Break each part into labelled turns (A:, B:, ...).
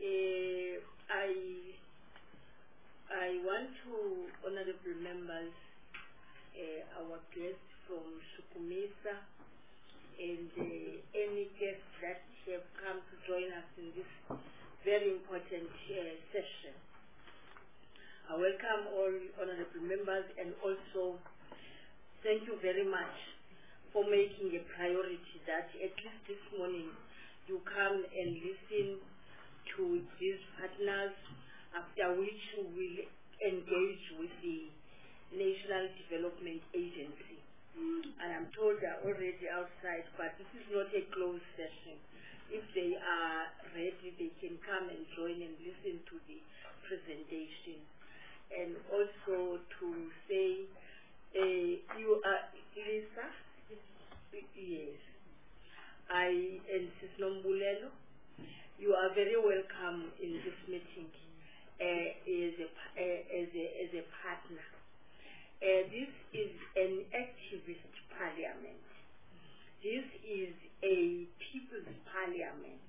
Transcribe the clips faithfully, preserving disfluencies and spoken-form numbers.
A: uh, I I want to, honorable members, uh, our guests from Shukumisa, and uh, any guests that have come to join us in this very important uh, session. I welcome all honorable members, and also thank you very much for making a priority that at least this morning you come and listen to these partners, after which we will engage with the National Development Agency. And I'm told they're already outside, but this is not a closed session. If they are ready, they can come and join and listen to the presentation. And also to say, uh, you are Lisa? Yes. I and Sis Nombulelo, you are very welcome in this meeting uh, as, a, uh, as, a, as a partner. Uh, this is an activist parliament. This is a people's parliament.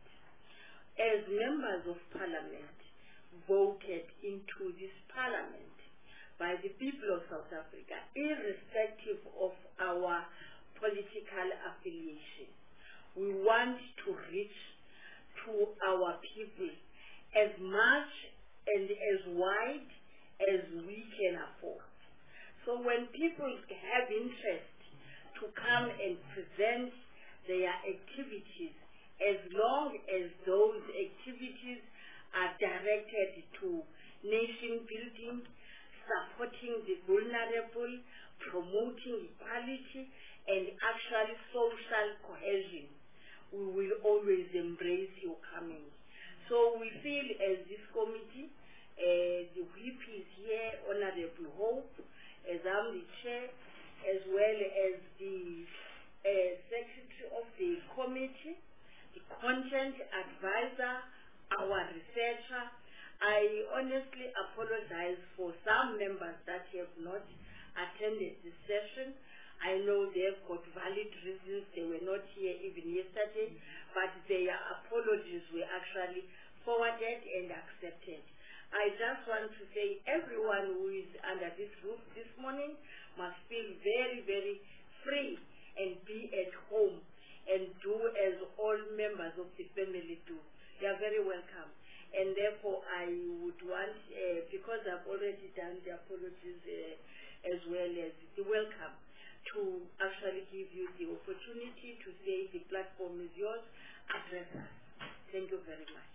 A: As members of parliament voted into this parliament by the people of South Africa, irrespective of our political affiliation, we want to reach to our people as much and as wide as we can afford. So when people have interest to come and present their activities, as long as those activities are directed to nation building, supporting the vulnerable, promoting equality, and actually social cohesion, we will always embrace your coming. So we feel as this committee, uh, the whip is here, Honorable Hope, as I'm the chair, as well as the uh, secretary of the committee, the content advisor, our researcher. I honestly apologize for some members that have not attended this session. I know they've got valid reasons, they were not here even yesterday, but their apologies were actually forwarded and accepted. I just want to say everyone who is under this roof this morning must feel very, very free and be at home and do as all members of the family do. They are very welcome. And therefore I would want, uh, because I've already done the apologies uh, as well as the welcome, to actually give you the opportunity to say the platform is yours, address us. Thank you very much.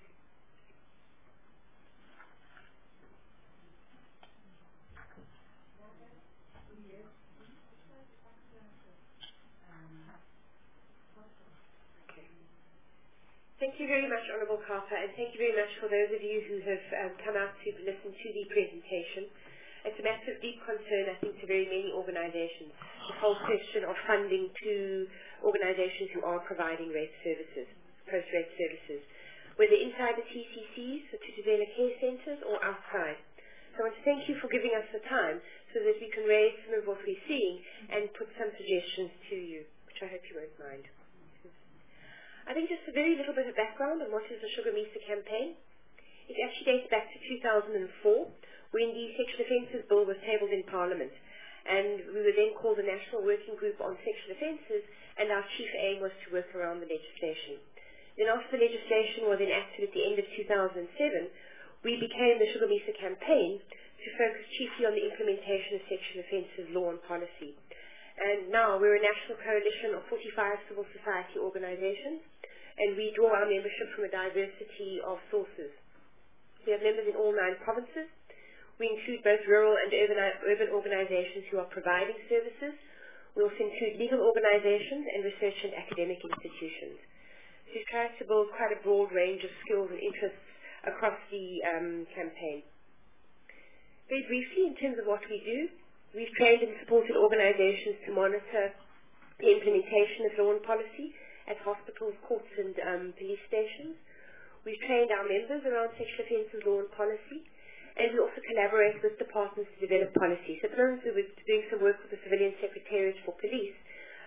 B: Thank you very much, Honourable Carter, and thank you very much for those of you who have um, come out to listen to the presentation. It's a matter of deep concern, I think, to very many organisations. The whole question of funding to organisations who are providing rape services, post-rape services, whether inside the T C Cs, the Thuthuzela Care Centres, or outside. So I want to thank you for giving us the time so that we can raise some of what we're seeing and put some suggestions to you, which I hope you won't mind. I think just a very little bit of background on what is the Sugar Misa campaign. It actually dates back to two thousand four, when the Sexual Offences Bill was tabled in Parliament. And we were then called the National Working Group on Sexual Offences, and our chief aim was to work around the legislation. Then after the legislation was enacted at the end of two thousand seven, we became the Sugar Misa campaign to focus chiefly on the implementation of sexual offences law and policy. And now we're a national coalition of forty-five civil society organisations, and we draw our membership from a diversity of sources. We have members in all nine provinces. We include both rural and urban, urban organisations who are providing services. We also include legal organisations and research and academic institutions. So we've tried to build quite a broad range of skills and interests across the um, campaign. Very briefly, in terms of what we do, we've trained and supported organisations to monitor the implementation of law and policy at hospitals, courts and um, police stations. We've trained our members around sexual offences law and policy, and we also collaborate with departments to develop policy. So at the moment we're doing some work with the Civilian Secretariat for Police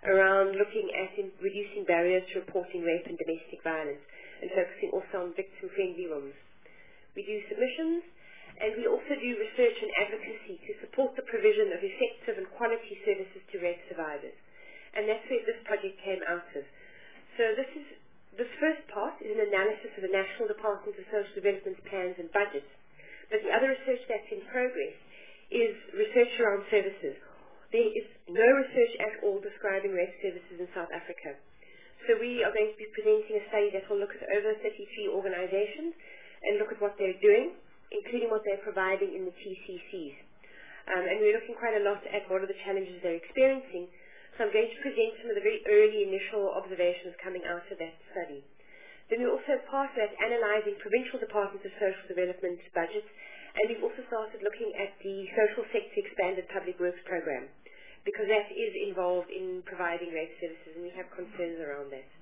B: around looking at in reducing barriers to reporting rape and domestic violence, and focusing also on victim-friendly rooms. We do submissions, and we also do research and advocacy to support the provision of effective and quality services to rape survivors. And that's where this project came out of. So this is this first part is an analysis of the National Department of Social Development plans and budgets. But the other research that's in progress is research around services. There is no research at all describing rape services in South Africa. So we are going to be presenting a study that will look at over thirty-three organizations and look at what they're doing, including what they're providing in the T C Cs. Um, and we're looking quite a lot at what are the challenges they're experiencing. So I'm going to present some of the very early initial observations coming out of that study. Then we're also part of that analysing provincial departments of social development budgets, and we've also started looking at the social sector expanded public works program, because that is involved in providing rape services, and we have concerns around that.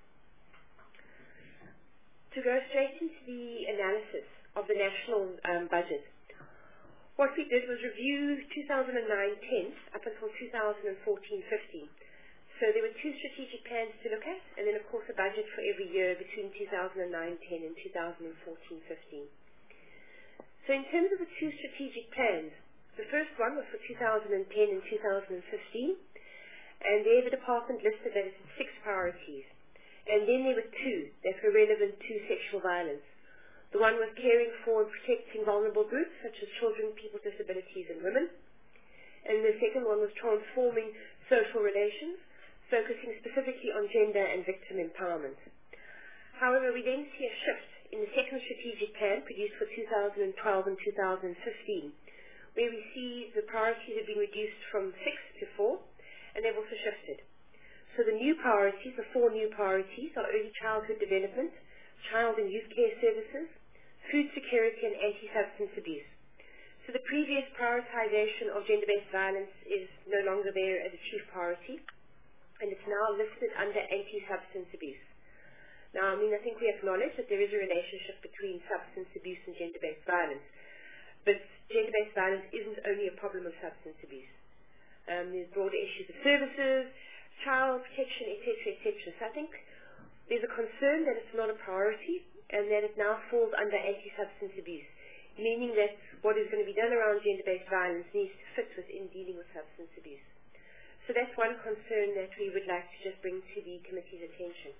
B: To go straight into the analysis of the national um, budget, what we did was review two thousand nine ten up until two thousand fourteen fifteen. So there were two strategic plans to look at, and then of course a budget for every year between two thousand nine ten and two thousand fourteen fifteen. So in terms of the two strategic plans, the first one was for two thousand ten and two thousand fifteen, and there the department listed that it had six priorities. And then there were two that were relevant to sexual violence. The one was caring for and protecting vulnerable groups such as children, people with disabilities, and women. And the second one was transforming social relations, focusing specifically on gender and victim empowerment. However, we then see a shift in the second strategic plan produced for two thousand twelve and two thousand fifteen, where we see the priorities have been reduced from six to four, and they've also shifted. So the new priorities, the four new priorities, are early childhood development, child and youth care services, food security, and anti-substance abuse. So the previous prioritization of gender-based violence is no longer there as a chief priority, and it's now listed under anti-substance abuse. Now, I mean, I think we acknowledge that there is a relationship between substance abuse and gender-based violence, but gender-based violence isn't only a problem of substance abuse. Um, there's broader issues of services, child protection, et cetera, et cetera. So I think there's a concern that it's not a priority and that it now falls under anti-substance abuse, meaning that what is going to be done around gender-based violence needs to fit within dealing with substance abuse. So that's one concern that we would like to just bring to the committee's attention.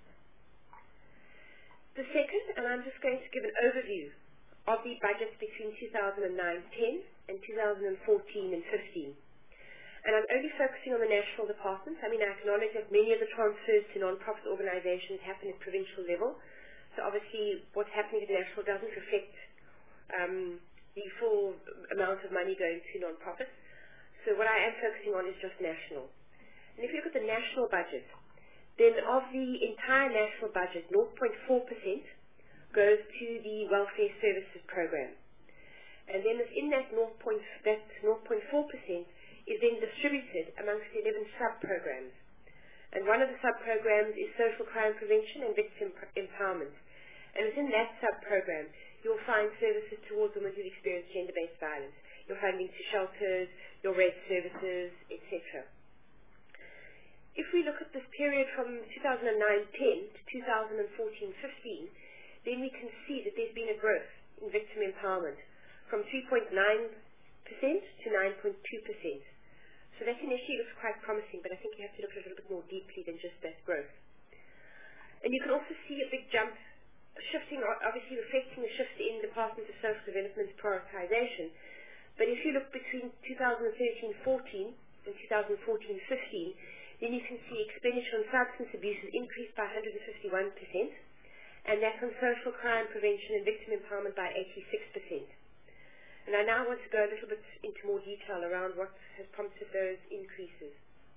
B: The second, and I'm just going to give an overview of the budgets between two thousand nine ten and two thousand fourteen and fifteen. And I'm only focusing on the national departments. I mean, I acknowledge that many of the transfers to non-profit organizations happen at provincial level. So obviously what's happening at national doesn't reflect um, the full amount of money going to non-profits. So what I am focusing on is just national. And if you look at the national budget, then of the entire national budget, zero point four percent goes to the welfare services program. And then within that zero point four percent is then distributed amongst eleven sub-programs. And one of the sub-programs is social crime prevention and victim empowerment. And within that sub-program, you'll find services towards women who experience gender-based violence. Your funding to shelters, your rape services, et cetera. If we look at this period from two thousand nine ten to two thousand fourteen fifteen, then we can see that there's been a growth in victim empowerment from three point nine percent to nine point two percent. So that initially looks quite promising, but I think you have to look at it a little bit more deeply than just that growth. And you can also see a big jump, shifting, obviously reflecting the shift in Department of Social Development's prioritization. But if you look between two thousand thirteen fourteen and two thousand fourteen fifteen, then you can see expenditure on substance abuse has increased by one hundred fifty-one percent, and that on social crime prevention and victim empowerment by eighty-six percent. And I now want to go a little bit into more detail around what has prompted those increases.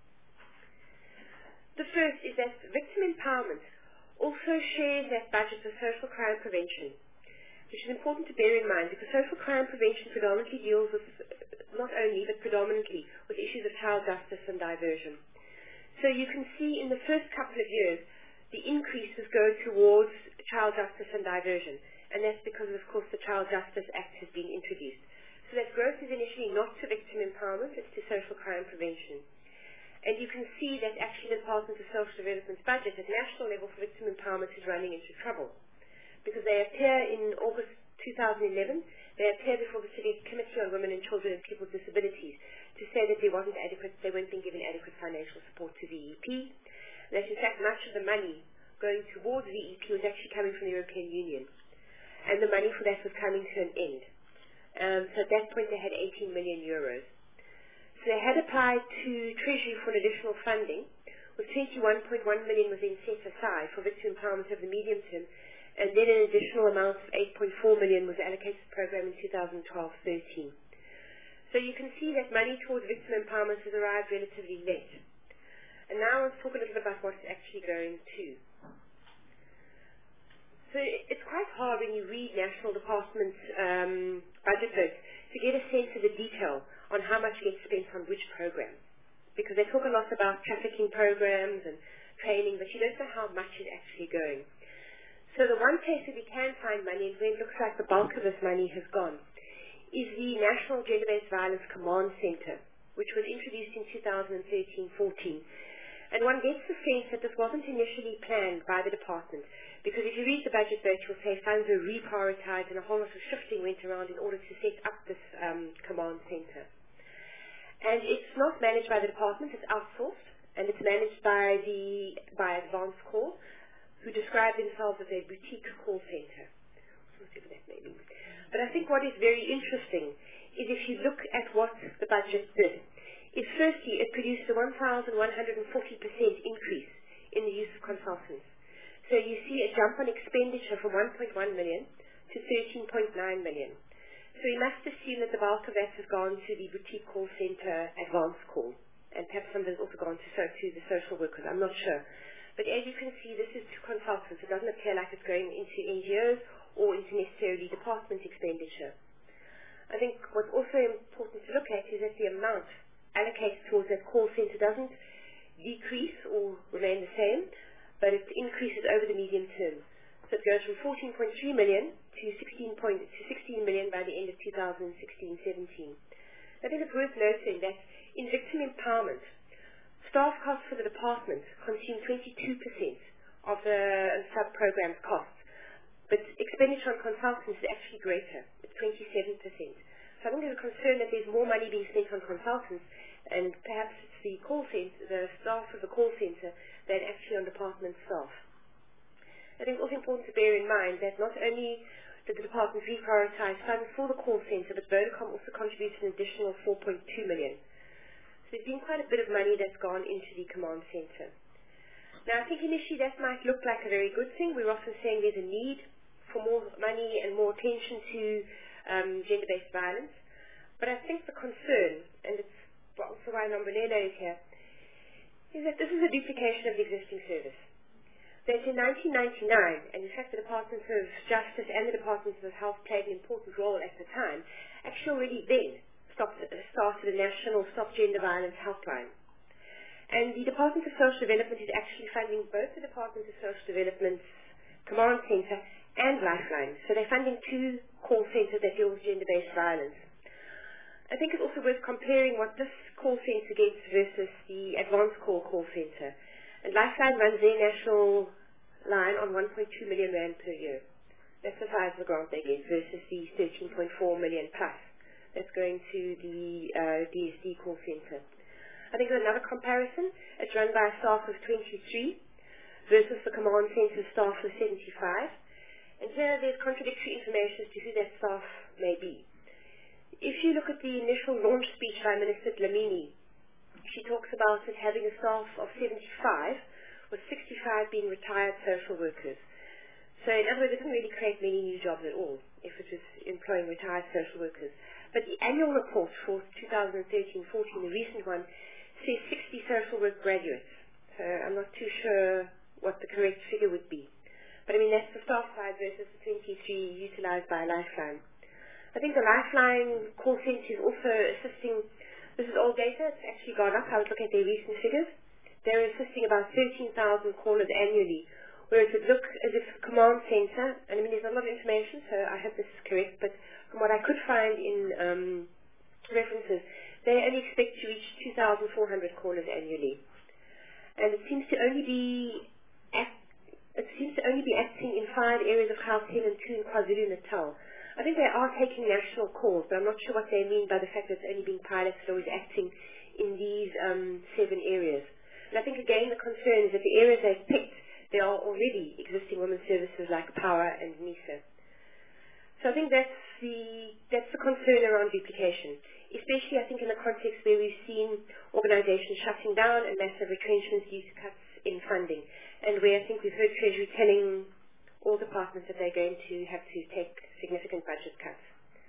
B: The first is that victim empowerment also shares that budget with social crime prevention, which is important to bear in mind because social crime prevention predominantly deals with, not only, but predominantly with issues of child justice and diversion. So you can see in the first couple of years, the increases go towards child justice and diversion. And that's because, of course, the Child Justice Act has been introduced. So that growth is initially not to victim empowerment, it's to social crime prevention. And you can see that actually the Department of Social Development's budget at national level for victim empowerment is running into trouble. Because they appear in August two thousand eleven, they appear before the Select Committee on Women and Children and People with Disabilities to say that there wasn't adequate, they weren't being given adequate financial support to V E P. That in fact much of the money going towards V E P was actually coming from the European Union. And the money for that was coming to an end. Um, so at that point they had eighteen million euros. So they had applied to Treasury for additional funding, with twenty-one point one million was then set aside for victim empowerment over the medium term, and then an additional amount of eight point four million was allocated to the program in two thousand twelve thirteen. So you can see that money towards victim empowerment has arrived relatively late. And now let's talk a little bit about what it's actually going to. So it's quite hard when you read National Department's um, budget notes to get a sense of the detail on how much gets spent on which program. Because they talk a lot about trafficking programs and training, but you don't know how much is actually going. So the one place that we can find money, and where it looks like the bulk of this money has gone, is the National Gender-Based Violence Command Center, which was introduced in two thousand thirteen fourteen. And one gets the sense that this wasn't initially planned by the department, because if you read the budget vote, you'll say funds were reprioritized and a whole lot of shifting went around in order to set up this um, command center. And it's not managed by the department, it's outsourced, and it's managed by the by Advance Call, who describe themselves as a boutique call center. Whatever that may mean. But I think what is very interesting is if you look at what the budget did, is firstly it produced a one thousand one hundred forty percent increase in the use of consultants. So you see a jump on expenditure from one point one million to thirteen point nine million. So we must assume that the bulk of that has gone to the boutique call center Advance Call, and perhaps some of it has also gone to, so, to the social workers, I'm not sure. But as you can see, this is to consultants. It doesn't appear like it's going into N G Os or into necessarily department expenditure. I think what's also important to look at is that the amount allocated towards that call center doesn't decrease or remain the same, but it increases over the medium term. So it goes from fourteen point three million to sixteen, point, to sixteen million by the end of two thousand sixteen seventeen. I think it's worth noting that in victim empowerment, staff costs for the department consume twenty-two percent of the sub-program's costs, but expenditure on consultants is actually greater. It's twenty-seven percent. So I think there's a concern that there's more money being spent on consultants, and perhaps it's the call center, the staff of the call center, than actually on department staff. I think it's also important to bear in mind that not only did the department reprioritize funds for the call center, but Vodacom also contributed an additional four point two million. So there's been quite a bit of money that's gone into the command center. Now I think initially that might look like a very good thing. We're often saying there's a need for more money and more attention to um, gender-based violence. But I think the concern, and it's also why Nombulelo is here, is that this is a duplication of the existing service. That in nineteen ninety-nine, and in fact the Department of Justice and the Department of Health played an important role at the time, actually already then stopped, uh, started a national Stop Gender Violence helpline. And the Department of Social Development is actually funding both the Department of Social Development's command center and Lifeline. So they're funding two call centers that deal with gender-based violence. I think it's also worth comparing what this call center gets versus the Advance Call call center. And Lifeline runs their national line on one point two million rand per year. That's the size of the grant they get versus the thirteen point four million plus that's going to the uh, D S D call center. I think there's another comparison. It's run by a staff of twenty-three versus the command center staff of seventy-five. And here there's contradictory information as to who that staff may be. If you look at the initial launch speech by Minister Dlamini, she talks about it having a staff of seventy-five, with sixty-five being retired social workers. So in other words, it didn't really create many new jobs at all if it was employing retired social workers. But the annual report for two thousand thirteen fourteen, the recent one, says sixty social work graduates. So I'm not too sure what the correct figure would be. But I mean, that's the staff side versus the twenty-three utilized by Lifeline. I think the Lifeline call center is also assisting. This is old data. It's actually gone up. I was looking at their recent figures. They're assisting about thirteen thousand callers annually, where it would look as if the command center, and I mean, there's a lot of information, so I hope this is correct, but from what I could find in um, references, they only expect to reach two thousand four hundred callers annually. And it seems to only be act, it seems to only be acting in five areas of Gauteng and two in KwaZulu-Natal. I think they are taking national calls, but I'm not sure what they mean by the fact that it's only being piloted or is acting in these um, seven areas. And I think, again, the concern is that the areas they've picked, there are already existing women's services like Power and MISA. So I think that's the, that's the concern around duplication, especially, I think, in the context where we've seen organizations shutting down and massive retrenchments due to cuts in funding, and where I think we've heard Treasury telling all departments that they're going to have to take significant budget cuts.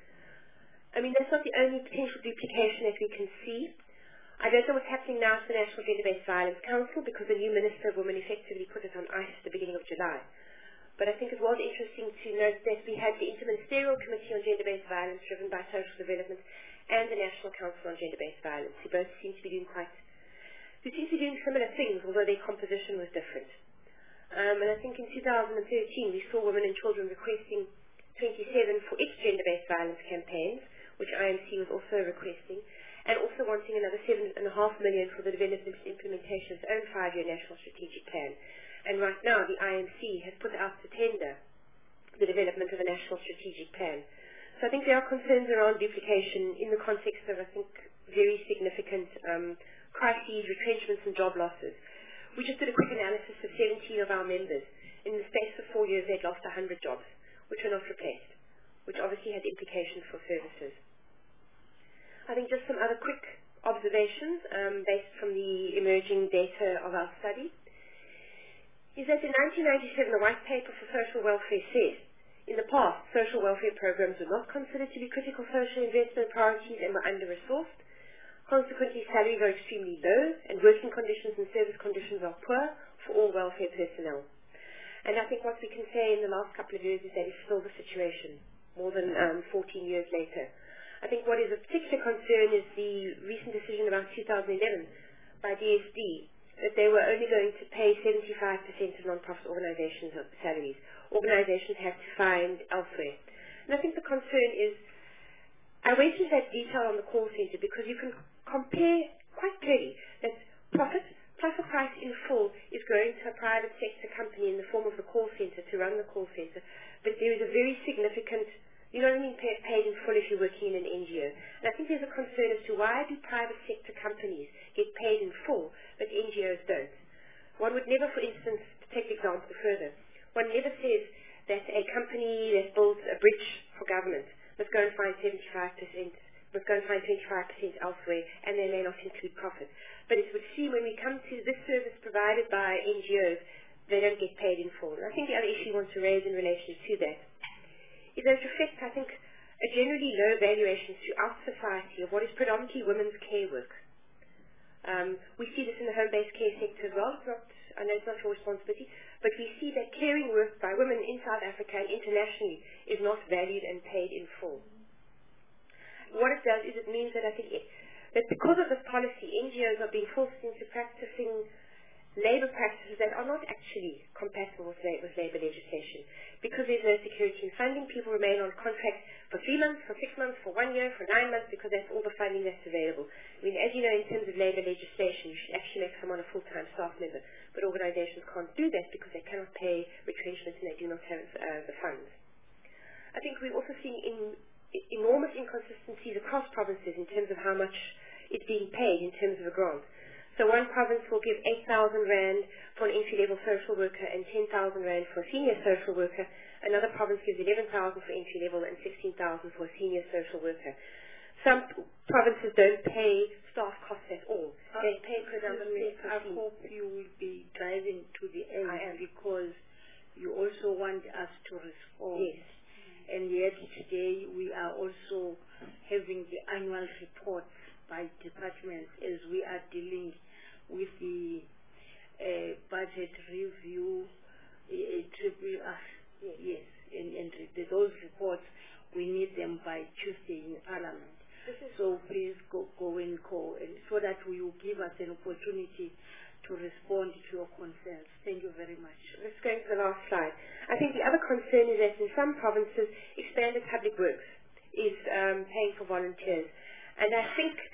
B: I mean, that's not the only potential duplication that we can see. I don't know what's happening now to the National Gender-Based Violence Council because the new Minister of Women effectively put it on ice at the beginning of July. But I think it was interesting to note that we had the Interministerial Committee on Gender-Based Violence driven by Social Development and the National Council on Gender-Based Violence, who both seem to be doing quite, who seem to be doing similar things, although their composition was different. Um, and I think in two thousand thirteen we saw women and children requesting twenty-seven for its gender-based violence campaigns, which I M C was also requesting, and also wanting another seven and a half million for the development and implementation of its own five-year national strategic plan. And right now the I M C has put out to tender the development of a national strategic plan. So I think there are concerns around duplication in the context of, I think, very significant um, crises, retrenchments and job losses. We just did a quick analysis of seventeen of our members. In the space of four years, they'd lost one hundred jobs, which were not replaced, which obviously had implications for services. I think just some other quick observations um, based from the emerging data of our study is that in nineteen ninety-seven, the White Paper for Social Welfare said, in the past, social welfare programs were not considered to be critical social investment priorities and were under-resourced. Consequently, salaries are extremely low, and working conditions and service conditions are poor for all welfare personnel. And I think what we can say in the last couple of years is that is still the situation, more than um, fourteen years later. I think what is a particular concern is the recent decision about two thousand eleven by D S D that they were only going to pay seventy-five percent of non-profit organizations of salaries. Organizations have to find elsewhere. And I think the concern is, I went into that detail on the call center because you can compare quite clearly that profit plus a price in full is going to a private sector company in the form of the call center to run the call center, but there is a very significant, you know what I mean, pay, paid in full if you're working in an N G O. And I think there's a concern as to why do private sector companies get paid in full, but N G Os don't. One would never, for instance, to take the example further, one never says that a company that builds a bridge for government must go and find seventy-five percent, must go and find twenty-five percent elsewhere, and they may not include profit. But it would seem when we come to this service provided by N G Os, they don't get paid in full. And I think the other issue we want to raise in relation to that is that it reflects, I think, a generally low valuation throughout society of what is predominantly women's care work. Um, we see this in the home-based care sector as well. It's not, I know it's not your responsibility, but we see that caring work by women in South Africa and internationally is not valued and paid in full. What it does is it means that I think it, that because of this policy, N G Os are being forced into practicing labour practices that are not actually compatible with, with labour legislation. Because there's no security in funding, people remain on contract for three months, for six months, for one year, for nine months, because that's all the funding that's available. I mean, as you know, in terms of labour legislation, you should actually make someone a full-time staff member, but organisations can't do that because they cannot pay retrenchment and they do not have uh, the funds. I think we're also seeing in, enormous inconsistencies across provinces in terms of how much is being paid in terms of a grant. So one province will give eight thousand rand for an entry-level social worker and ten thousand rand for a senior social worker. Another province gives eleven thousand for entry-level and sixteen thousand for a senior social worker. Some provinces don't pay staff costs at all. Uh, they pay predominantly.
A: I hope you will be driving to the end because you also want us to respond.
B: Yes.
A: And yet today we are also having the annual reports by departments as we are dealing with the uh, budget review, uh, triple R. Yes, yes. And, and the, those reports, we need them by Tuesday in Parliament. So please go, go and call, and so that we will give us an opportunity to respond to your concerns. Thank you very much.
B: Let's go to the last slide. I think the other concern is that in some provinces, expanded public works is um, paying for volunteers. And I think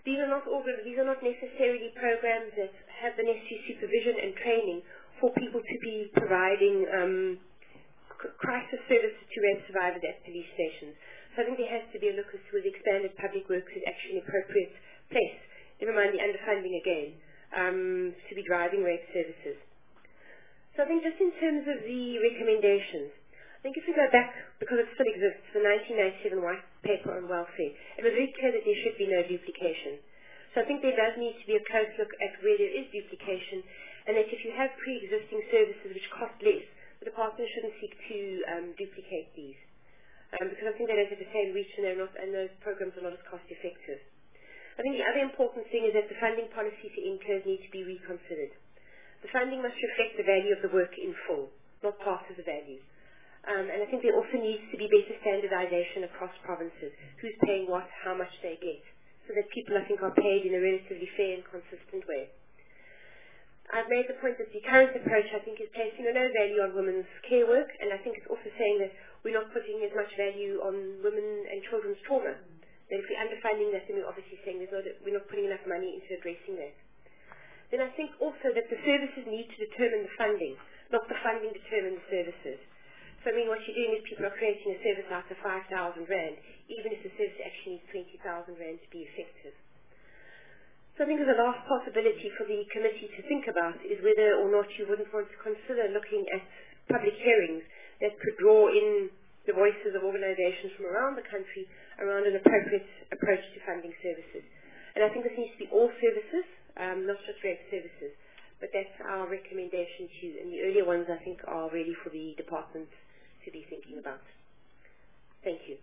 B: These are not all, these are not necessarily programs that have the necessary supervision and training for people to be providing um, crisis services to rape survivors at police stations. So I think there has to be a look as to whether expanded public works is actually an appropriate place, never mind the underfunding again, um, to be driving rape services. So I think just in terms of the recommendations, I think if we go back, because it still exists, the nineteen ninety-seven White Paper on Welfare, it was very clear that there should be no duplication. So I think there does need to be a close look at where there is duplication, and that if you have pre-existing services which cost less, the department shouldn't seek to um, duplicate these, um, because I think they don't have the same reach and, they're not, and those programs are not as cost effective. I think the other important thing is that the funding policy for N C Os need to be reconsidered. The funding must reflect the value of the work in full, not part of the value. Um, and I think there also needs to be better standardization across provinces, who's paying what, how much they get, so that people, I think, are paid in a relatively fair and consistent way. I've made the point that the current approach, I think, is placing no value on women's care work, and I think it's also saying that we're not putting as much value on women and children's trauma. That if we're underfunding that, then we're obviously saying there's no, we're not putting enough money into addressing that. Then I think also that the services need to determine the funding, not the funding determine the services. So I mean, what you're doing is people are creating a service out of five thousand rand, even if the service actually needs twenty thousand rand to be effective. So I think the last possibility for the committee to think about is whether or not you wouldn't want to consider looking at public hearings that could draw in the voices of organisations from around the country around an appropriate approach to funding services. And I think this needs to be all services, um, not just rape services. But that's our recommendation to you. And the earlier ones, I think, are really for the department to be thinking about. Thank you.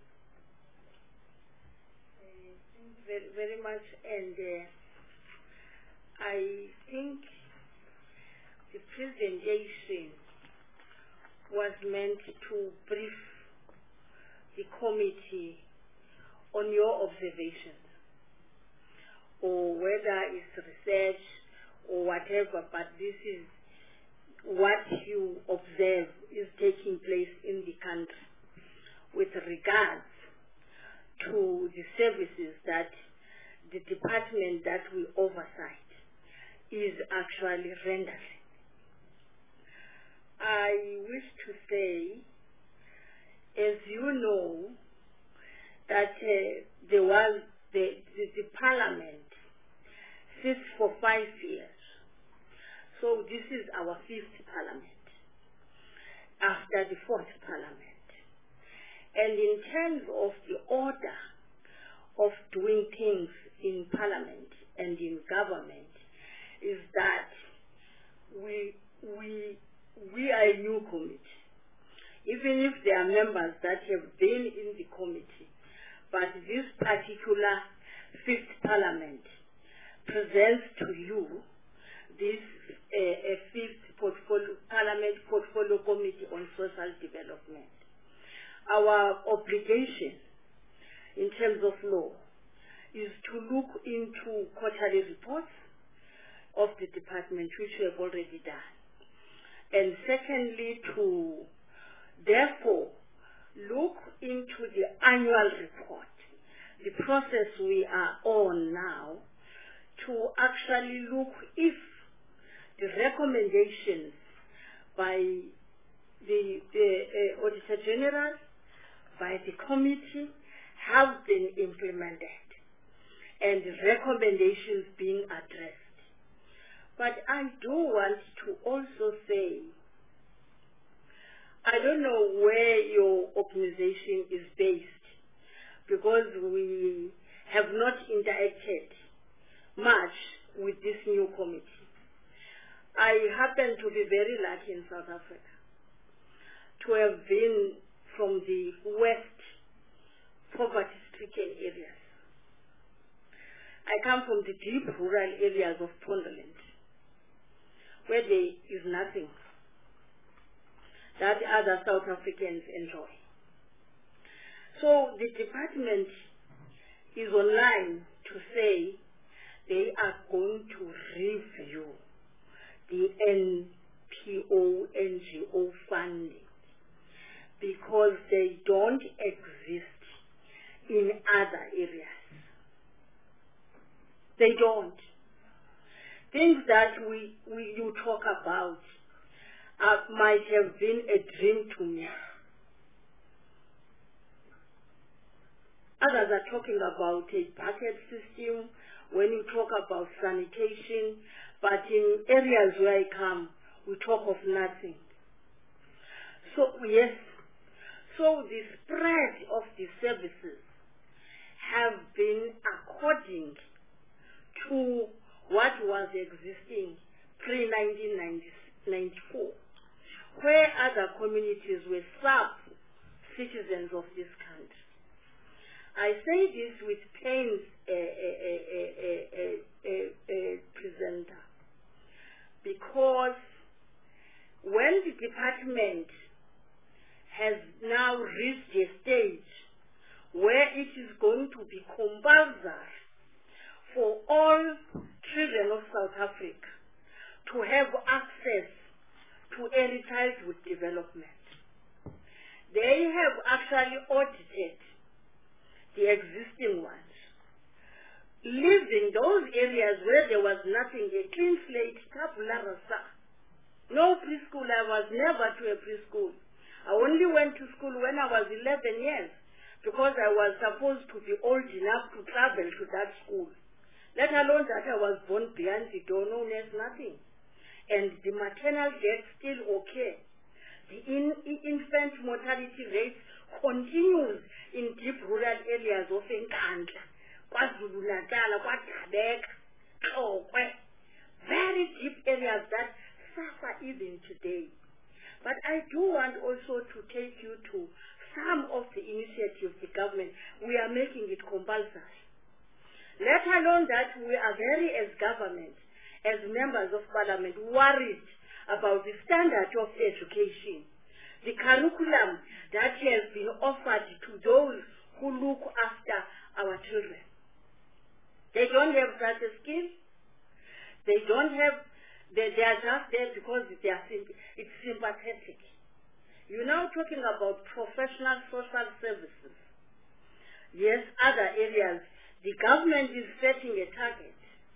A: Uh, thank you very, very much. And uh, I think the presentation was meant to brief the committee on your observations, or whether it's research or whatever, but this is what you observe is taking place in the country with regards to the services that the department that we oversight is actually rendering. I wish to say, as you know, that uh, there was the, the, the parliament sits for five years. So this is our fifth parliament after the fourth parliament. And in terms of the order of doing things in parliament and in government is that we, we, we are a new committee. Even if there are members that have been in the committee, but this particular fifth parliament presents to you this uh, a fifth portfolio, parliament portfolio committee on social development. Our obligation in terms of law is to look into quarterly reports of the department, which we have already done. And secondly, to therefore look into the annual report, the process we are on now, to actually look if the recommendations by the, the uh, Auditor General, by the committee, have been implemented and the recommendations being addressed. But I do want to also say, I don't know where your organization is based, because we have not interacted much with this new committee. I happen to be very lucky in South Africa to have been from the west poverty-stricken areas. I come from the deep rural areas of Pondoland, where there is nothing that other South Africans enjoy. So the department is online to say they are going to review the N P O, N G O funding because they don't exist in other areas. They don't. Things that we, we you talk about uh, might have been a dream to me. Others are talking about a bucket system when you talk about sanitation, but in areas where I come, we talk of nothing. So, yes, so the spread of the services have been according to what was existing pre nineteen ninety-four, where other communities were sub-citizens of this country. I say this with pains, a, a, a, a, a, a, a presenter, because when the department has now reached a stage where it is going to be compulsory for all children of South Africa to have access to early childhood development, they have actually audited the existing ones, leaving those areas where there was nothing, a clean slate, tabula rasa. No preschool. I was never to a preschool. I only went to school when I was eleven years because I was supposed to be old enough to travel to that school. Let alone that I was born behind the door, known as nothing. And the maternal death still okay. The in, in, infant mortality rate continues in deep rural areas of Nkandla, KwaZulu-Natal, KwaDabeka, Tlokwe, very deep areas that suffer even today. But I do want also to take you to some of the initiatives the government, we are making it compulsory. Let alone that we are very, as government, as members of parliament, worried about the standard of education, the curriculum that has been offered to those who look after our children. They don't have such a skill. They don't have, they, they are just there because they are, it's sympathetic. You're now talking about professional social services. Yes, other areas. The government is setting a target,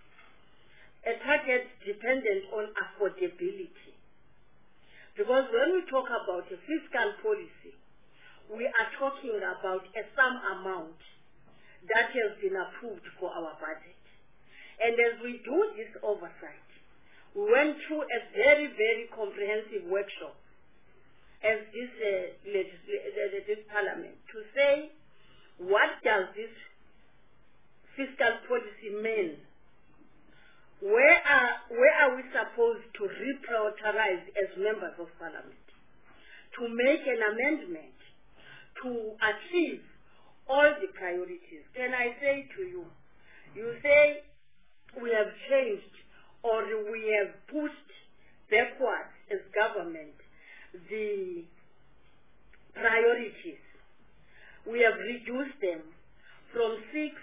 A: a target dependent on affordability. Because when we talk about a fiscal policy, we are talking about a sum amount that has been approved for our budget. And as we do this oversight, we went through a very, very comprehensive workshop as this, uh, legisl- this parliament to say, what does this fiscal policy mean? Where are, where are we supposed to reprioritize as members of parliament to make an amendment to achieve all the priorities? Can I say to you, you say we have changed or we have pushed backwards as government the priorities. We have reduced them from six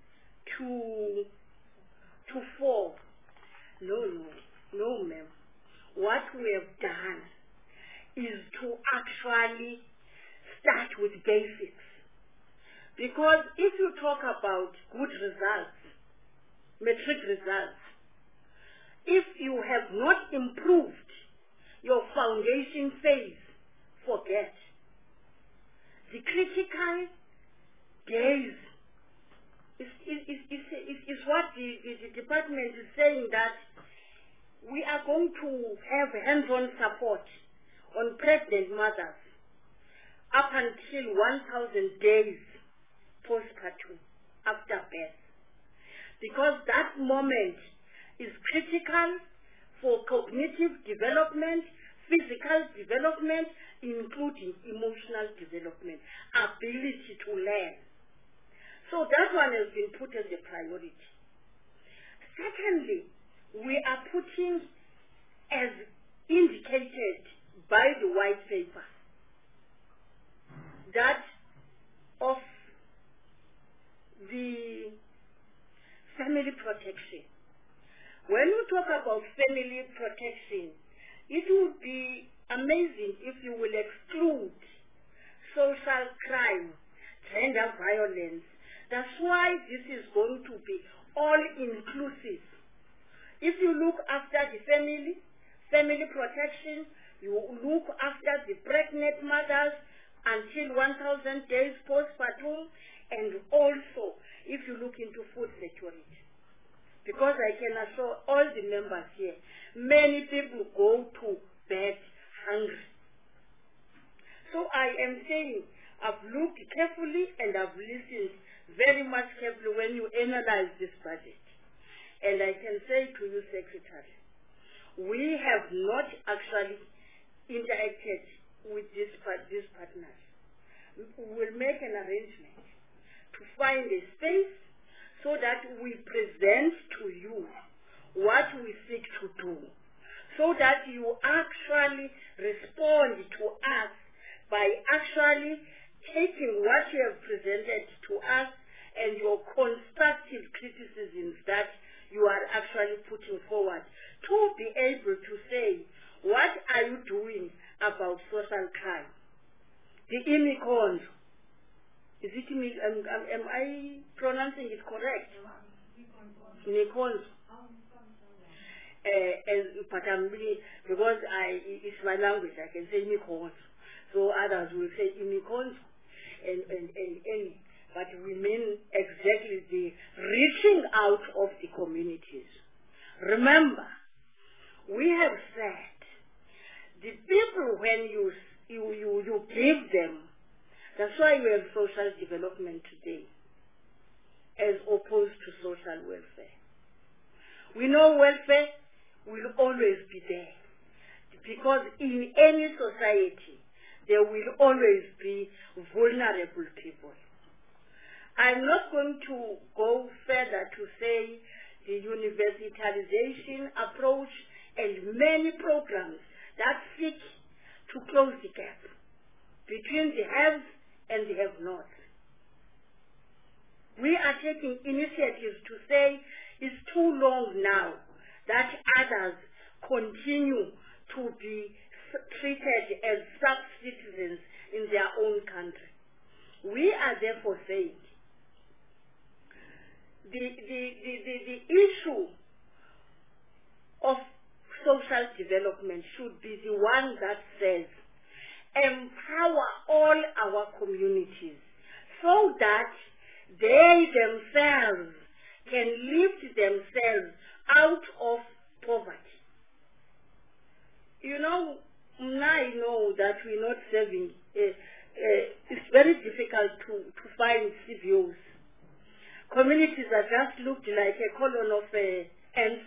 A: to to four. No, no, no, ma'am. What we have done is to actually start with basics. Because if you talk about good results, metric results, if you have not improved your foundation phase, forget. The critical days is, is, is, is, is, is what the, the, the department is saying, that we are going to have hands-on support on pregnant mothers up until one thousand days postpartum after birth. Because that moment is critical for cognitive development, physical development, including emotional development, ability to learn. So that one has been put as a priority. Secondly, we are putting, as indicated by the white paper, that of the family protection. When we talk about family protection, it would be amazing if you will exclude social crime, gender violence. That's why this is going to be all inclusive. If you look after the family, family protection, you look after the pregnant mothers until one thousand days postpartum, and also if you look into food security. Because I can assure all the members here, many people go to bed hungry. So I am saying, I've looked carefully and I've listened very much carefully when you analyze this budget. And I can say to you, Secretary, we have not actually interacted with this, these partners. We will make an arrangement to find a space so that we present to you what we seek to do, so that you actually respond to us by actually taking what you have presented to us and your constructive criticisms that you are actually putting forward to be able to say, what are you doing about social crime? The IMICONS. Is it, am, am, am I pronouncing it correct? IMICONS. Uh, and, but I'm really, because I, it's my language, I can say IMICONS. So others will say IMICONS. And, and, and, and, but we mean exactly the reaching out of the communities. Remember, we have said, the people when you, you, you, you give them, that's why we have social development today, as opposed to social welfare. We know welfare will always be there, because in any society, there will always be vulnerable people. I'm not going to go further to say the universalization approach and many programs that seek to close the gap between the haves and the have-nots. We are taking initiatives to say it's too long now that others continue to be treated as sub-citizens in their own country. We are therefore saying the, the, the, the, the issue of social development should be the one that says empower all our communities so that they themselves can lift themselves out of poverty. You know, I know that we're not serving, uh, uh, it's very difficult to, to find C V Os. Communities are just looked like a column of uh, ants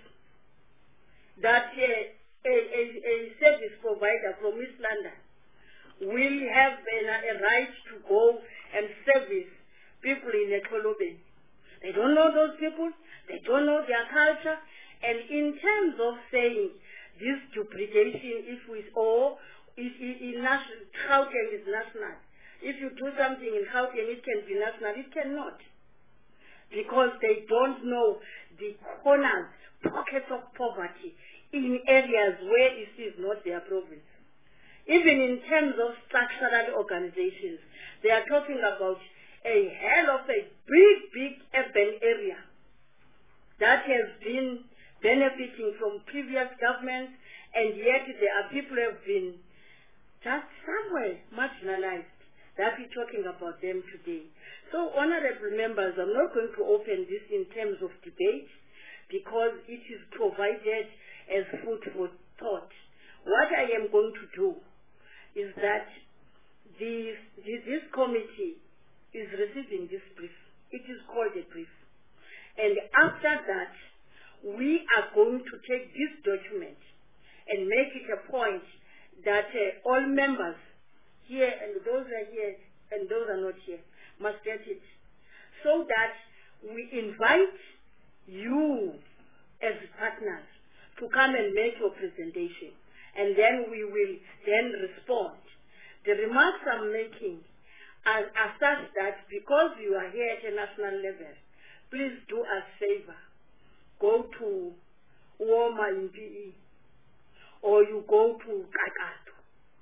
A: that uh, a, a, a service provider from East London will have a, a right to go and service people in a Kolobe. They don't know those people, they don't know their culture, and in terms of saying this duplication, if we, or if in national, Gauteng is national. If you do something in Gauteng, it can be national, it cannot. Because they don't know the corners, pockets of poverty in areas where it is not their province. Even in terms of structural organizations, they are talking about a hell of a big, big urban area that has been benefiting from previous governments, and yet there are people who have been just somewhere marginalized. That we're talking about them today. So, honorable members, I'm not going to open this in terms of debate because it is provided as food for thought. What I am going to do is that this, this committee is receiving this brief. It is called a brief. And after that, we are going to take this document and make it a point that uh, all members here and those are here and those are not here must get it, so that we invite you as partners to come and make your presentation, and then we will then respond. The remarks I'm making are, are such that because you are here at a national level, please do us a favor. Go to Woma in P E, or you go to Kakato,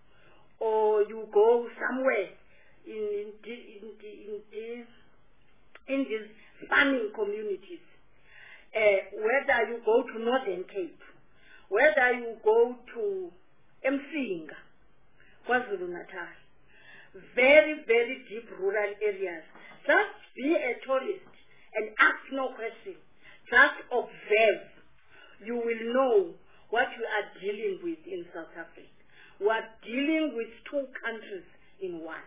A: or you go somewhere in, in, in, in, in, in these farming communities uh, whether you go to Northern Cape, whether you go to Msinga, KwaZulu-Natal, very, very deep rural areas. Just be a tourist and ask no question. Just observe. You will know what you are dealing with in South Africa. We are dealing with two countries in one.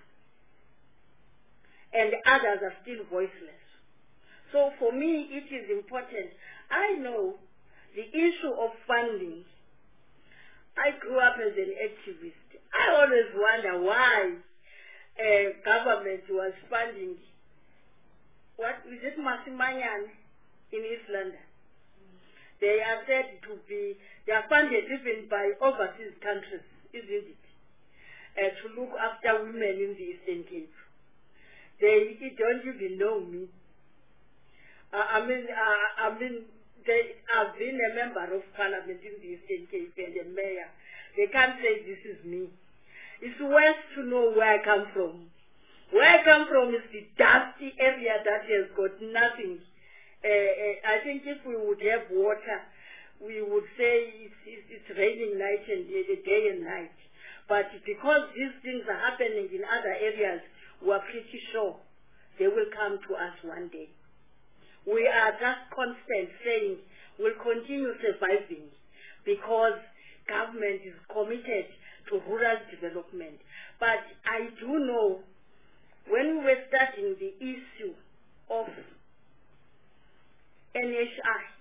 A: And others are still voiceless. So for me, it is important. I know the issue of funding. I grew up as an activist. I always wonder why uh, government was funding, what is it, Masimanyan in East London. They are said to be, they are funded even by overseas countries, isn't it? Uh, to look after women in the Eastern Cape. They, they don't even know me. Uh, I mean, uh, I mean, they have been a member of parliament in the Eastern Cape and a mayor. They can't say this is me. It's worse to know where I come from. Where I come from is the dusty area that has got nothing. Uh, uh, I think if we would have water, we would say it's, it's, it's raining night and uh, day and night. But because these things are happening in other areas, we're pretty sure they will come to us one day. We are just constant saying we'll continue surviving because government is committed to rural development. But I do know when we were starting the issue of N H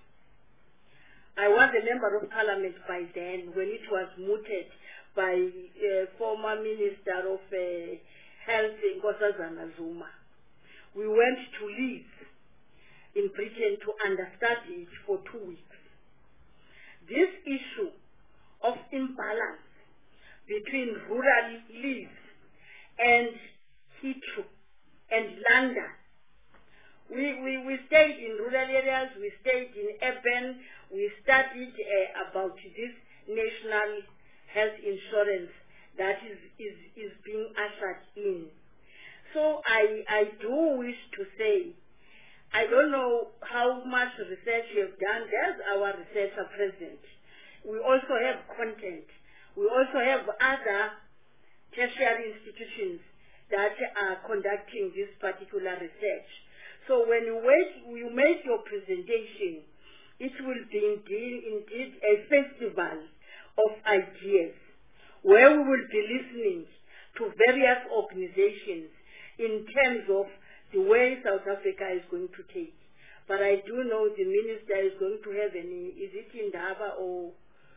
A: I, I was a member of parliament by then when it was mooted by uh, former Minister of uh, Health, Nkosazana Zuma. We went to Leeds in Britain to understudy it for two weeks. This issue of imbalance between rural Leeds and Heathrow and London. We, we, we stayed in rural areas, we stayed in urban, we studied uh, about this national health insurance that is, is, is being ushered in. So I, I do wish to say, I don't know how much research you have done. There's our researcher present. We also have content. We also have other tertiary institutions that are conducting this particular research. So when you, wait, you make your presentation, it will be indeed, indeed a festival of ideas where we will be listening to various organizations in terms of the way South Africa is going to take. But I do know the minister is going to have any, is it in Daba or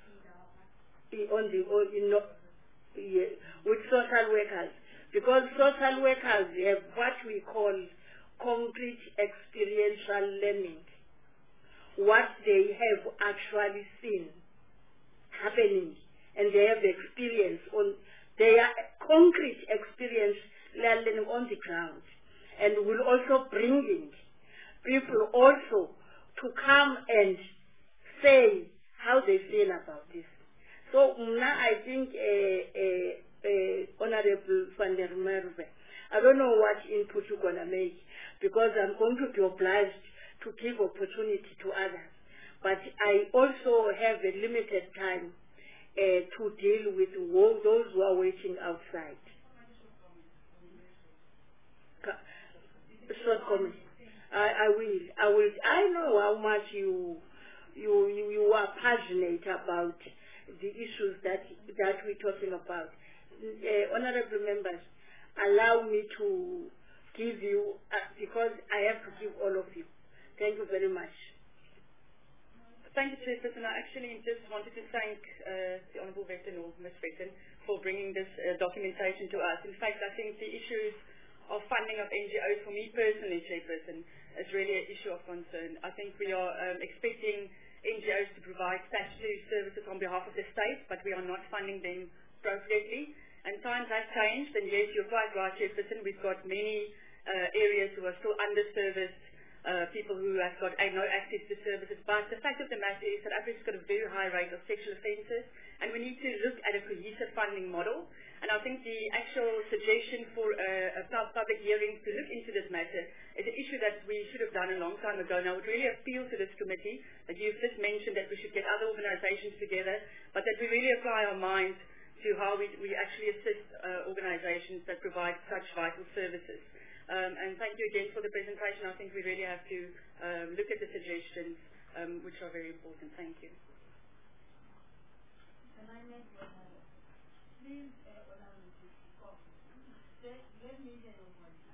A: on the, or in, yeah, with social workers? Because social workers have what we call concrete experiential learning, what they have actually seen happening, and they have experience on, they are concrete experience learning on the ground, and will also bring in people also to come and say how they feel about this. So now I think uh, uh, uh, Honorable Van der Merwe, I don't know what input you're going to make, because I'm going to be obliged to give opportunity to others. But I also have a limited time uh, to deal with those who are waiting outside. Short comment. I, I will. I will. I know how much you, you, you, you are passionate about the issues that that we're talking about. Uh, honorable members, allow me to give you, uh, because I have to give all of you. Thank you very much.
C: Thank you, Chairperson. I actually just wanted to thank uh, the Honourable Vetten or Miz Vetten for bringing this uh, documentation to us. In fact, I think the issues of funding of N G Os, for me personally, Chairperson, is really an issue of concern. I think we are um, expecting N G Os to provide statutory services on behalf of the state, but we are not funding them appropriately. And times have changed, and yes, you're quite right, Chairperson. We've got many uh, areas who are still underserviced, uh, people who have got uh, no access to services. But the fact of the matter is that Africa's got a very high rate of sexual offences, and we need to look at a cohesive funding model. And I think the actual suggestion for a, a public hearing to look into this matter is an issue that we should have done a long time ago. And I would really appeal to this committee that you've just mentioned that we should get other organizations together, but that we really apply our minds to how we, we actually assist uh, organizations that provide such vital services. Um, and thank you again for the presentation. I think we really have to um, look at the suggestions, um, which are very important. Thank you.
A: Can I make one more? Please, uh, allow me to talk. Let me get over it.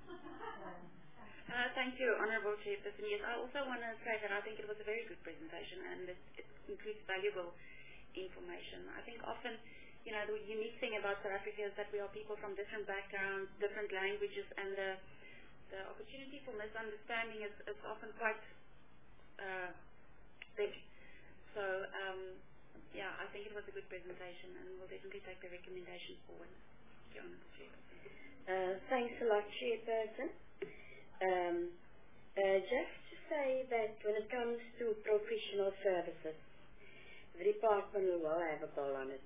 D: Uh, thank you, Honourable Chairperson. Yes, I also want to say that I think it was a very good presentation and it, it includes valuable information. I think often, you know, the unique thing about South Africa is that we are people from different backgrounds, different languages, and the, the opportunity for misunderstanding is, is often quite uh, big. So, um, yeah, I think it was a good presentation and we'll definitely take the recommendations forward. Thank you, Honourable Chairperson.
E: Uh, thanks a lot, Chairperson. Um, uh, just to say that when it comes to professional services, the department will have a ball on it.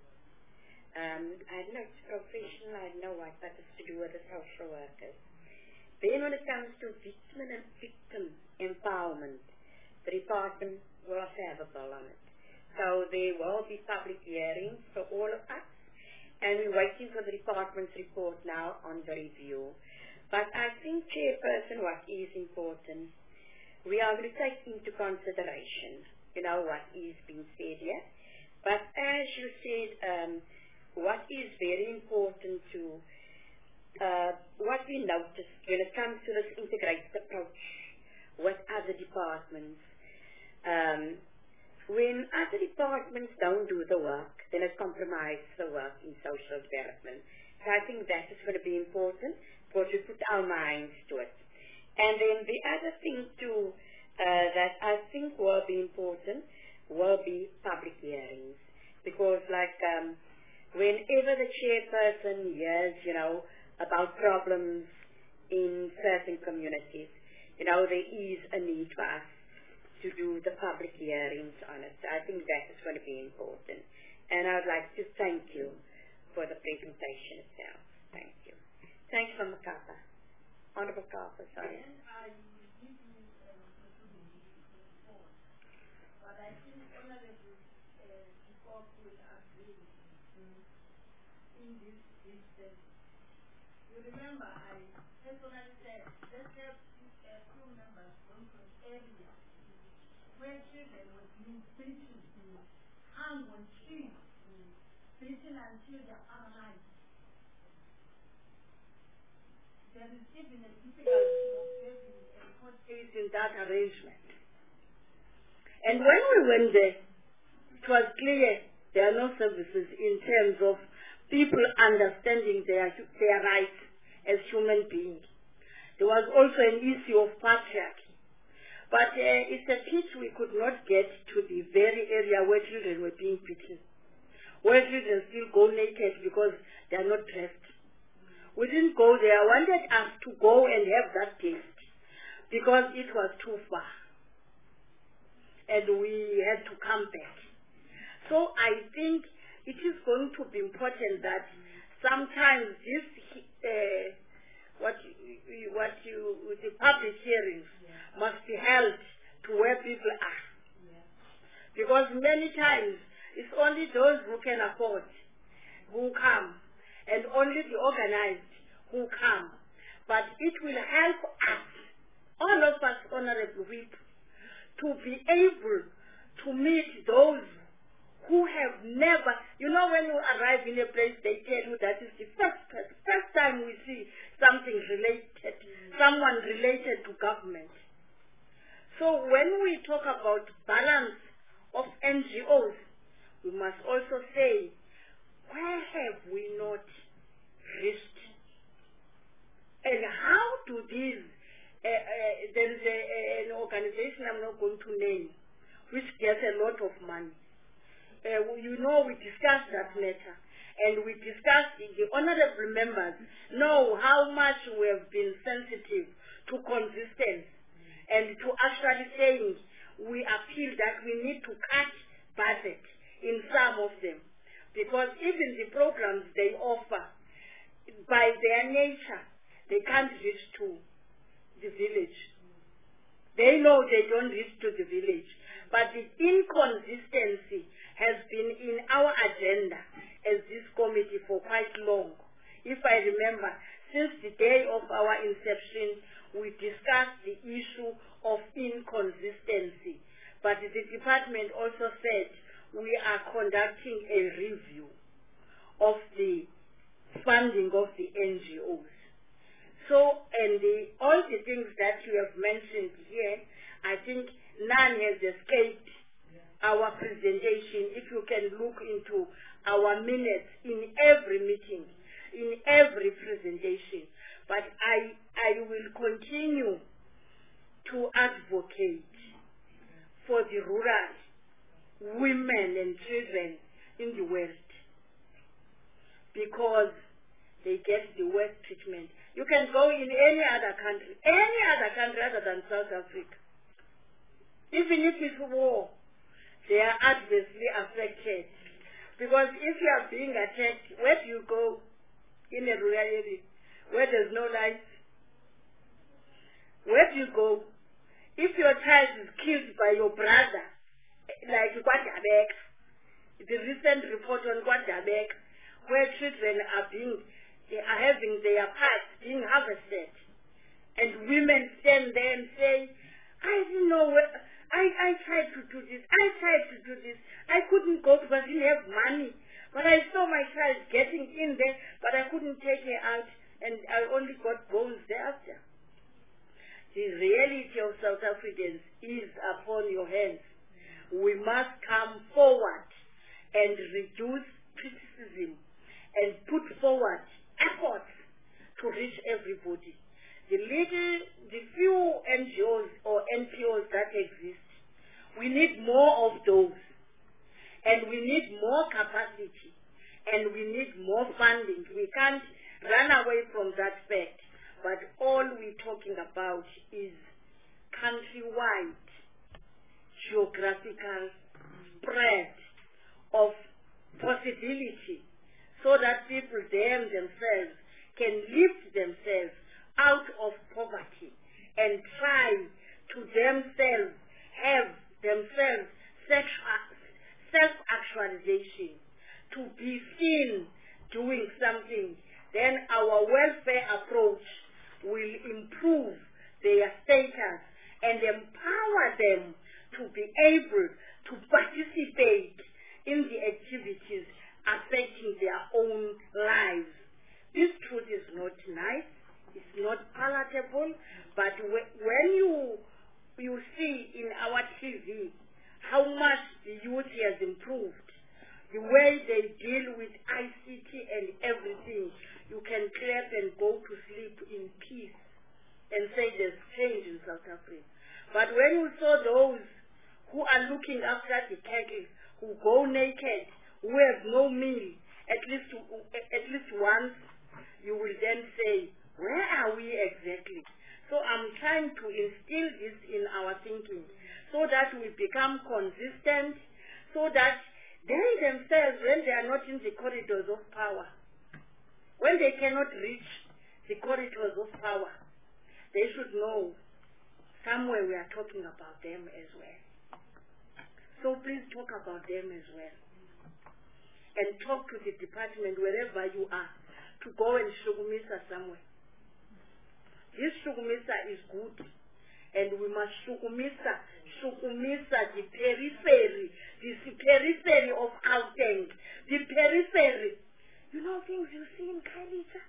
E: Um, I know it's professional, I know what, but it's to do with the social workers. Then when it comes to victim and victim empowerment, the department will also have a ball on it. So there will be public hearings for all of us, and we're waiting for the department's report now on the review. But I think, Chairperson, what is important, we are going to take into consideration, you know, what is being said here. But as you said, um, what is very important to, uh, what we notice when it comes to this integrated approach with other departments, um, when other departments don't do the work, then it compromises the work in social development. So I think that is going to be important, because we put our minds to it. And then the other thing too uh, that I think will be important will be public hearings. Because like um, whenever the chairperson hears, you know, about problems in certain communities, you know, there is a need for us to do the public hearings on it. So I think that is going to be important. And I would like to thank you for the presentation itself. Thank you. Thanks from Makapa. Honourable Carper, sorry.
A: And I give you an opportunity to respond. But I think Honourable uh, Jacob will agree with me in this instance. You remember I personally said, let's have a few members going to an area where children were being beaten, hung on trees, beaten until they are paralyzed. There is even a difficulty of having a court case in that arrangement. And when we went there, it was clear there are no services in terms of people understanding their, their rights as human beings. There was also an issue of patriarchy. But uh, it's a pity we could not get to the very area where children were being beaten, where children still go naked because they are not dressed. We didn't go there. I wanted us to go and have that taste because it was too far. And we had to come back. So I think it is going to be important that sometimes this, uh, what you, what you, the public hearings yeah. must be held to where people are. Yeah. Because many times it's only those who can afford who come, and only the organized who come. But it will help us, all of us, Honourable Whip, to be able to meet those who have never, you know, when you arrive in a place, they tell you that is the first, first time we see something related, someone related to government. So when we talk about balance of N G Os, we must also say, where have we not reached? And how do these, uh, uh, there is a, an organization I'm not going to name, which gets a lot of money. Uh, you know, we discussed that matter, and we discussed, the honourable members know how much we have been sensitive to consistency and to actually saying we appeal that we need to cut budget in some of them. Because even the programs they offer, by their nature, they can't reach to the village. They know they don't reach to the village. But the inconsistency has been in our agenda as this committee for quite long. If I remember, since the day of our inception, we discussed the issue of inconsistency. But the department also said we are conducting a review of the funding of the N G Os. So, and the, all the things that you have mentioned here, I think none has escaped our presentation. If you can look into our minutes in every meeting, in every presentation. But I, I will continue to advocate for the rural women and children in the West, because they get the worst treatment. You can go in any other country, any other country other than South Africa. Even if it's war, they are adversely affected. Because if you are being attacked, where do you go in a rural area where there's no light? Where do you go? If your child is killed by your brother, like Guadabek, the recent report on Guadabek, where children are being, they are having their parts being harvested, and women stand there and say, I didn't know where, I, I tried to do this, I tried to do this, I couldn't go because I didn't have money, but I saw my child getting in there, but I couldn't take her out, and I only got bones thereafter. The reality of South Africans is upon your hands. We must come forward and reduce criticism and put forward efforts to reach everybody. The little, the few N G Os or N P Os that exist, we need more of those. And we need more capacity. And we need more funding. We can't run away from that fact. But all we're talking about is countrywide geographical spread of possibility, so that people them themselves can lift themselves out of poverty and try to themselves have themselves self-actualization, to be seen doing something. Then our welfare approach will improve their status and empower them to be able to participate in the activities affecting their own lives. This truth is not nice, it's not palatable, but when you you see in our T V how much the youth has improved, the way they deal with I C T and everything, you can clap and go to sleep in peace and say there's change in South Africa. But when you saw those who are looking after the cattle, who go naked, who have no meal, at least at least once, you will then say, where are we exactly? So I'm trying to instill this in our thinking, so that we become consistent, so that they themselves, when they are not in the corridors of power, when they cannot reach the corridors of power, they should know somewhere we are talking about them as well. So please talk about them as well. And talk to the department wherever you are to go and Shugumisa somewhere. This Shugumisa is good. And we must Shugumisa, Shugumisa the periphery, this periphery of Gauteng, the periphery. You know things you see in Khayelitsha?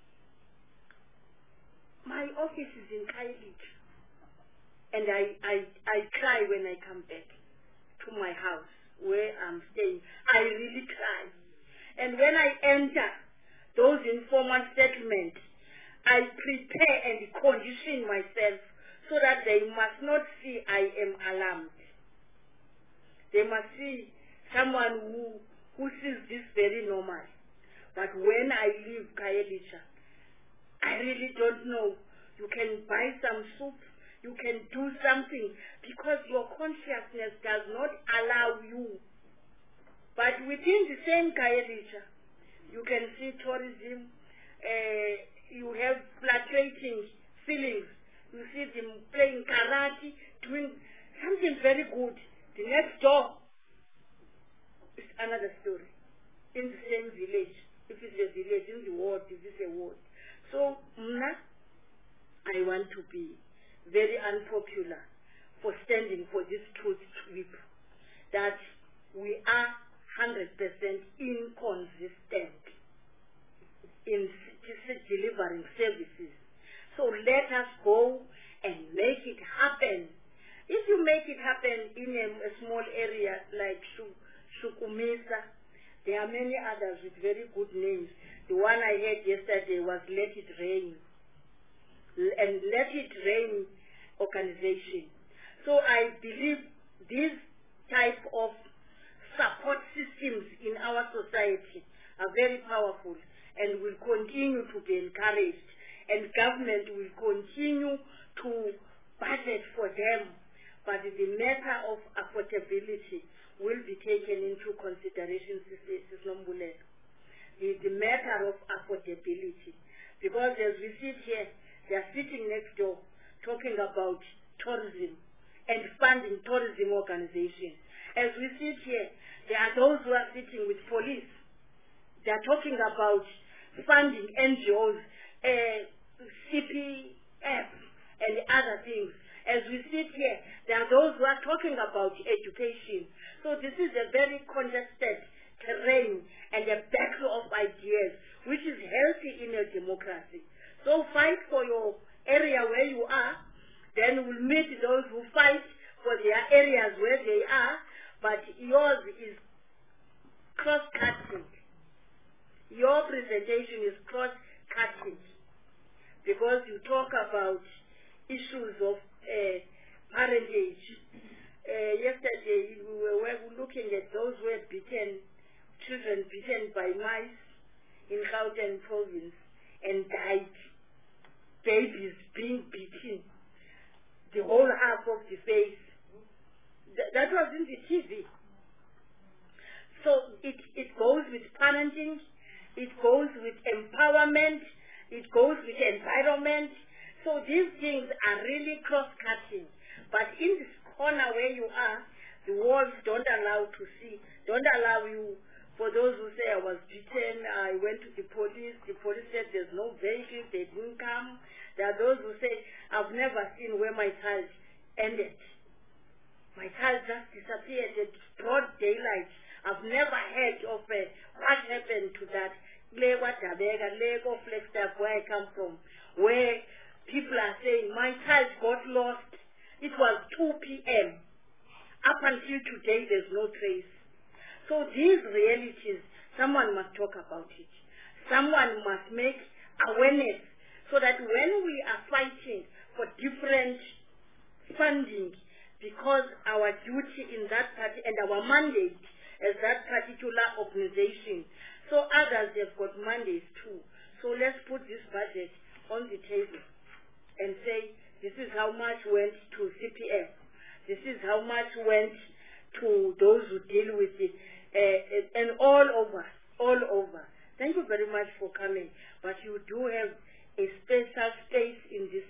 A: My office is in Khayelitsha. And I, I, I cry when I come back to my house where I'm staying. I really cry. And when I enter those informal settlements, I prepare and condition myself so that they must not see I am alarmed. They must see someone who, who sees this very normal. But when I leave Khayelitsha, I really don't know. You can buy some soup, you can do something, because your consciousness does not allow you. But within the same Khayelitsha, you can see tourism, uh, you have fluctuating feelings. You see them playing karate, doing something very good. The next door is another story. In the same village, if it's a village, in the ward, if it's a ward. So, mna, I want to be very unpopular for standing for this truth sweep that we are one hundred percent inconsistent in delivering services. So let us go and make it happen. If you make it happen in a, a small area like Shukumisa, there are many others with very good names. The one I heard yesterday was Let It Rain. And Let It Rain organization. So I believe these type of support systems in our society are very powerful and will continue to be encouraged, and government will continue to budget for them, but the matter of affordability will be taken into consideration. The, the matter of affordability, because as we sit here, they are sitting next door talking about tourism and funding tourism organizations. As we sit here, there are those who are sitting with police. They are talking about funding N G Os, uh, C P F, and other things. As we sit here, there are those who are talking about education. So this is a very contested terrain and a battle of ideas, which is healthy in a democracy. So fight for your area where you are, then we'll meet those who fight for their areas where they are, but yours is cross-cutting. Your presentation is cross-cutting because you talk about issues of uh, parentage. Uh, yesterday we were, we were looking at those who were beaten, children beaten by mice in Gauteng province and died. Babies being beaten, the whole half of the face. Th that was in the T V. So it, it goes with parenting, it goes with empowerment, it goes with environment. So these things are really cross-cutting. But in this corner where you are, the walls don't allow to see, don't allow you. For those who say I was beaten, I went to the police, the police said there's no vehicle, they didn't come. There are those who say, I've never seen where my child ended. My child just disappeared at broad daylight. I've never heard of uh, what happened to that Lake Wadabega, Lake of Flagstaff, where I come from, where people are saying, my child got lost. It was two p m Up until today, there's no trace. So these realities, someone must talk about it. Someone must make awareness so that when we are fighting for different funding, because our duty in that party and our mandate as that particular organization, so others have got mandates too. So let's put this budget on the table and say, this is how much went to C P F. This is how much went to those who deal with it. Uh, and all over, all over. Thank you very much for coming. But you do have a special space in this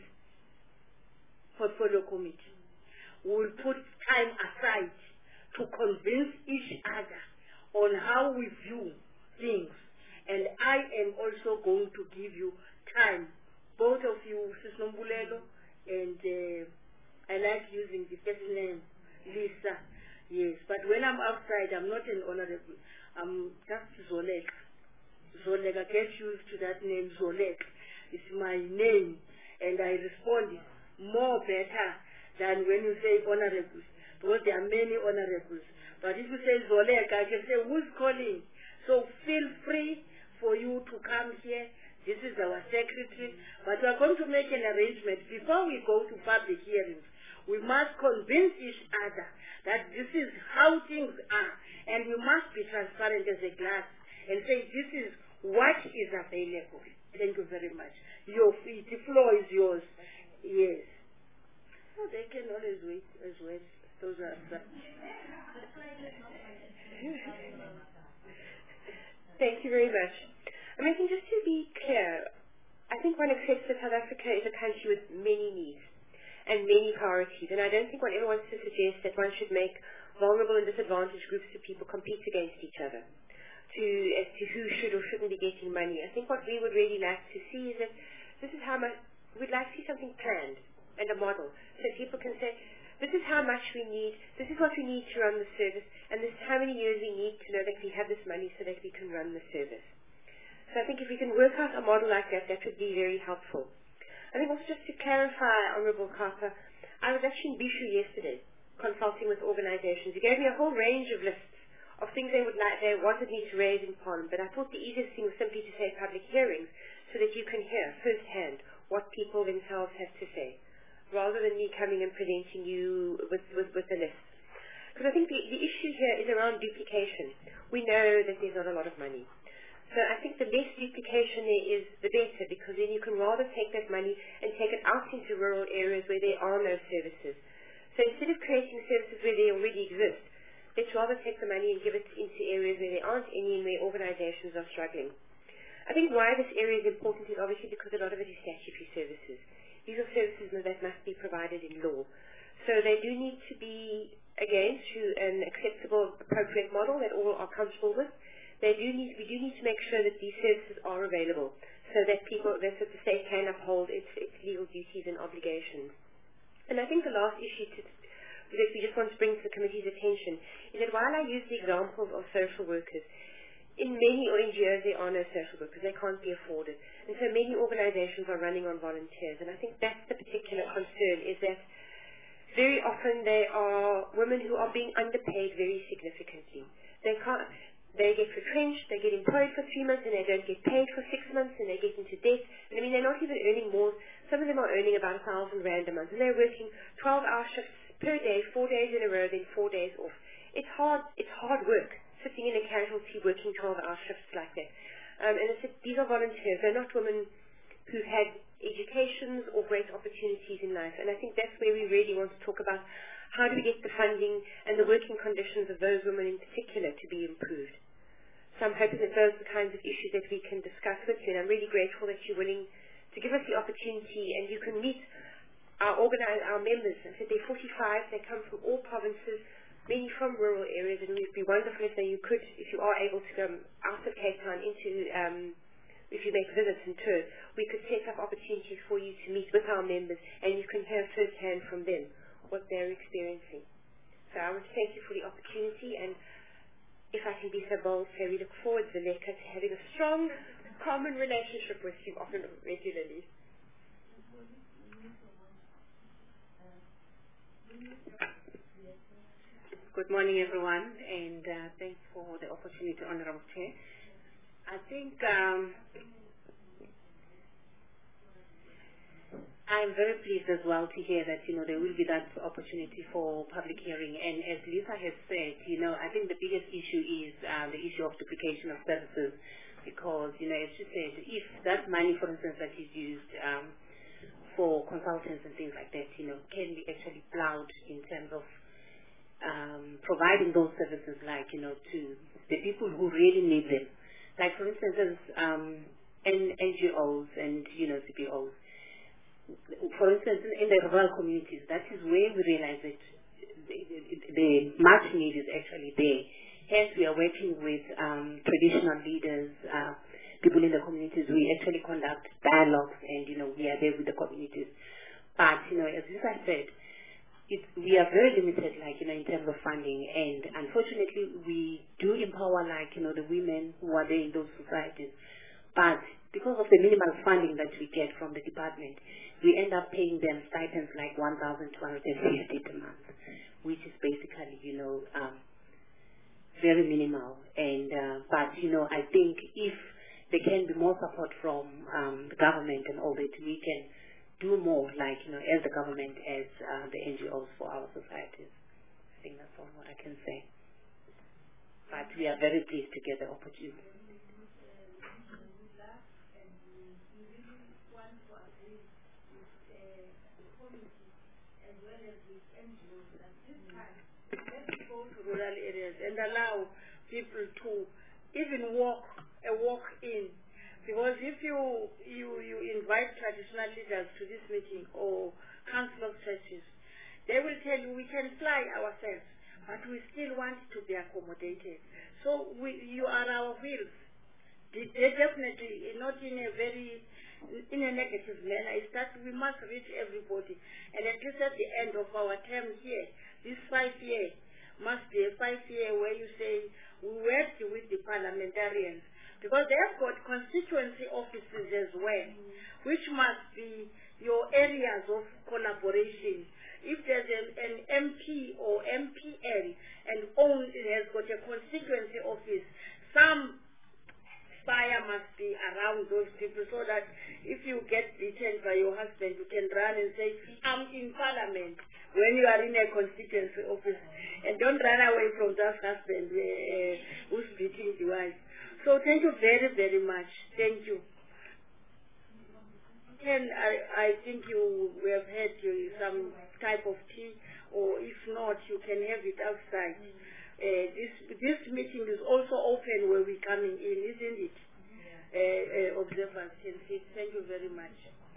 A: portfolio committee. We will put time aside to convince each other on how we view things. And I am also going to give you time. Both of you, Sis Nombulelo, and uh, I like using the first name, Lisa. Yes, but when I'm outside, I'm not an honorable. I'm just Zolek. Zolek, I get used to that name, Zolek. It's my name, and I respond more better than when you say honorables, because there are many honorables. But if you say Zolek, I can say, who's calling? So feel free for you to come here. This is our secretary. But we are going to make an arrangement. Before we go to public hearings, we must convince each other that this is how things are, and we must be transparent as a glass and say this is what is available. Thank you very much. Your feet, the floor is yours. Yes. Oh, they can always wait as well. Those are
B: country with many needs and many priorities. And I don't think one ever wants to suggest that one should make vulnerable and disadvantaged groups of people compete against each other to as to who should or shouldn't be getting money. I think what we would really like to see is that this is how much, we'd like to see something planned and a model so people can say, this is how much we need, this is what we need to run the service, and this is how many years we need to know that we have this money so that we can run the service. So I think if we can work out a model like that, that would be very helpful. I think also just to clarify, Honourable Kapa, I was actually in Bishu yesterday consulting with organisations. You gave me a whole range of lists of things they would like, they wanted me to raise in Parliament, but I thought the easiest thing was simply to say public hearings so that you can hear firsthand what people themselves have to say, rather than me coming and presenting you with, with, with a list. Because I think the, the issue here is around duplication. We know that there's not a lot of money. So I think the less duplication there is, the better, because then you can rather take that money and take it out into rural areas where there are no services. So instead of creating services where they already exist, let's rather take the money and give it into areas where there aren't any and where organizations are struggling. I think why this area is important is obviously because a lot of it is statutory services. These are services that must be provided in law. So they do need to be, again, through an acceptable, appropriate model that all are comfortable with. They do need, we do need to make sure that these services are available so that people, that the state can uphold its, its legal duties and obligations. And I think the last issue to, that we just want to bring to the committee's attention is that while I use the examples of social workers, in many N G Os there are no social workers, they can't be afforded. And so many organizations are running on volunteers. And I think that's the particular concern, is that very often they are women who are being underpaid very significantly. They can't, they get retrenched, they get employed for three months and they don't get paid for six months and they get into debt. And I mean, they're not even earning more. Some of them are earning about a thousand rand a month and they're working twelve hour shifts per day, four days in a row, then four days off. It's hard, it's hard work sitting in a casualty working twelve hour shifts like that. Um, and it's, these are volunteers. They're not women who've had educations or great opportunities in life. And I think that's where we really want to talk about how do we get the funding and the working conditions of those women in particular to be improved. So I'm hoping that those are the kinds of issues that we can discuss with you. And I'm really grateful that you're willing to give us the opportunity and you can meet our, organize, our members. I said they're forty-five. They come from all provinces, many from rural areas, and it would be wonderful if you could, if you are able to come out of Cape Town into, um, if you make visits and tours, we could set up opportunities for you to meet with our members and you can hear firsthand from them what they're experiencing. So I want to thank you for the opportunity, and if I can be so bold, say we look forward, Zaleka, to having a strong, common relationship with you often regularly.
F: Good morning, everyone, and uh, thanks for the opportunity, Honourable Chair. I think um, I'm very pleased as well to hear that, you know, there will be that opportunity for public hearing. And as Lisa has said, you know, I think the biggest issue is uh, the issue of duplication of services, because, you know, as she said, if that money, for instance, that is used um, for consultants and things like that, you know, can be actually plowed in terms of Um, providing those services, like, you know, to the people who really need them. Like, for instance, as um, N G Os and, you know, C P Os. For instance, in the rural communities, that is where we realize that the, the, the much need is actually there. Hence, we are working with um, traditional leaders, uh, people in the communities. We actually conduct dialogues and, you know, we are there with the communities. But, you know, as I said, It, we are very limited, like, you know, in terms of funding, and unfortunately we do empower, like, you know, the women who are there in those societies. But because of the minimal funding that we get from the department, we end up paying them stipends like one thousand two hundred fifty per month, which is basically, you know, um, very minimal. And uh, but, you know, I think if there can be more support from um, the government and all that, we can do more, like, you know, as the government, as uh, the N G Os for our societies. I think that's all what I can say. But we are very pleased to get the opportunity.
A: Rural areas and allow people to even walk a walk in Because if you, you, you invite traditional leaders to this meeting or council of churches, they will tell you we can fly ourselves, but we still want to be accommodated. So we, you are our wheels. They definitely, not in a very, in a negative manner, is that we must reach everybody. And at least at the end of our term here, this five year must be a five year where you say we worked with the parliamentarians, because they have got constituency offices as well, which must be your areas of collaboration. If there's an, an M P or M P L and own, it has got a constituency office, some fire must be around those people so that if you get beaten by your husband, you can run and say, I'm in parliament when you are in a constituency office. And don't run away from that husband uh, who's beating the wife. So thank you very, very much. Thank you. And I, I think you have had you some type of tea, or if not, you can have it outside. Uh, this this meeting is also open where we're coming in, isn't it? Uh, uh, observers can sit. Thank you very much.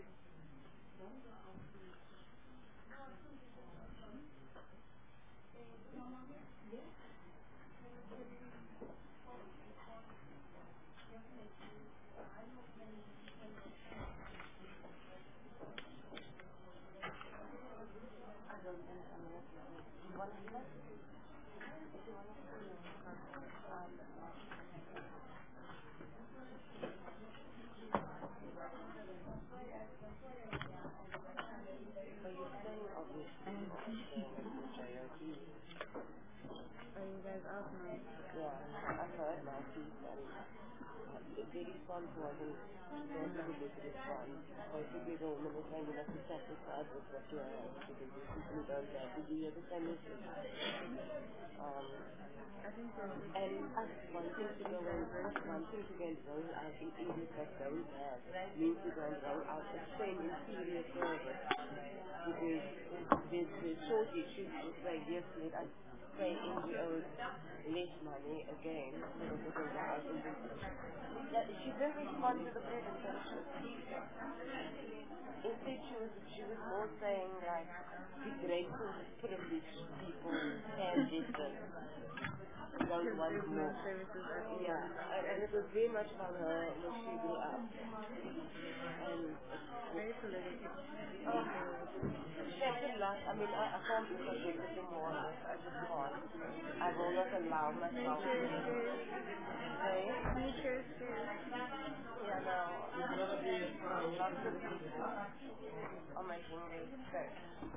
G: She didn't respond to the presentation. Instead, she was, she was more saying, like, be grateful, privileged people can this and don't want more. Yeah, and it was very much about her when she grew up. And very political. Oh, she did not. I mean, I, I can't do something anymore on this. I just can't. I will not allow myself to. Hey?
H: Nature's food.
G: Yeah, no. Lots of people are making this sex.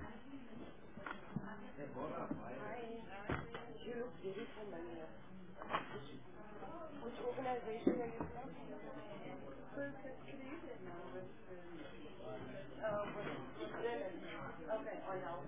G: Hi. You look very familiar. Which, which organization are you from? Oh, okay. Oh, no.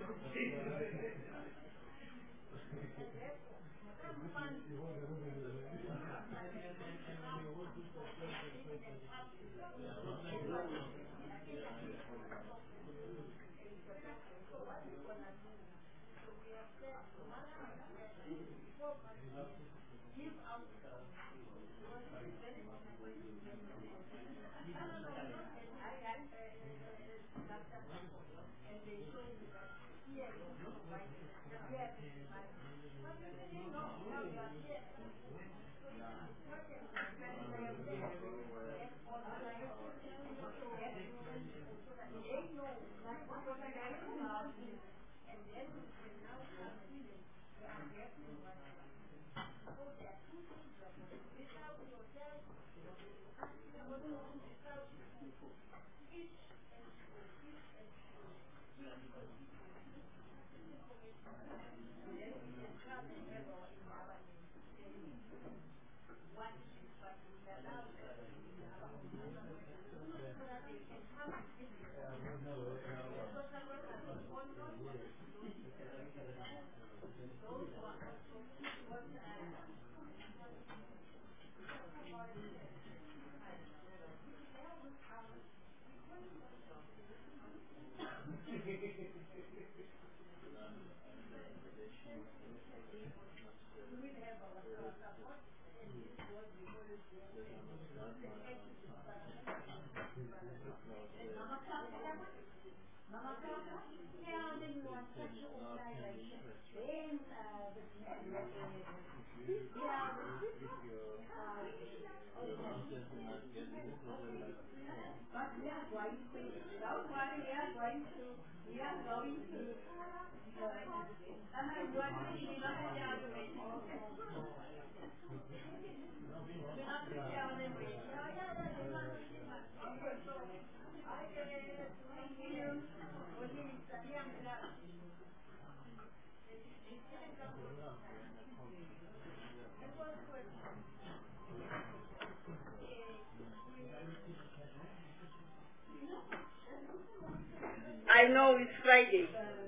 A: I know it's Friday.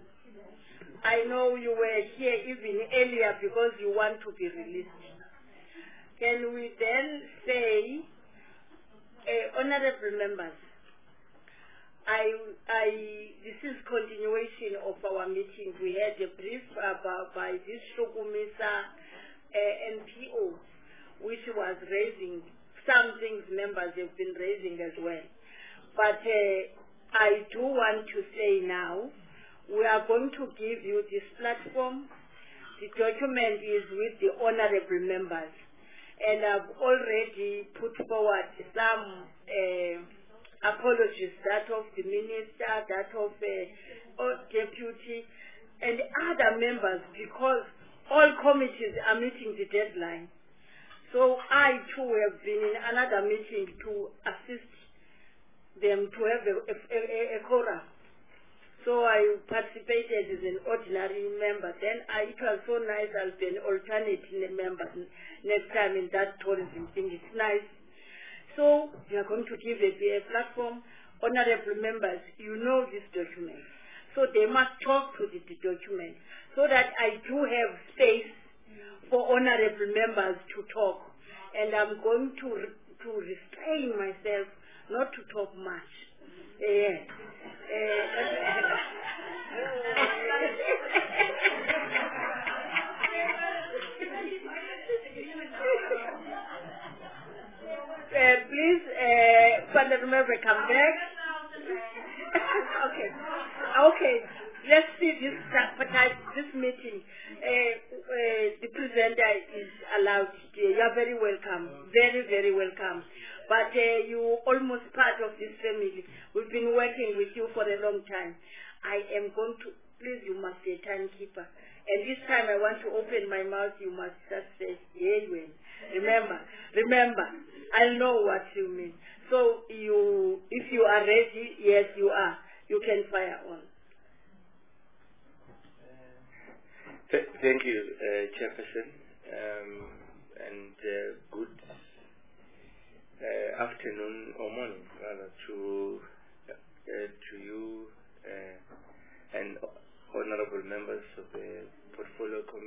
A: I know you were here even earlier because you want to be released. Can we then say, uh, honorable members, I, I, this is continuation of our meeting. We had a brief about by this Shukumisa uh, N P O, which was raising some things members have been raising as well. But uh, I do want to say now, we are going to give you this platform. The document is with the honorable members. And I've already put forward some uh, apologies, that of the minister, that of the uh, deputy, and other members, because all committees are meeting the deadline. So I too have been in another meeting to assist them to have a, a, a, a quorum. So I participated as an ordinary member. Then I, it was so nice, I'll be an alternate member next time in that tourism thing. It's nice. So we are going to give a, a platform. Honorable members, you know this document. So they must talk to the, the document so that I do have space for honorable members to talk. And I'm going to, to restrain myself not to talk much. Yeah. Uh, please, uh, Father Remember, come back. Okay. Okay. Let's see this this meeting. Uh, uh, the presenter is allowed. You are very welcome. Very, very welcome. But uh, you almost part of this family. We've been working with you for a long time. I am going to, please, you must be a timekeeper. And this time I want to open my mouth, you must just say, yeah, you remember, remember, I know what you mean. So you, if you are ready, yes, you are. You can fire on.
H: Th thank you, uh, Chairperson, um, and uh, good Uh, afternoon or morning rather to uh, to you uh, and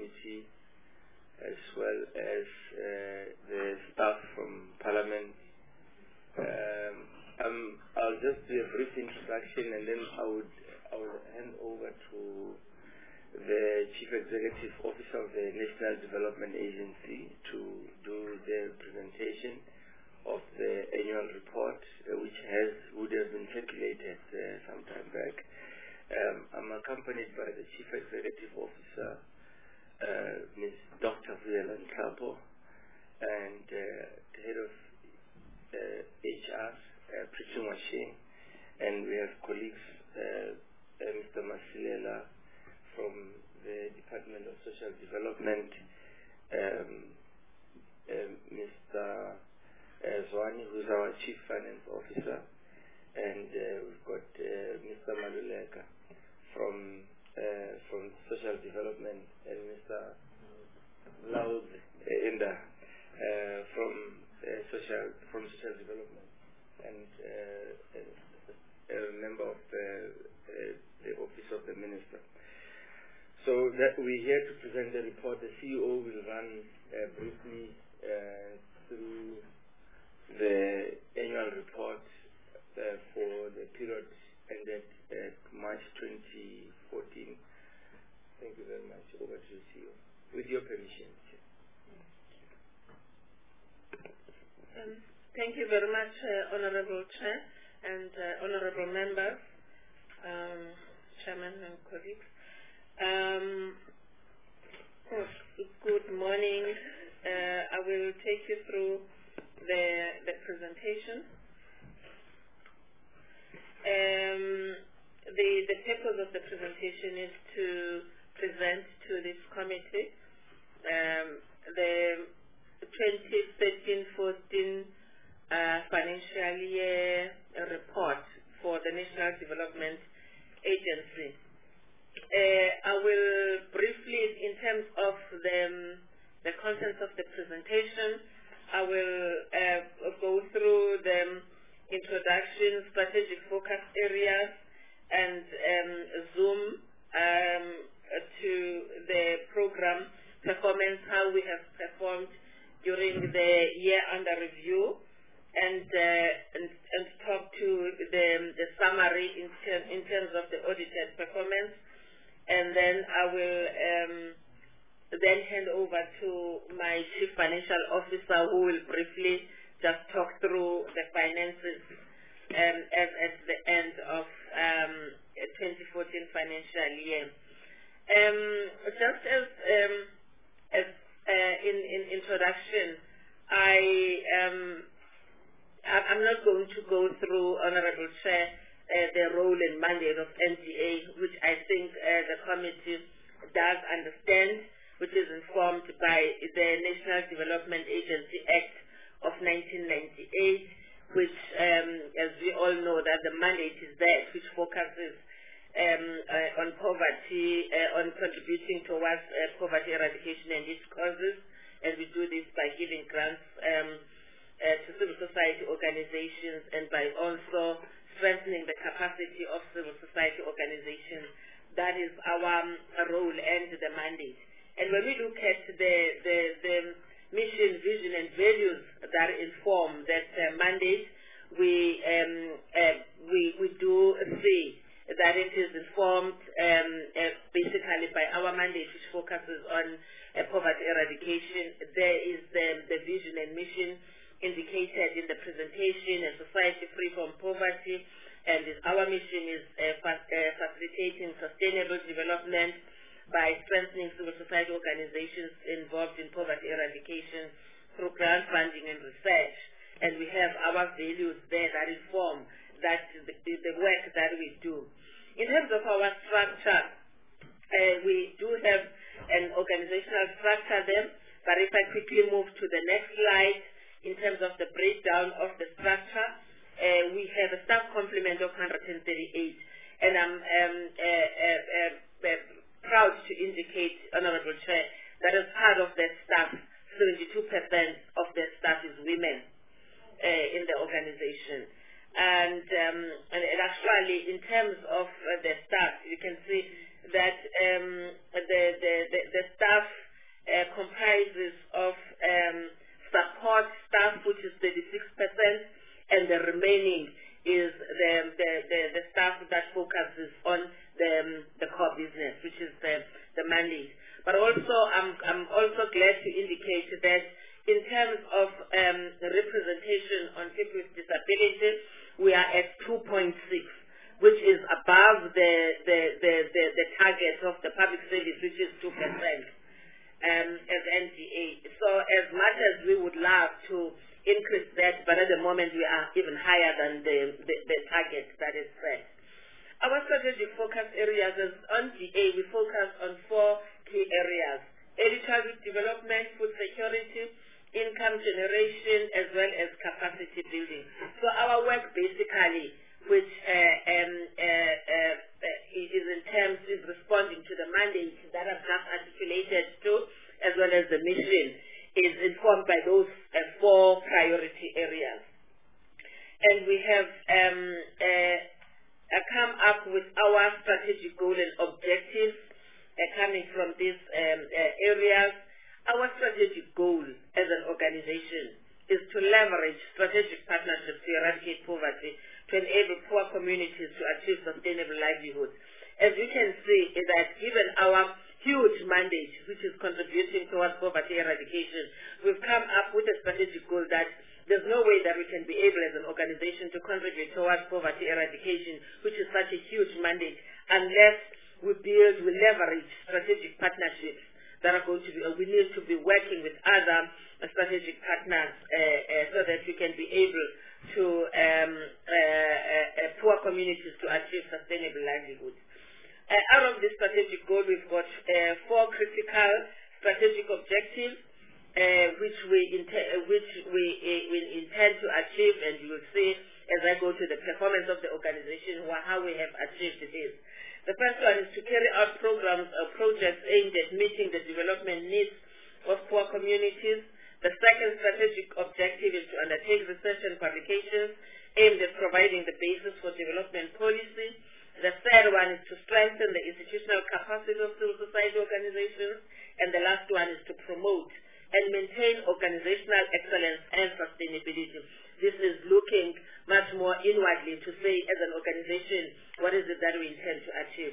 H: committee, as well as uh, the staff from Parliament. Um, um, I'll just do a brief introduction, and then I would I will hand over to the Chief Executive Officer of the National Development Agency to do the presentation of the annual report, uh, which has would have been circulated uh, some time back. Um, I'm accompanied by the Chief Executive Officer, uh, Miz Doctor Vuyela Nhlapo, and uh, the Head of uh, H R, uh, Priti Mwasheng, and we have colleagues, uh, uh, Mister Masilela from the Department of Social Development, um, uh, Mister Uh, Zwani, who's our Chief Finance Officer, and uh, we've got uh, Mister Maluleka from uh, from Social Development, and Mister Laud Inda uh, from uh, Social from Social Development, and uh, a, a member of the, uh, the Office of the Minister. So that we're here to present the report. The C E O will run uh, briefly uh, through the annual report uh, for the period ended uh, March twenty fourteen. Thank you very much. Over to you, C E O. With your permission.
I: Um, thank you very much, uh, Honorable Chair and uh, Honorable Members, um, Chairman and colleagues. Um, oh, good morning. Uh, I will take you through The, the presentation. Um, the, the purpose of the presentation is to present to this committee um, the twenty thirteen fourteen uh, financial year report for the National Development Agency. Uh, I will briefly, in terms of the, the contents of the presentation, I will uh, go through the introduction, strategic focus areas, and um, zoom um, to the program performance, how we have performed during the year under review, and uh, and, and talk to the, the summary in, ter in terms of the audited performance, and then I will um, then hand over to my Chief Financial Officer, who will briefly just talk through the finances um, as at the end of um, twenty fourteen financial year. Um, just as um, as uh, in, in introduction, I um, I'm not going to go through, Honorable Chair, uh, the role and mandate of N D A, which I think uh, the committee does understand, which is informed by the National Development Agency Act of nineteen ninety-eight, which, um, as we all know, that the mandate is that which focuses um, uh, on poverty, uh, on contributing towards uh, poverty eradication and its causes, and we do this by giving grants um, uh, to civil society organizations and by also strengthening the capacity of civil society organizations. That is our um, role and the mandate. And when we look at the, the, the mission, vision, and values that inform that uh, mandate, we, um, uh, we, we do see that it is informed um, uh, basically by our mandate, which focuses on uh, poverty eradication. There is the, the vision and mission indicated in the presentation, a society free from poverty, and our mission is uh, fa uh, facilitating sustainable development by strengthening civil society organizations involved in poverty eradication through grant funding and research. And we have our values there that inform that the, the work that we do. In terms of our structure, uh, we do have an organizational structure there, but if I quickly move to the next slide, in terms of the breakdown of the structure, uh, we have a staff complement of one hundred thirty-eight, and I'm um, uh, uh, uh, uh, proud to indicate, Honorable Chair, that as part of that staff, seventy-two percent of that staff is women uh, in the organization. And, um, and, and actually, in terms of uh, the staff, you can see that um, the, the, the, the staff uh, comprises of um, support staff, which is thirty-six percent, and the remaining is the, the, the, the staff that focuses on the, um, the core business, which is the, the mandate. But also, I'm, I'm also glad to indicate that in terms of um, the representation on people with disability, we are at two point six, which is above the, the, the, the, the target of the public service, which is two percent um, as N G A. So as much as we would love to increase that, but at the moment we are even higher than the, the, the target that is set. Our strategic focus areas as on G A, we focus on four key areas: early childhood development, food security, income generation, as well as capacity building. So our work basically, which uh, um, uh, uh, uh, is in terms, is responding to the mandate that I've just articulated to, as well as the mission, is informed by those uh, four priority areas. And we have um, uh, uh, come up with our strategic goal and objectives uh, coming from these um, uh, areas. Our strategic goal as an organization is to leverage strategic partnerships to eradicate poverty, to enable poor communities to achieve sustainable livelihoods. As you can see, is that given our huge mandate, which is contributing towards poverty eradication, we've come up with a strategic goal that there's no way that we can be able as an organization to contribute towards poverty eradication, which is such a huge mandate, unless we build, we leverage strategic partnerships that are going to be, we need to be working with other uh, strategic partners uh, uh, so that we can be able to um, uh, uh, uh, poor communities to achieve sustainable livelihoods. Uh, out of this strategic goal, we've got uh, four critical strategic objectives uh, which we int- which we, uh, we intend to achieve, and you will see as I go to the performance of the organization how we have achieved this. The first one is to carry out programs or projects aimed at meeting the development needs of poor communities. The second strategic objective is to undertake research and publications aimed at providing the basis for development policy. The third one is to strengthen the institutional capacity of civil society organizations. And the last one is to promote and maintain organizational excellence and sustainability. This is looking much more inwardly to say, as an organization, what is it that we intend to achieve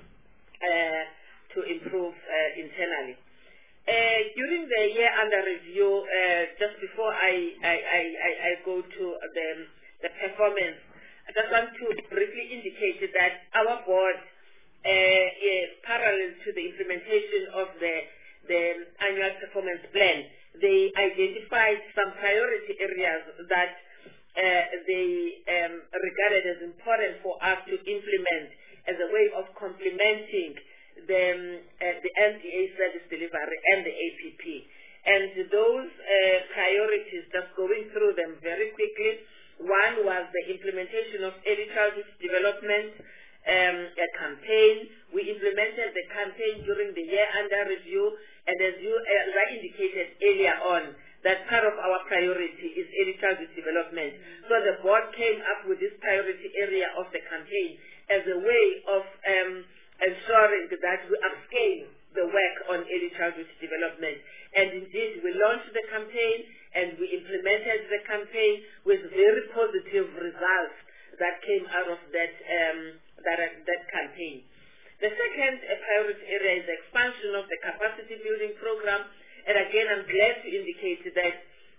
I: uh, to improve uh, internally. Uh, during the year under review, uh, just before I, I, I, I go to the, the performance, I just want to briefly indicate that our board, uh, uh, parallel to the implementation of the, the annual performance plan, they identified some priority areas that uh, they um, regarded as important for us to implement as a way of complementing the, um, uh, the N D A service delivery and the A P P. And those uh, priorities, just going through them very quickly, one was the implementation of early childhood development um, a campaign. We implemented the campaign during the year under review, and as, you, as I indicated earlier on, that part of our priority is early childhood development. Mm-hmm. So the board came up with this priority area of the campaign as a way of um, ensuring that we upscale the work on early childhood development. And indeed, we launched the campaign and we implemented the campaign with very positive results that came out of that, um, that, uh, that campaign. The second uh, priority area is the expansion of the capacity building program. And again, I'm glad to indicate that,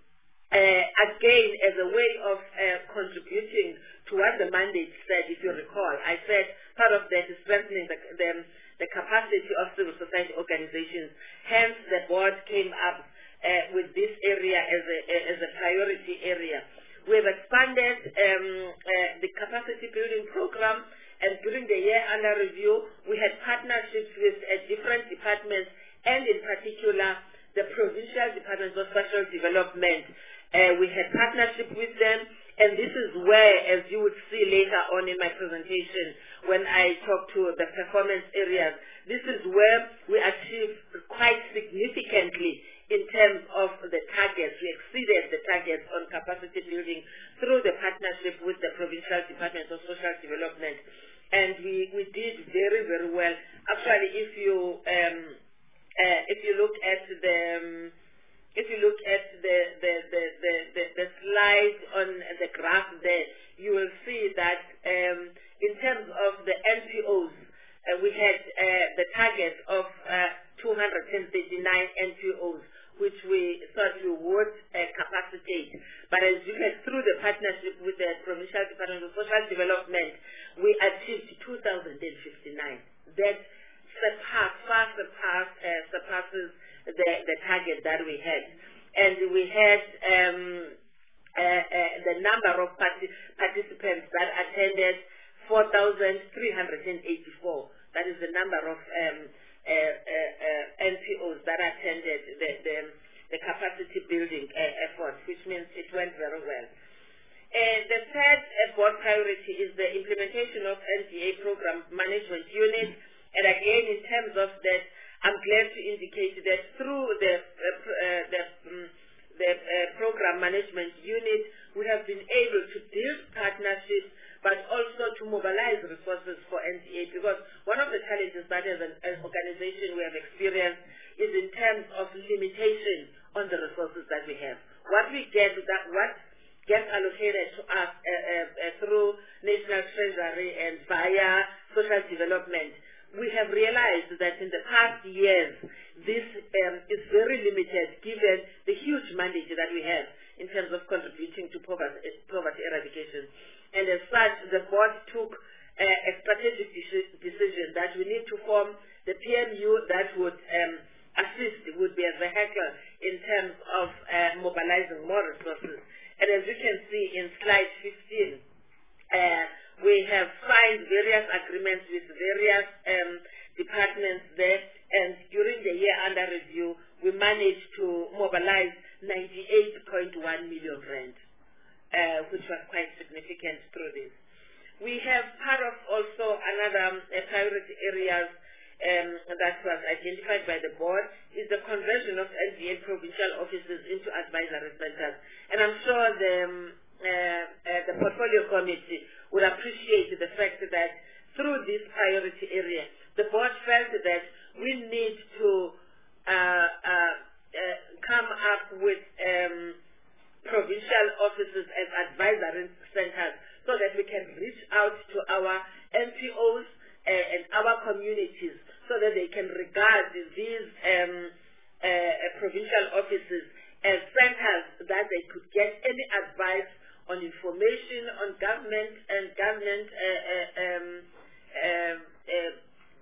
I: uh, again, as a way of uh, contributing to what the mandate said, if you recall, I said part of that is strengthening the, the, the capacity of civil society organizations. Hence, the board came up uh, with this area as a, as a priority area. We have expanded um, uh, the capacity building program, and during the year under review, we had partnerships with uh, different departments, and in particular, the provincial departments of social development. Uh, we had partnership with them, and this is where, as you would see later on in my presentation, when I talk to the performance areas, this is where we achieved quite significantly in terms of the targets. We exceeded the targets on capacity building through the partnership with the provincial departments of social development. And we, we did very, very well. actually, if you um, uh, if you look at the um, if you look at the the, the, the, the the slide on the graph there, you will see that um, in terms of the N P Os, uh, we had uh, the target of uh, two hundred thirty-nine N P Os, which we thought we would uh, capacitate. But as you can, through the partnership with the Provincial Department of Social Development, we achieved two thousand fifty-nine. That surpass, far surpass, uh, surpasses the, the target that we had. And we had um, uh, uh, the number of partic participants that attended, four thousand three hundred eighty-four. That is the number of um, uh, uh, uh, N P Os that attended the, the, the capacity building uh, effort, which means it went very well. Uh, the third uh, board priority is the implementation of N D A program management unit. And again, in terms of that, I'm glad to indicate that through the, uh, uh, the, um, the uh, program management unit, we have been able to build partnerships, but also to mobilize resources for N D A, because one of the challenges that as an, an organization we have experienced is in terms of limitation on the resources that we have. What we get, that what gets allocated to us uh, uh, uh, through National Treasury and via social development, we have realized that in the past years, this um, is very limited given the huge mandate that we have in terms of contributing to poverty, poverty eradication. And as such, the board took uh, a strategic decision that we need to form the P M U that would um, assist, would be a vehicle in terms of uh, mobilizing more resources. And as you can see in slide fifteen, uh, we have signed various agreements with various um, departments there, and during the year under review, we managed to mobilize ninety-eight point one million rand, uh, which was quite significant through this. We have part of also another uh, priority areas um, that was identified by the board is the conversion of N D A provincial offices into advisory centers. And I'm sure the, um, uh, uh, the portfolio committee would appreciate the fact that through this priority area, the board felt that we need to uh, uh, uh, come up with um, provincial offices as advisory centers so that we can reach out to our N P Os uh, and our communities so that they can regard these um, uh, provincial offices as centers that they could get any advice on information on government and government uh, uh, um, uh, uh,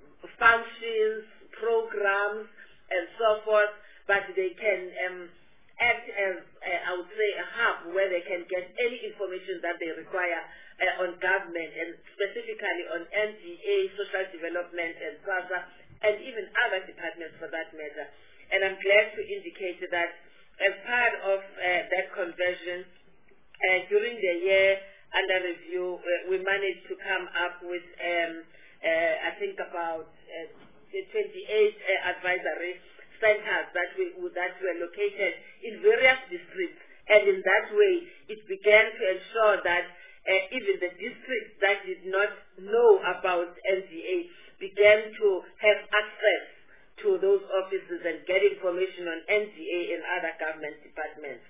I: functions, programs, and so forth, but they can um, act as, uh, I would say, a hub where they can get any information that they require uh, on government, and specifically on N D A, social development, and SASSA, and even other departments for that matter. And I'm glad to indicate that as part of uh, that conversion, Uh, during the year under review, uh, we managed to come up with, um, uh, I think, about uh, twenty-eight uh, advisory centers that we that were located in various districts, and in that way, it began to ensure that uh, even the districts that did not know about N D A began to have access to those offices and get information on N D A and other government departments.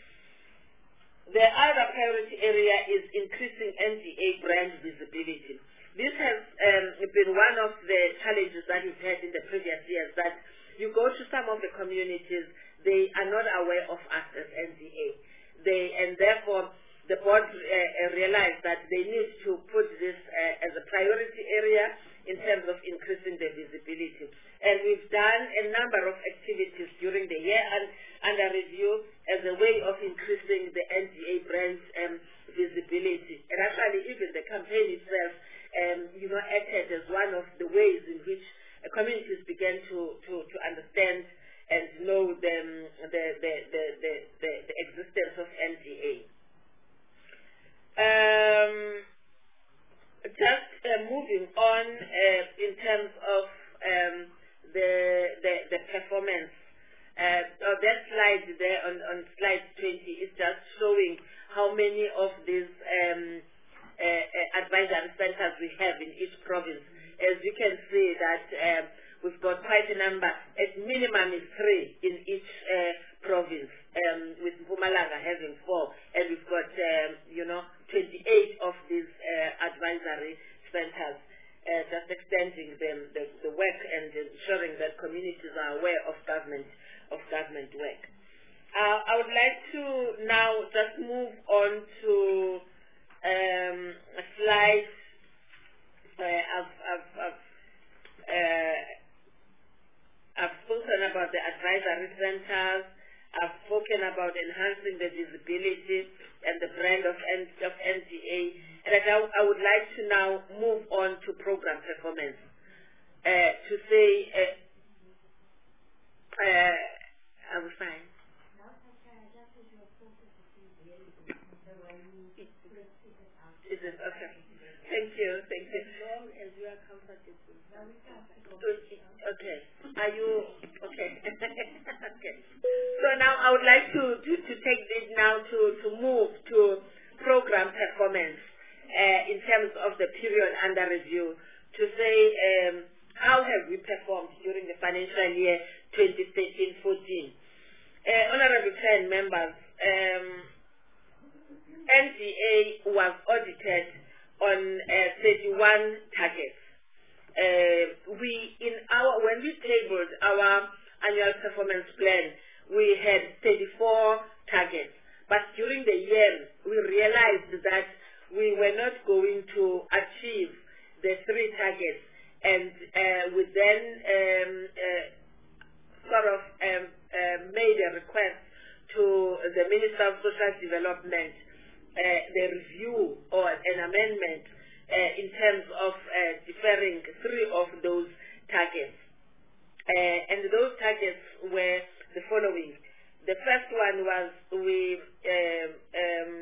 I: The other priority area is increasing N D A brand visibility. This has um, been one of the challenges that we've had in the previous years, that you go to some of the communities, they are not aware of us as N D A. They, and therefore, the board uh, realized that they need to put this uh, as a priority area in terms of increasing the visibility. And we've done a number of activities during the year and under review as a way of increasing the N D A brand um, visibility. And actually, even the campaign itself, um, you know, acted as one of the ways in which uh, communities began to, to, to understand and know the, the, the, the, the, the, the existence of N D A. Um, just uh, moving on uh, in terms of um, the, the, the performance. Uh, oh, that slide there on, on slide twenty is just showing how many of these um, uh, advisory centers we have in each province. As you can see that um, we've got quite a number, at minimum is three in each uh, province, um, with Mpumalanga having four, and we've got, um, you know, twenty-eight of these uh, advisory centers, uh, just extending them, the, the work and ensuring that communities are aware of government, of government work. Uh, I would like to now just move on to um, a slide. Uh, I've, I've, I've, uh, I've spoken about the advisory centers. I've spoken about enhancing the visibility and the brand of, N of N T A. And I, I would like to now move on to program performance. Uh, to say, uh, uh, I will find. Is it okay? Thank you, thank you.
A: As long as you are comfortable.
I: Okay. Are you okay? Okay. So now I would like to, to, to take this now to, to move to program performance uh, in terms of the period under review, to say um, how have we performed during the financial year twenty thirteen fourteen. Uh, Honorable Chair and members, um, N T A was audited on uh, thirty-one targets. Uh, we in our when we tabled our annual performance plan, we had thirty-four targets. But during the year, we realized that we were not going to achieve the three targets, and uh, we then um, uh, sort of um, uh, made a request to the Minister of Social Development, uh, the review or an amendment uh, in terms of uh, deferring three of those targets. Uh, and those targets were the following. The first one was we um, um,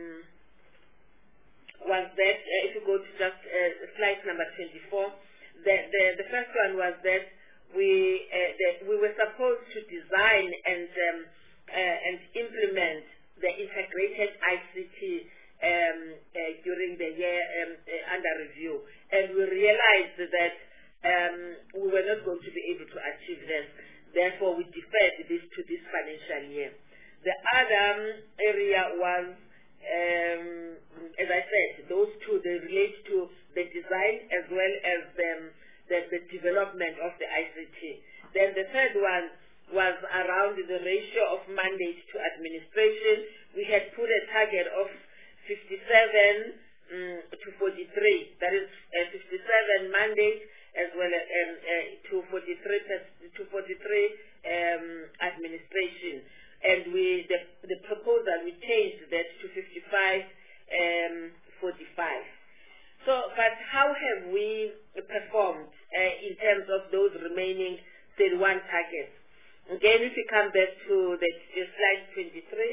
I: was that uh, if you go to just uh, slide number twenty-four, the, the the first one was that we uh, that we were supposed to design and um, uh, and implement the integrated I C T um, uh, during the year um, uh, under review, and we realized that um, we were not going to be able to achieve this. Therefore, we deferred this to this financial year. The other um, area was, um, as I said, those two, they relate to the design as well as the, the, the development of the I C T. Then the third one was around the ratio of mandate to administration. We had put a target of fifty-seven um, to forty-three. That is uh, fifty-seven mandate as well as um, uh, to forty-three to forty-three um, administration, and we the, the proposal we changed that to fifty-five um, forty-five. So, but how have we performed uh, in terms of those remaining thirty-one targets? Again, if you come back to the, the slide twenty-three,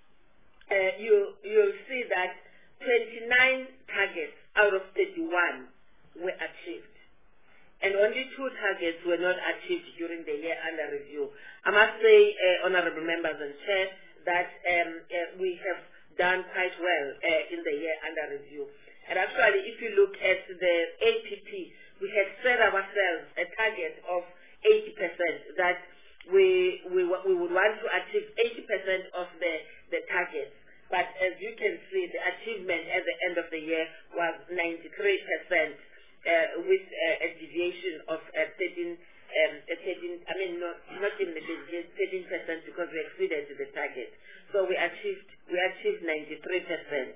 I: uh, you you'll see that twenty-nine targets out of thirty-one were achieved. And only two targets were not achieved during the year under review. I must say, uh, honorable members and chair, that um, uh, we have done quite well uh, in the year under review. And actually, if you look at the A P P, we had set ourselves a target of eighty percent, that we, we, we would want to achieve eighty percent of the, the targets. But as you can see, the achievement at the end of the year was ninety-three percent. Uh, with uh, a deviation of uh, thirteen, um, thirteen, I mean, not, not even the thirteen percent because we exceeded the target. So we achieved, we achieved ninety-three percent.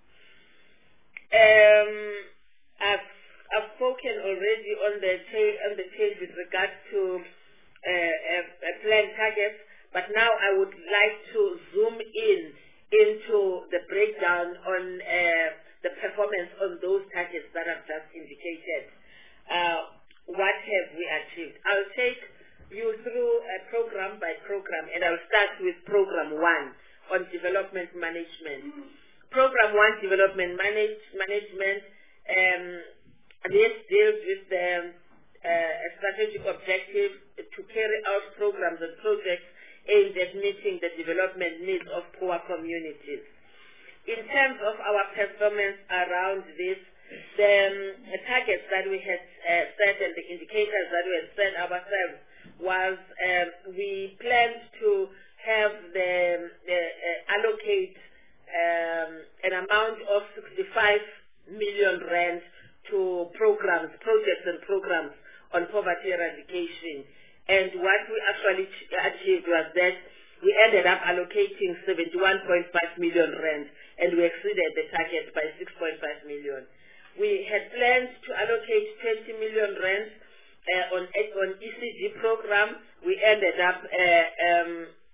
I: Um, I've, I've spoken already on the change, on the change with regards to uh, uh, planned targets, but now I would like to zoom in into the breakdown on uh, the performance on those targets that I've just indicated. Uh, what have we achieved? I'll take you through a program by program, and I'll start with program one on development management. Program one, development manage, management, um, this deals with the uh, strategic objective to carry out programs and projects aimed at meeting the development needs of poor communities. in terms of our performance around this, the um, targets that we had uh, set and the indicators that we had set ourselves was um, we planned to have the, the uh, allocate um, an amount of sixty-five million rand to programs, projects and programs on poverty eradication. And what we actually achieved was that we ended up allocating seventy-one point five million rand, and we exceeded the target by six point five million. We had planned to allocate twenty million rand uh, on on E C G program. We ended up uh, um,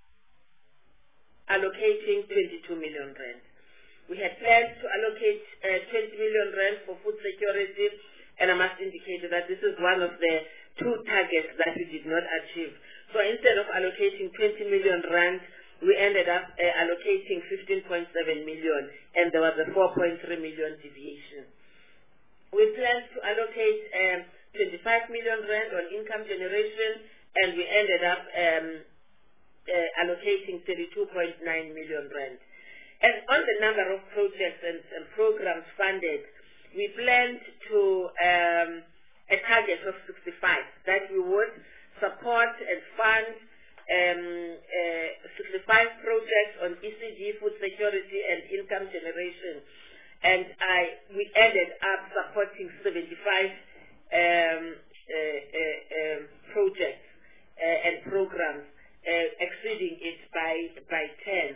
I: allocating twenty-two million rand. We had planned to allocate uh, twenty million rand for food security, and I must indicate that this is one of the two targets that we did not achieve. So instead of allocating twenty million rand, we ended up uh, allocating fifteen point seven million, and there was a four point three million deviation. We planned to allocate um, twenty-five million rand on income generation, and we ended up um, uh, allocating thirty-two point nine million rand. And on the number of projects and, and programs funded, we planned to um, a target of sixty-five, that we would support and fund um, uh, sixty-five projects on E C G, food security, and income generation. And I, we ended up supporting seventy-five um, uh, uh, um, projects uh, and programs, uh, exceeding it by, by ten.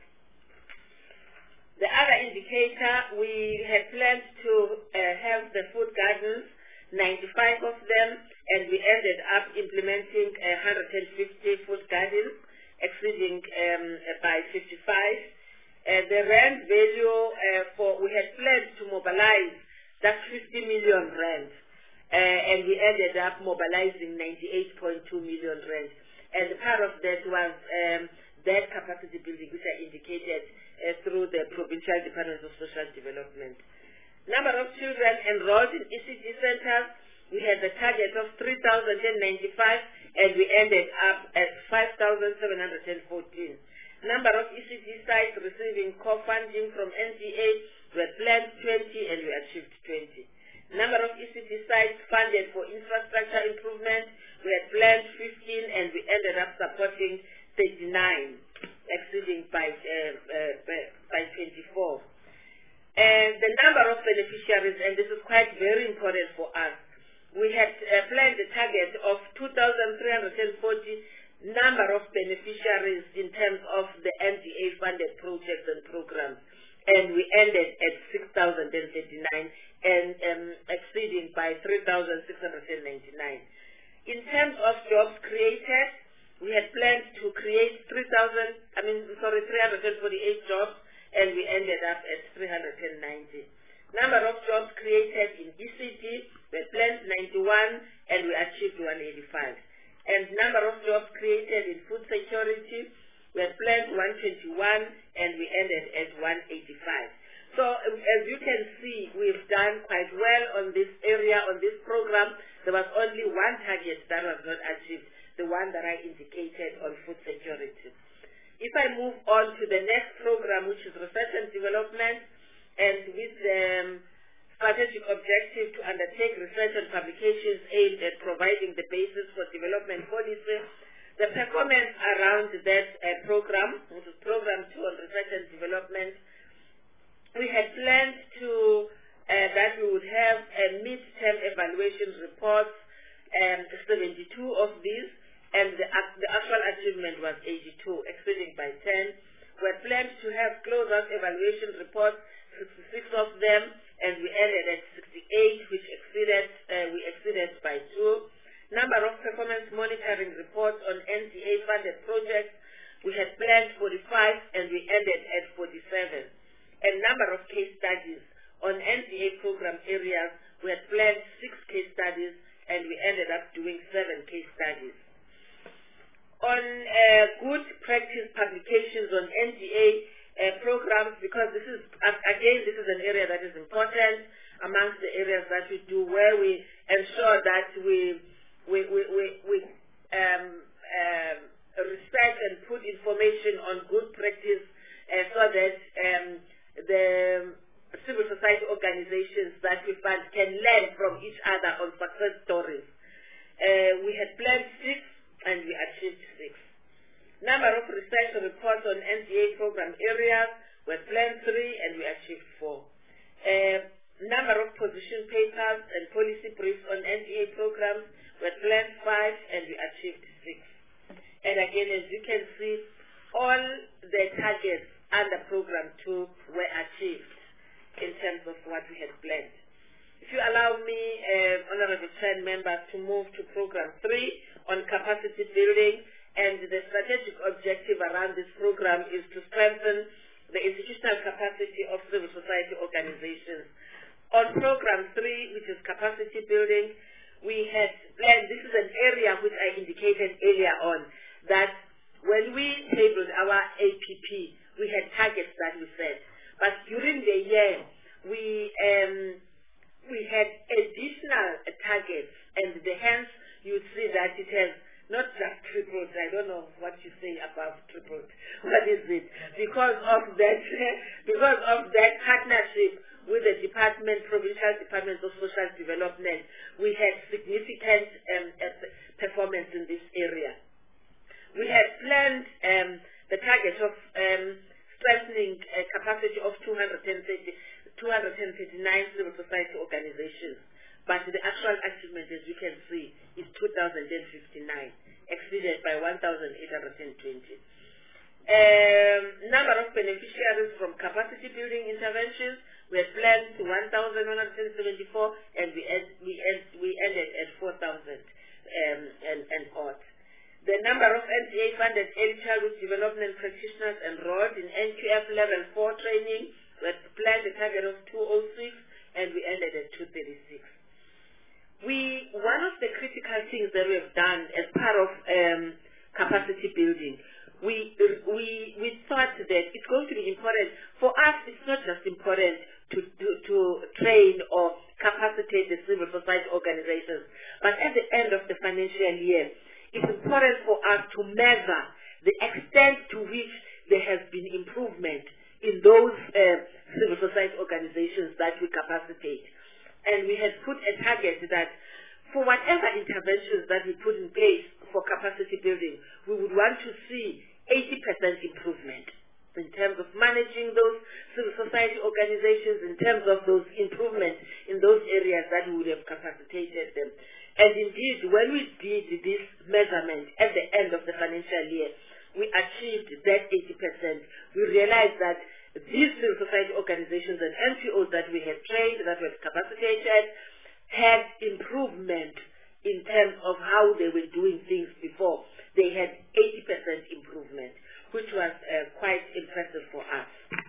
I: The other indicator, we had planned to uh, have the food gardens, ninety-five of them, and we ended up implementing one hundred fifty food gardens, exceeding um, by fifty-five. Uh, the rand value uh, for, we had planned to mobilize that fifty million rand, uh, and we ended up mobilizing ninety-eight point two million rand. And part of that was um, that capacity building, which I indicated uh, through the Provincial Department of Social Development. Number of children enrolled in E C G centers, we had the target of three thousand ninety-five, and we ended up at five thousand seven hundred fourteen. Number of E C G sites receiving core funding from N G A, we had planned twenty, and we achieved twenty. Number of E C G sites funded for infrastructure improvement, we had planned fifteen, and we ended up supporting thirty-nine, exceeding by, uh, uh, by twenty-four. And the number of beneficiaries, and this is quite very important for us, we had uh, planned the target of two thousand three hundred forty number of beneficiaries in terms of the N G A-funded projects and programs, and we ended at six thousand thirty-nine and um, exceeding by three thousand six hundred ninety-nine. In terms of jobs created, we had planned to create three thousand, I mean, sorry, three hundred forty-eight jobs, and we ended up at three hundred ninety. Number of jobs created in E C G, we had planned ninety-one, and we achieved one hundred eighty-five. And number of jobs created in food security, we had planned one hundred twenty-one, and we ended at one hundred eighty-five. So as you can see, we've done quite well on this area, on this program. There was only one target that was not achieved, the one that I indicated on food security. If I move on to the next program, which is research and development, and with the um, strategic objective to undertake research and publications aimed at providing the basis for development policy, the performance around that uh, program, which is program two on research and development, we had planned to uh, that we would have a mid-term evaluation report, um, seventy-two of these, and the, uh, the actual achievement was eighty-two, exceeding by ten. We had planned to have closeout evaluation reports, sixty-six of them, and we ended at sixty-eight, which exceeded, uh, we exceeded by two. Number of performance monitoring reports on N G A-funded projects, we had planned forty-five, and we ended at forty-seven. And number of case studies on N G A program areas, we had planned six case studies, and we ended up doing seven case studies. On uh, good practice publications on N G A uh, programs, because this is, again, this is an area that is important amongst the areas that we do, where we ensure that we we we we, we um, um, respect and put information on good practice, uh, so that um, the civil society organizations that we fund can learn from each other on success stories. Uh, we had planned six and we achieved six. Number of research reports on N D A program areas were planned three and we achieved four. Uh, number of position papers and policy briefs on N D A programs were planned five and we achieved six. And again, as you can see, all the targets under program two were achieved in terms of what we had planned. If you allow me, uh, honorable chair members, to move to program three on capacity building, and the strategic objective around this program is to strengthen the institutional capacity of civil society organizations. On program three, which is capacity building, we had planned, this is an area which I indicated earlier on, that when we tabled our A P P, we had targets that we set. But during the year, we um, we had additional targets, and the, hence you see that it has not just tripled. I don't know what you say above tripled. What is it? Because of that, because of that partnership with the department, provincial departments of social development, we had significant um, performance in this area. We had planned um, the target of um, strengthening uh, capacity of two hundred thirty-nine civil society organizations. But the actual achievement, as you can see, is two thousand fifty-nine, exceeded by one thousand eight hundred twenty. Um, number of beneficiaries from capacity building interventions were planned to one thousand one hundred seventy-four, and we, end, we, end, we ended at four thousand um, and, and odd. The number of N D A-funded early childhood development practitioners enrolled in N Q F Level four training was planned a target of two oh six, and we ended at two thirty-six. We, one of the critical things that we have done as part of um, capacity building, we, we, we thought that it's going to be important. For us, it's not just important to, to, to train or capacitate the civil society organizations, but at the end of the financial year, it's important for us to measure the extent to which there has been improvement in those uh, civil society organizations that we capacitate. And we had put a target that for whatever interventions that we put in place for capacity building, we would want to see eighty percent improvement in terms of managing those civil society organizations, in terms of those improvements in those areas that we would have capacitated them. And indeed, when we did this measurement at the end of the financial year, we achieved that eighty percent. We realized that these civil society organizations and N P Os that we had trained, that were capacitated, had improvement in terms of how they were doing things before. They had eighty percent improvement, which was uh, quite impressive for us.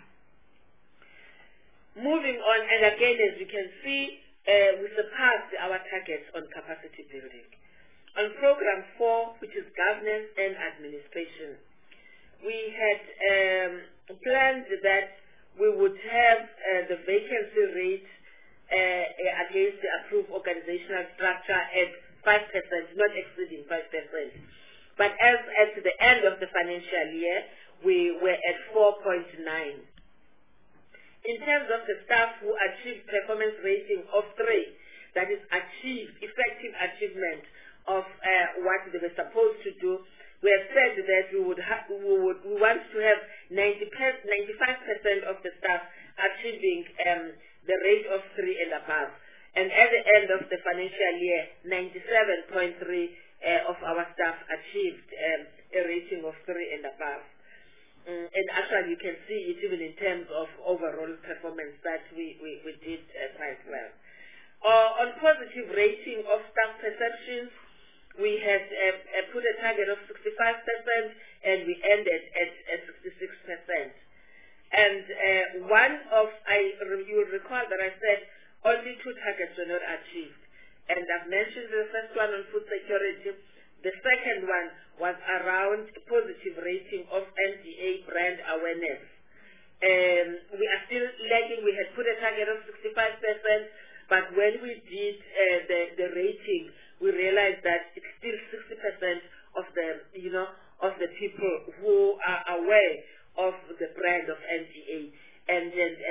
I: Moving on, and again, as you can see, uh, we surpassed our targets on capacity building. On program four, which is governance and administration, we had um, planned that we would have uh, the vacancy rate uh, against the approved organizational structure at five percent, not exceeding five percent. But as at the end of the financial year, we were at four point nine. In terms of the staff who achieved performance rating of three, that is achieved, effective achievement of uh, what they were supposed to do, we have said that we would ha we would we want to have ninety-five percent of the staff achieving um, the rate of three and above. And at the end of the financial year, ninety-seven point three uh, of our staff achieved um, a rating of three and above. Um, and actually, you can see it even in terms of overall performance that we, we, we did uh, quite well. Uh, on positive rating of staff perceptions, we had uh, uh, put a target of sixty-five percent, and we ended at, at sixty-six percent. And uh, one of, I, you will recall that I said only two targets were not achieved. And I've mentioned the first one on food security. The second one was around positive rating of N D A brand awareness. Um, we are still lagging. We had put a target of sixty-five percent, but when we did uh, the, the rating, we realized that it's still sixty percent of the, you know, of the people who are aware of the brand of N D A. And, and,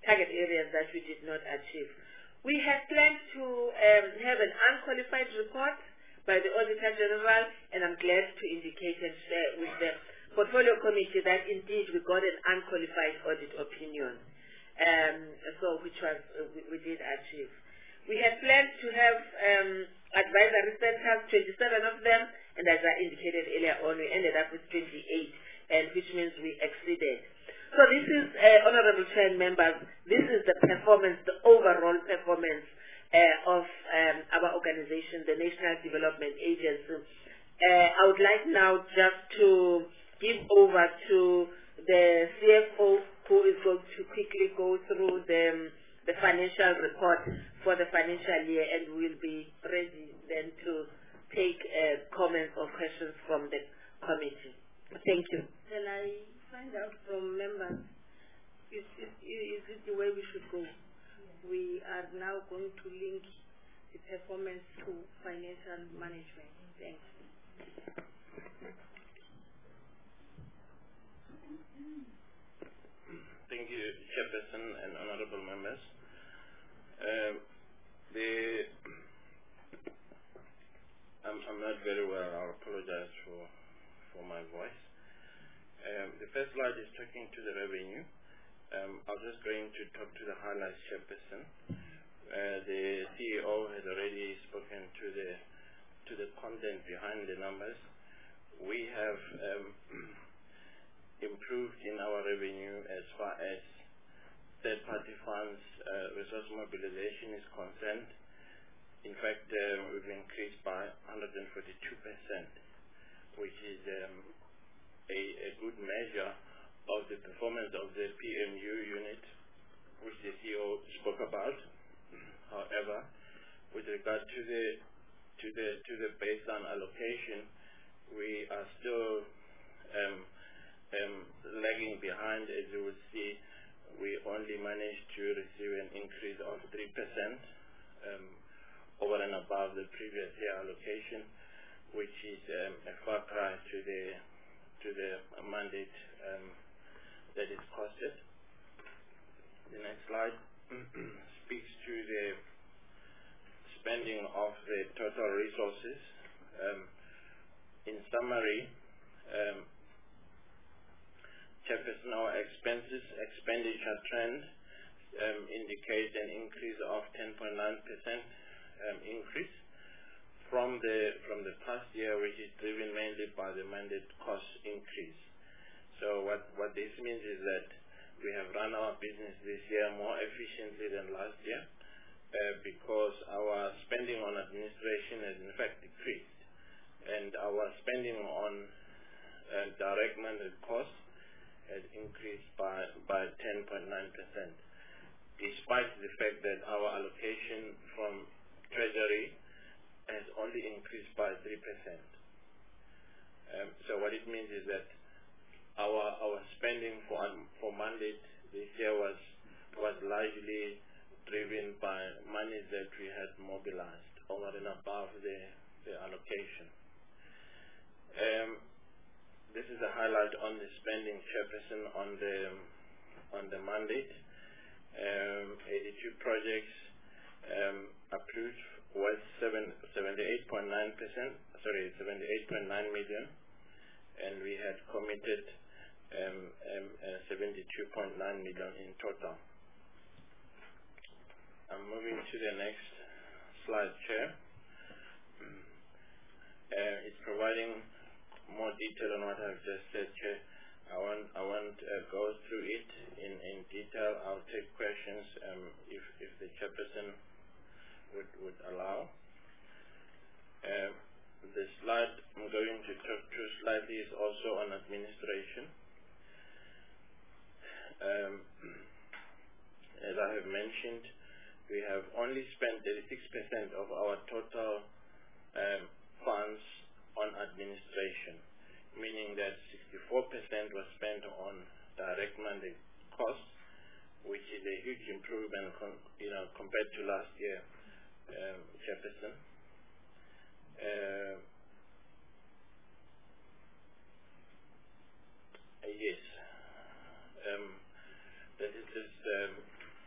I: target areas that we did not achieve. We had planned to um, have an unqualified report by the Auditor General, and I'm glad to indicate and share with the Portfolio Committee that indeed we got an unqualified audit opinion, um, so which was uh, we, we did achieve. We had planned to have um, advisory centers, twenty-seven of them, and as I indicated earlier on, we ended up with twenty-eight, and which means we exceeded. So this is, uh, Honorable Chair and members, this is the performance, the overall performance uh, of um, our organization, the National Development Agency. Uh, I would like now just to give over to the C F O, who is going to quickly go through the, the financial report for the financial year, and we'll be ready then to take uh, comments or questions from the committee. Thank you.
A: Can I find out from members, is, is, is it the way we should go? We are now going to link the performance to financial management. Thanks.
J: Thank you, Chairperson and honorable members. Uh, the, I'm, I'm not very well. I apologize for, for my voice. Um, the first slide is talking to the revenue. Um, I'm just going to talk to the highlights, Chairperson. Uh, the C E O has already spoken to the to the content behind the numbers. We have um, improved in our revenue as far as third-party funds uh, resource mobilization is concerned. In fact, uh, we've increased by one hundred forty-two percent, which is um, a, a good measure of the performance of the P M U unit, which the C E O spoke about. However, with regard to the to the to the baseline allocation, we are still um, um, lagging behind. As you will see, we only managed to receive an increase of three percent um, over and above the previous year allocation, which is um, a far cry to the to the mandate um, that is costed. The next slide speaks to the spending of the total resources. Um, in summary, um, Chairperson, our expenses expenditure trend um, indicates an increase of ten point nine percent um, increase from the from the past year, which is driven mainly by the mandate cost increase. So what, what this means is that we have run our business this year more efficiently than last year uh, because our spending on administration has in fact decreased, and our spending on uh, direct mandate costs has increased by, by ten point nine percent, despite the fact that our allocation from Treasury has only increased by three percent. Um, so what it means is that Our our spending for for mandate this year was was largely driven by money that we had mobilized over and above the the allocation. Um, this is a highlight on the spending, Chairperson, on the on the mandate. Um, eighty-two projects um, approved was seventy-eight point nine percent. Sorry, seventy-eight point nine million, and we had committed Um, um, uh, seventy-two point nine million in total. I'm moving to the next slide, Chair. Uh, it's providing more detail on what I've just said, Chair. I want I want to uh, go through it in, in detail. I'll take questions um, if if the Chairperson would would allow. Uh, the slide I'm going to talk to slightly is also on administration. Um, as I have mentioned, we have only spent thirty-six percent of our total um, funds on administration, meaning that sixty-four percent was spent on direct mandate costs, which is a huge improvement, com you know, compared to last year, um, Chairperson. Uh, yes. Um, That is just um,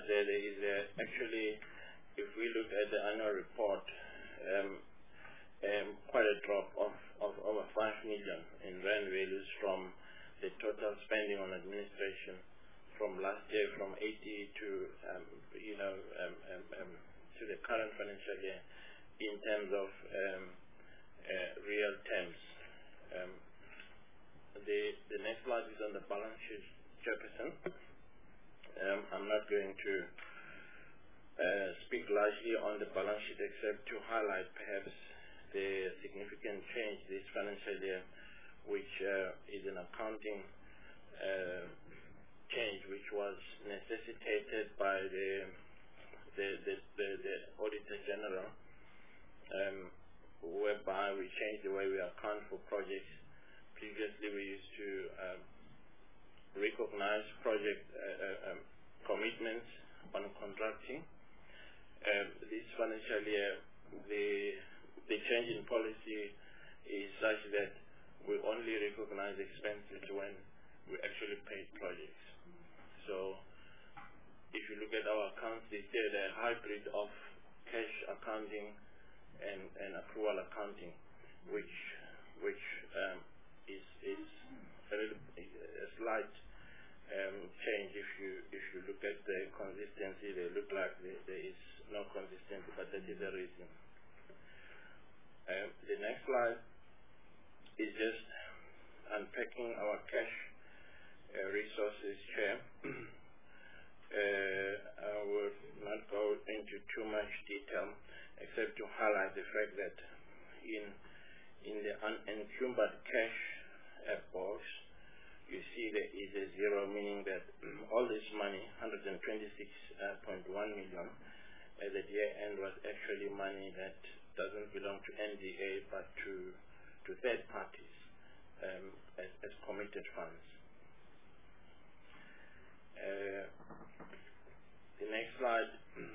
J: slides there, there is uh, actually, if we look at the annual report, um, um, quite a drop of, of over five million in rand values from the total spending on administration from last year, from eighty to, um, you know, um, um, um, to the current financial year in terms of um, uh, real terms. Um, the, the next slide is on the balance sheet, Chairperson. Um, I'm not going to uh, speak largely on the balance sheet except to highlight perhaps the significant change this financial year, which uh, is an accounting uh, change which was necessitated by the the, the, the, the Auditor General, um, whereby we changed the way we account for projects. Previously we used to um, recognize project uh, um, commitments on contracting. Um, this financial year, the the change in policy is such that we only recognize expenses when we actually pay projects. So, if you look at our accounts, they say they're a hybrid of cash accounting and, and accrual accounting, which which um, is is a, little, a slight Um, change. If you if you look at the consistency, they look like they, there is no consistency, but that is the reason. Um, the next slide is just unpacking our cash uh, resources, Chair. uh, I will not go into too much detail, except to highlight the fact that in in the unencumbered cash uh, box, you see there is a zero, meaning that all this money, one hundred twenty-six point one million at the year end, was actually money that doesn't belong to N D A but to to third parties um, as, as committed funds. Uh, the next slide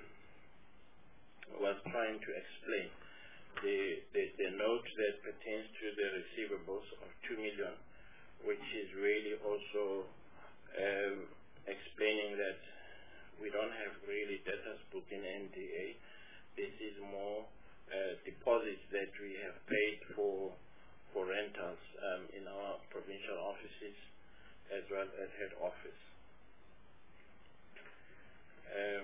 J: was trying to explain the, the, the note that pertains to the receivables of two million, which is really also um, explaining that we don't have really debtors booked in N D A. This is more uh, deposits that we have paid for for rentals um, in our provincial offices as well as head office. Um,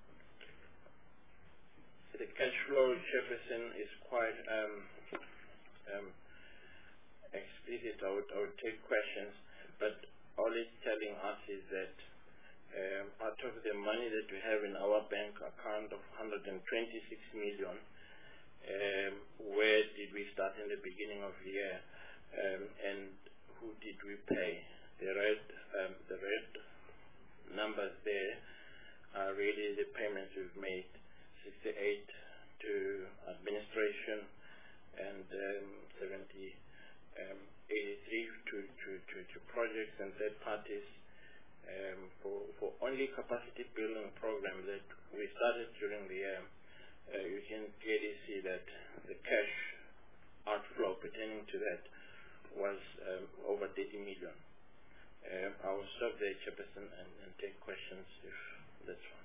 J: the cash flow, Chairperson, is quite um, um, explicit. I would, I would take questions, but all it's telling us is that um, out of the money that we have in our bank account of one hundred twenty-six million, um, where did we start in the beginning of the year, um, and who did we pay? The red, um, the red numbers there are really the payments we've made, sixty-eight to administration and um, seventy. Um, eighty-three to, to, to, to projects and third parties um, for, for only capacity building program that we started during the year. Uh, you can clearly see that the cash outflow pertaining to that was um, over thirty million. Um, I will stop there, Chairperson, and, and take questions if that's fine.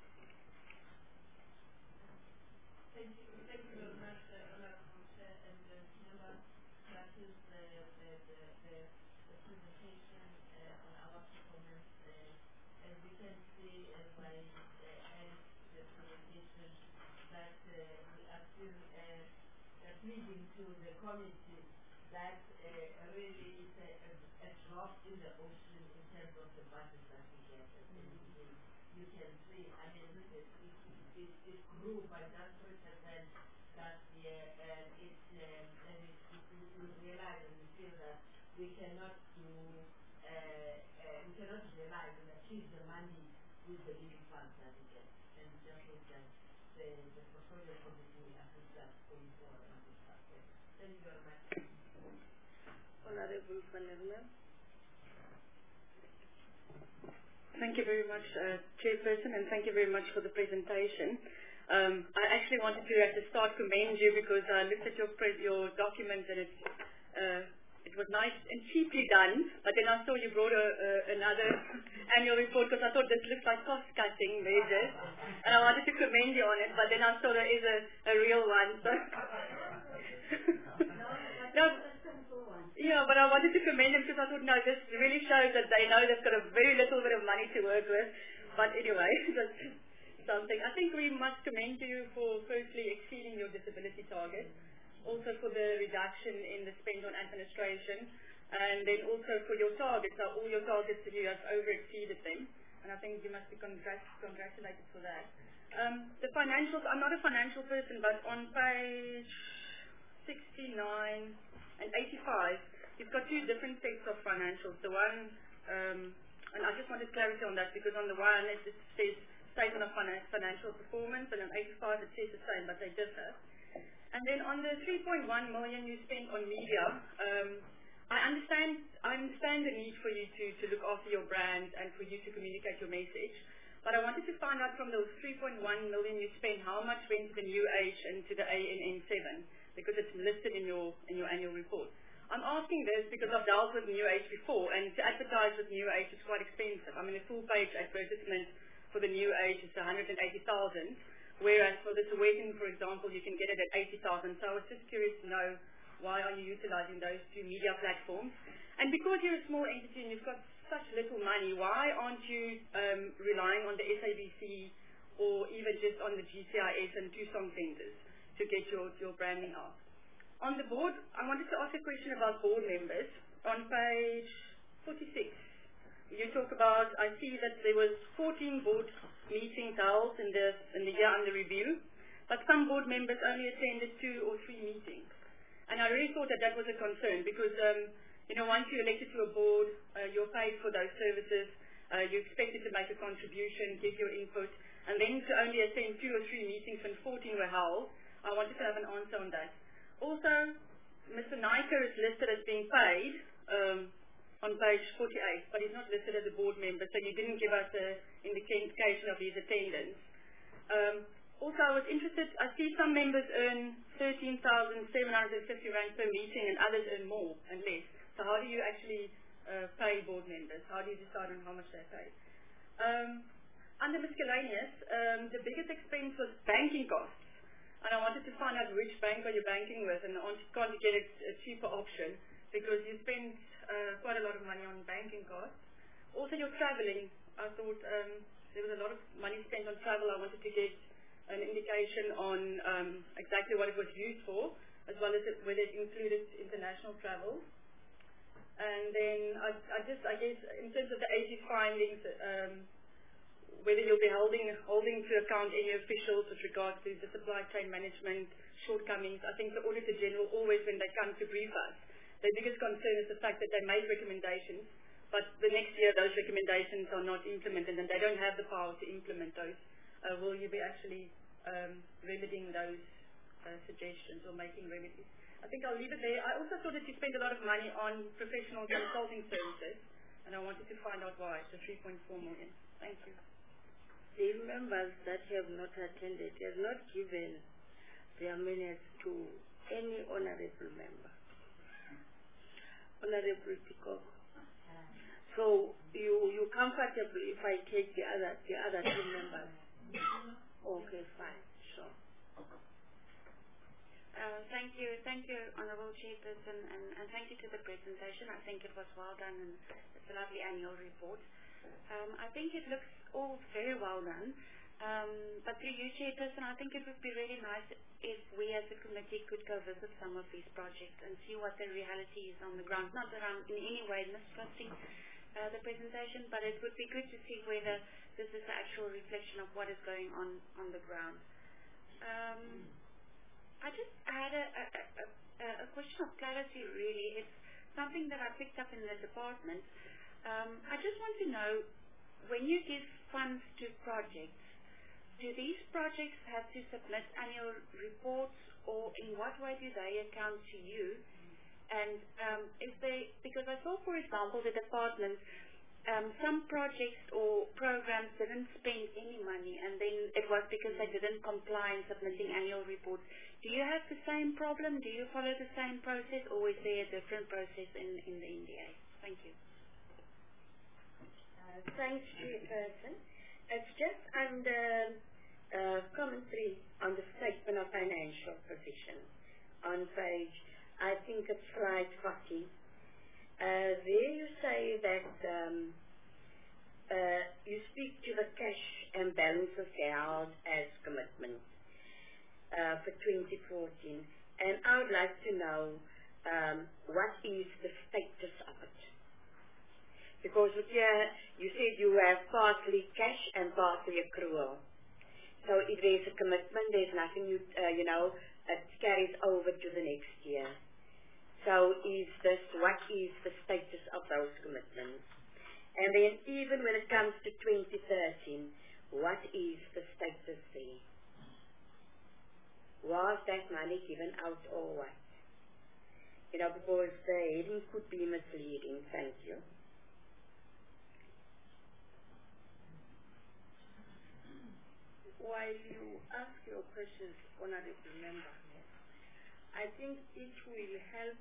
K: Thank you. Thank you very much, uh, Honorable Chair and uh, members. That is the, the, the, the, the presentation uh, on our performance. Uh, as you can see, as I uh, end the presentation, that uh, we are still uh, pleading to the committee that uh, really is a, a, a drop in the ocean in terms of the budget that we get. Mm-hmm. You can see, I mean, it, it, it, it grew by just three percent last year, and it, um, and it, it, we realize and we feel that we cannot do, uh, uh, we cannot realize and achieve the money with the living funds that we get. And just hope that the, the portfolio committee will assist us going forward on this aspect. Thank you very much.
A: Honorable Van Erlen.
C: Thank you very much, uh, Chairperson, and thank you very much for the presentation. Um, I actually wanted to at the start commend you because I looked at your pre your document and it's uh, it was nice and cheaply done, but then I saw you brought a, a, another annual report because I thought this looked like cost-cutting measures, and I wanted to commend you on it, but then I saw there is a, a real one. So no, yeah, but I wanted to commend them because I thought, no, this really shows that they know they've got a very little bit of money to work with. But anyway, that's something. I think we must commend you for firstly exceeding your disability target, also for the reduction in the spend on administration, and then also for your targets. So all your targets, you have over-exceeded them, and I think you must be congrat congratulated for that. Um, the financials, I'm not a financial person, but on page sixty-nine and eighty-five, you've got two different sets of financials. The one, um, and I just wanted clarity on that, because on the one it just says statement of financial performance, and on eighty-five it says the same, but they differ. And then on the three point one million you spent on media, um, I understand I understand the need for you to, to look after your brand and for you to communicate your message. But I wanted to find out from those three point one million you spent, how much went to the New Age and to the A N N seven, because it's listed in your in your annual report. I'm asking this because I've dealt with New Age before, and to advertise with New Age is quite expensive. I mean, a full page advertisement for the New Age is one hundred eighty thousand. Whereas for the Sowetan, for example, you can get it at eighty thousand. So I was just curious to know, why are you utilizing those two media platforms? And because you're a small entity and you've got such little money, why aren't you um, relying on the S A B C or even just on the G C I S and Tucson centers to get your, your branding out? On the board, I wanted to ask a question about board members. On page forty-six, you talk about, I see that there was fourteen board meetings held in the in the year under review, but some board members only attended two or three meetings. And I really thought that that was a concern, because um, you know, once you're elected to a board, uh, you're paid for those services, uh, you're expected to make a contribution, give your input, and then to only attend two or three meetings when fourteen were held, I wanted to have an answer on that. Also, Mister Naiker is listed as being paid um, on page forty-eight, but he's not listed as a board member, so you didn't give us an indication of his attendance. Um, also, I was interested, I see some members earn thirteen thousand seven hundred fifty rand per meeting and others earn more and less. So how do you actually uh, pay board members? How do you decide on how much they pay? Um, under miscellaneous, um, the biggest expense was banking costs. And I wanted to find out which bank are you banking with, and I can't get a, a cheaper option, because you spend uh, quite a lot of money on banking costs. Also, your traveling. I thought um, there was a lot of money spent on travel. I wanted to get an indication on um, exactly what it was used for, as well as it, whether it included international travel. And then I, I just, I guess, in terms of the A G findings, um, whether you'll be holding, holding to account any officials with regard to the supply chain management shortcomings. I think the Auditor General always, when they come to brief us, their biggest concern is the fact that they make recommendations, but the next year those recommendations are not implemented and they don't have the power to implement those. Uh, will you be actually um, remedying those uh, suggestions or making remedies? I think I'll leave it there. I also saw that you spent a lot of money on professional consulting services, and I wanted to find out why. So three point four million. Thank you.
A: The members that have not attended have not given their minutes to any honorable member. Honorable Peacock. So you you comfortable if I take the other the other two members? Okay, fine, sure.
D: Uh, thank you, thank you, Honourable Chairperson, and, and thank you to the presentation. I think it was well done, and it's a lovely annual report. Um, I think it looks all very well done, um, but through you, Chairperson, I think it would be really nice if we as a committee could go visit some of these projects and see what the reality is on the ground. Not that I'm in any way mistrusting uh, the presentation, but it would be good to see whether this is the actual reflection of what is going on on the ground. Um, I just had a, a, a, a question of clarity, really. It's something that I picked up in the department. Um, I just want to know, when you give funds to projects, do these projects have to submit annual reports, or in what way do they account to you? And um, if they, because I saw, for example, the department um, some projects or programs didn't spend any money, and then it was because they didn't comply in submitting annual reports. Do you have the same problem? Do you follow the same process, or is there a different process in, in the N D A? Thank you.
E: Uh, thanks, Chairperson. It's just under uh, commentary on the statement of financial position on page, I think it's slide forty. Uh, there you say that um, uh, you speak to the cash and balances held as commitments uh, for twenty fourteen, and I would like to know um, what is the status of it. Because here you said you have partly cash and partly accrual. So if there's a commitment, there's nothing you, uh, you know, it carries over to the next year. So is this, what is the status of those commitments? And then even when it comes to twenty thirteen, what is the status there? Was that money given out or what? You know, because the heading could be misleading. Thank you.
A: While you ask your questions, honorable member, I think it will help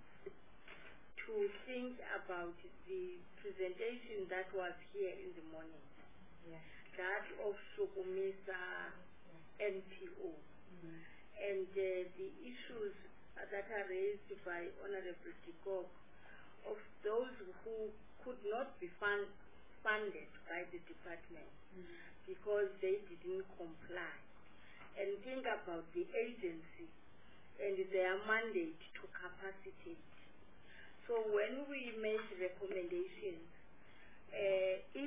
A: to think about the presentation that was here in the morning,
E: Yeah.
A: that of Sokomisa N P O,
E: Mm-hmm.
A: and uh, the issues uh, that are raised by Honorable Tikok of those who could not be fund funded by the department
E: Mm-hmm.
A: because they didn't comply. And think about the agency and their mandate to capacitate. So when we make recommendations, uh, if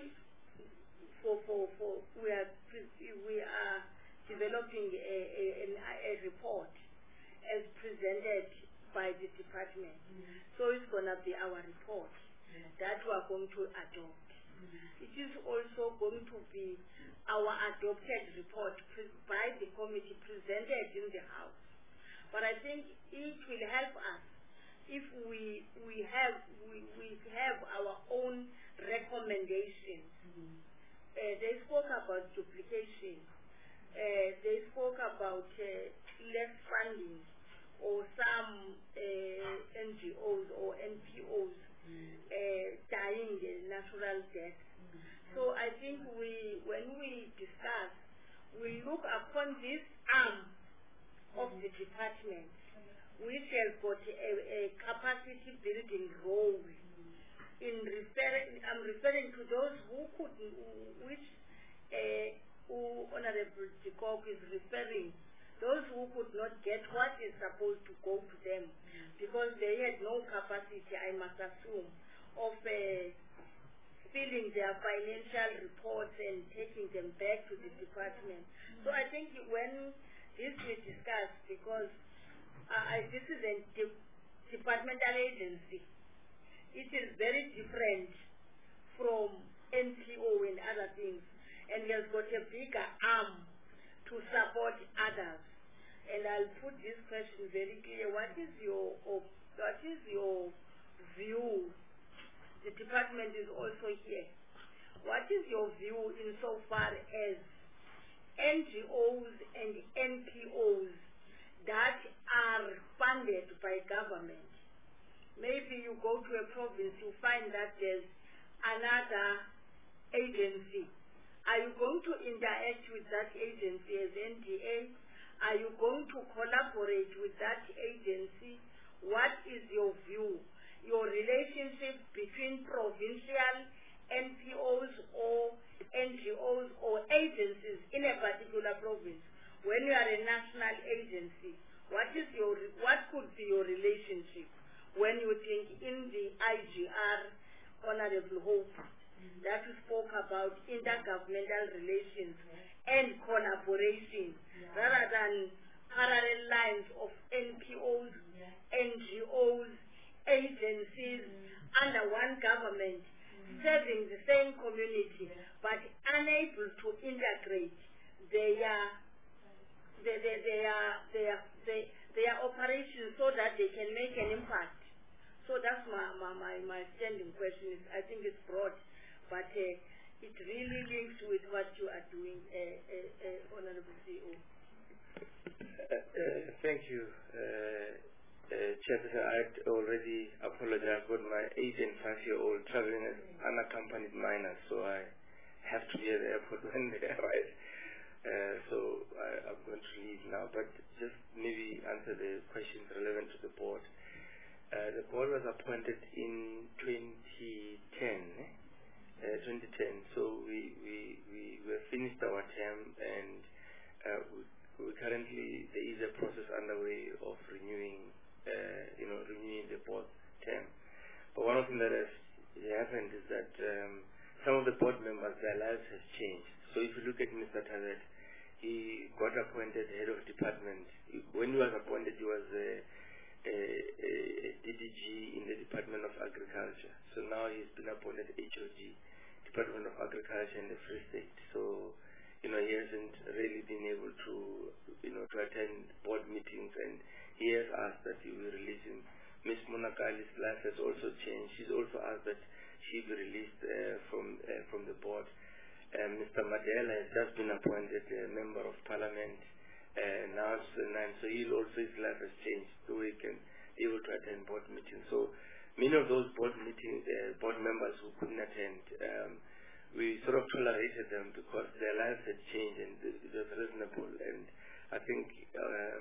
A: for, for, for we are we are developing a, a, a report as presented by the department,
E: Mm-hmm.
A: so it's going to be our report
E: Yeah.
A: that we are going to adopt.
E: Mm-hmm.
A: It is also going to be our adopted report by the committee presented in the House. But I think it will help us if we we have we, we have our own recommendations.
E: Mm-hmm.
A: Uh, they spoke about duplication. Uh, they spoke about uh, less funding or some uh, N G Os or N P Os uh, dying a natural death. So I think we, when we discuss, we look upon this arm of the department, which has got a, a capacity building role. In referring, I'm referring to those who could, which uh, who Honorable Tikok is referring, those who could not get what is supposed to go to them because they had no capacity, I must assume, of uh, filling their financial reports and taking them back to the department. So I think when this we discuss, because uh, I, this is a de departmental agency, it is very different from N P O and other things, and it has got a bigger arm to support others. And I'll put this question very clear. What is your, what is your view? The department is also here. What is your view insofar as N G Os and N P Os that are funded by government? Maybe you go to a province, you find that there's another agency. Are you going to interact with that agency as N D A? Are you going to collaborate with that agency? What is your view? Your relationship between provincial N P Os or N G Os or agencies in a particular province? When you are a national agency, what is your, what could be your relationship when you think in the I G R, Honorable Hope, mm-hmm. that you spoke about intergovernmental relations and collaboration yeah. rather than parallel lines of N P Os, yeah. N G Os, agencies mm-hmm. under one government mm-hmm. serving the same community yeah. but unable to integrate their their their their, their, their, their operations so that they can make an impact. So that's my, my, my, my standing question. Is, I think it's broad, but uh, it really links with what you are doing, uh, uh, uh, Honorable C E O.
H: Uh, uh, thank you, uh, uh, Chairperson. I already apologized for my eight and five-year-old traveling as unaccompanied minors, so I have to be at the airport when they arrive. Uh, so I, I'm going to leave now, but just maybe answer the questions relevant to the board. Uh, the board was appointed in twenty ten, eh? uh, twenty ten. So we we we were finished our term, and uh, we, we currently there is a process underway of renewing, uh, you know, renewing the board term. But one of the things that has happened is that um, some of the board members, their lives has changed. So if you look at Mister Tavet, he got appointed head of department. When he was appointed, he was a, a, a, a D D G in the Department of Agriculture. So now he's been appointed H O G, Department of Agriculture in the Free State. So, you know, he hasn't really been able to, you know, to attend board meetings, and he has asked that he will release him. Miz Monakali's life has also changed. She's also asked that she be released uh, from uh, from the board. Uh, Mister Madela has just been appointed a member of parliament uh, now, so, so he'll also, his life has changed, so he can be able to attend board meetings. So many of those board meetings, uh, board members who couldn't attend, um, we sort of tolerated them because their lives had changed and it was reasonable. And I think um,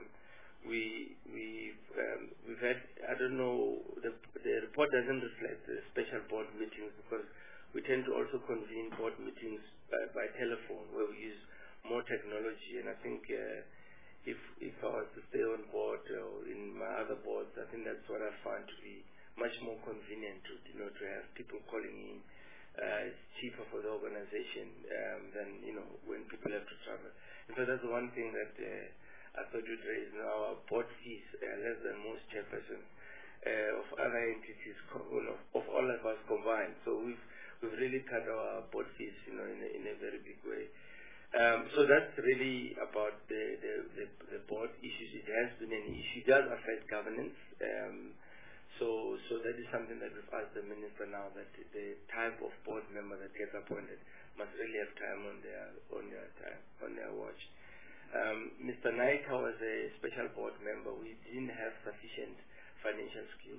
H: we we um, we've had, I don't know, the the report doesn't reflect the special board meetings because we tend to also convene board meetings by, by telephone where we use more technology. And I think uh, if if I was to stay on board or in my other boards, I think that's what I find to be much more convenient to, you know, to have people calling in. Uh, it's cheaper for the organization um, than, you know, when people have to travel. And so that's the one thing that uh, I thought you'd raise. You know, our board fees are less than most chairpersons uh, of other entities, you know, of all of us combined. So we've we've really cut our board fees, you know, in a, in a very big way. Um, so that's really about the, the, the, the board issues. It has been an issue. It does affect governance. Um, So, so that is something that we've asked the minister now, that the type of board member that gets appointed must really have time on their on their time on their watch. Um, Mister Naika was a special board member. We didn't have sufficient financial skills,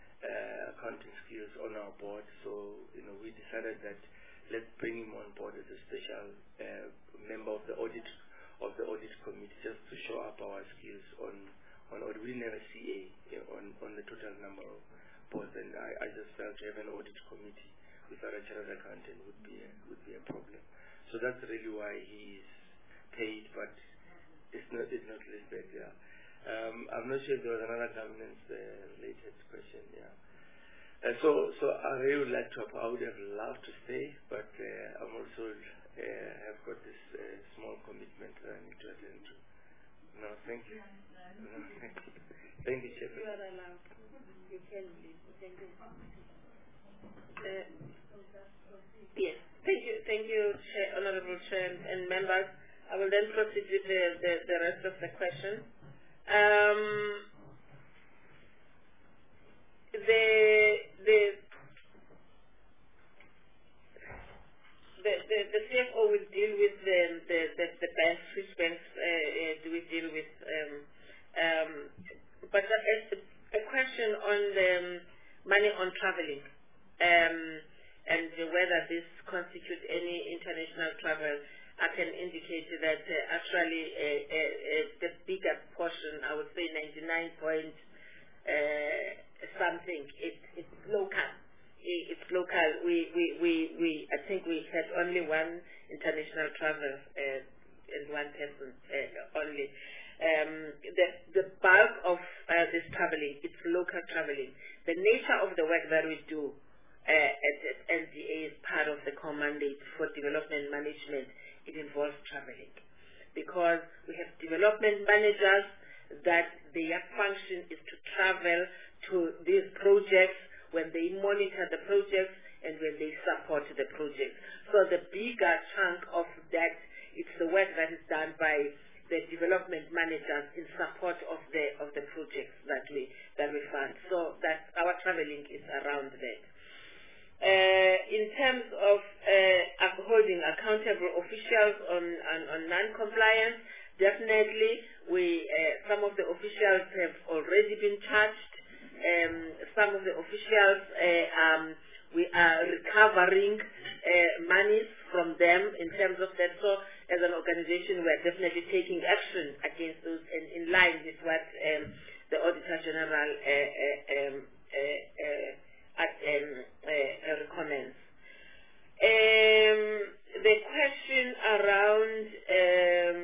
H: uh, accounting skills on our board. So, you know, we decided that let's bring him on board as a special uh, member of the audit of the audit committee, just to show up our skills on. On audit. We didn't have a C A, you know, on, on the total number of boards, and I, I just felt to have an audit committee without a chartered accountant would be a, would be a problem. So that's really why he's paid, but it's not it's not listed. Yeah. Um, I'm not sure if there was another governance uh, related question. Yeah. Uh, so so I really would like to. I would have loved to stay, but uh, I'm also uh, have got this uh, small commitment that I need to attend to. No, thank you. No, thank you. Thank you, Chairman.
A: You are allowed. You can leave. Thank you.
I: Uh, yes, thank you, thank you, Chair, Honourable Chair and members. I will then proceed with the, the, the rest of the question. Um, the the The, the, the C F O will deal with the, the, the, the banks, which banks uh, uh, do we deal with. Um, um, but a, a question on the um, money on traveling um, and whether this constitutes any international travel. I can indicate that uh, actually uh, uh, uh, the bigger portion, I would say ninety-nine point uh, something, it, it's local. It's local. We, we, we, we, I think we had only one international travel uh, and one person uh, only. Um, the, the bulk of uh, this traveling, it's local traveling. The nature of the work that we do uh, at, at L D A is part of the core mandate for development management. It involves traveling because we have development managers that their function is to travel to these projects when they monitor the projects and when they support the projects. So the bigger chunk of that, it's the work that is done by the development managers in support of the of the projects that we that we fund. So that our traveling is around that. Uh, in terms of uh, holding accountable officials on, on, on non-compliance, definitely we, uh, some of the officials have already been charged. Um, some of the officials, uh, um, we are recovering uh, monies from them in terms of that. So as an organization, we are definitely taking action against those and in line with what um, the Auditor General uh, uh, um, uh, uh, at, um, uh, recommends. Um, the question around um,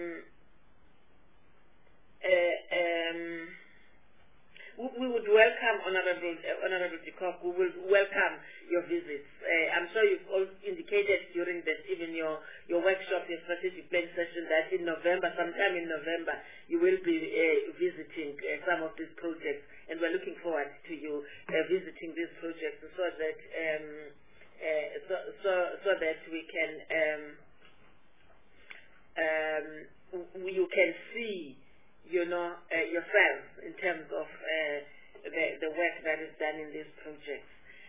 I: uh, um, we, we would welcome, Honorable uh, Honorable Jacob, we will welcome your visits. Uh, I'm sure you've all indicated during that, even your, your workshop, your strategic plan session, that in November, sometime in November, you will be uh, visiting uh, some of these projects, and we're looking forward to you uh, visiting these projects so that um, uh, so, so so that we can um, um, you can see, you know, uh, yourself in terms of uh, the, the work that is done in these projects.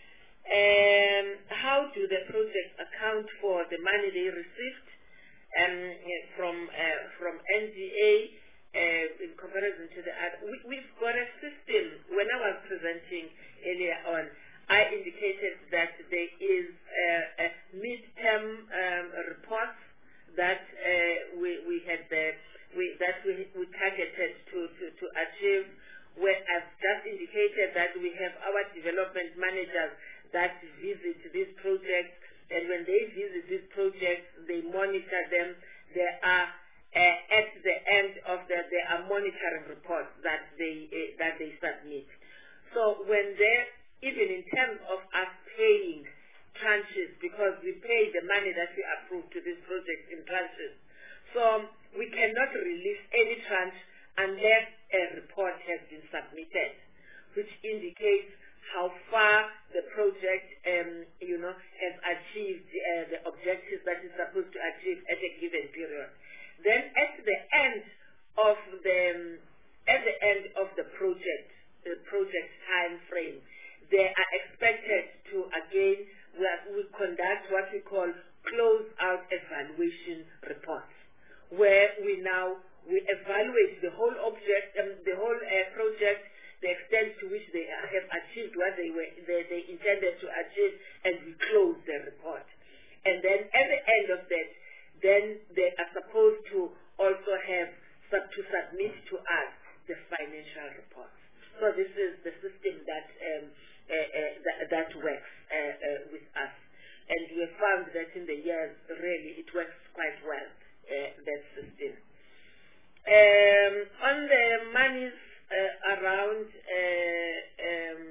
I: Um, how do the projects account for the money they received um, from uh, from N G A uh, in comparison to the other? We, we've got a system. When I was presenting earlier on, I indicated that there is uh, a mid-term um, report that uh, we, we had the We, that we, we targeted to, to, to achieve, where I've just indicated that we have our development managers that visit these projects, and when they visit these projects, they monitor them. There are, uh, at the end of the, there are monitoring reports that they, uh, that they submit. So when they, even in terms of us paying tranches, because we pay the money that we approve to these projects in tranches, so we cannot release any tranche unless a report has been submitted, which indicates how far the project, um, you know, has achieved uh, the objectives that it's supposed to achieve at a given period. Then, at the end of the um, at the end of the project, the project time frame, they are expected to again we, we conduct what we call close-out evaluation reports, where we now we evaluate the whole object, um, the whole uh, project, the extent to which they have achieved what they were they, they intended to achieve, and we close the report. And then at the end of that, then they are supposed to also have sub, to submit to us the financial report. So this is the system that um, uh, uh, that, that works uh, uh, with us, and we have found that in the years really it works quite well. Uh, that system. Um, on the monies uh, around uh, um,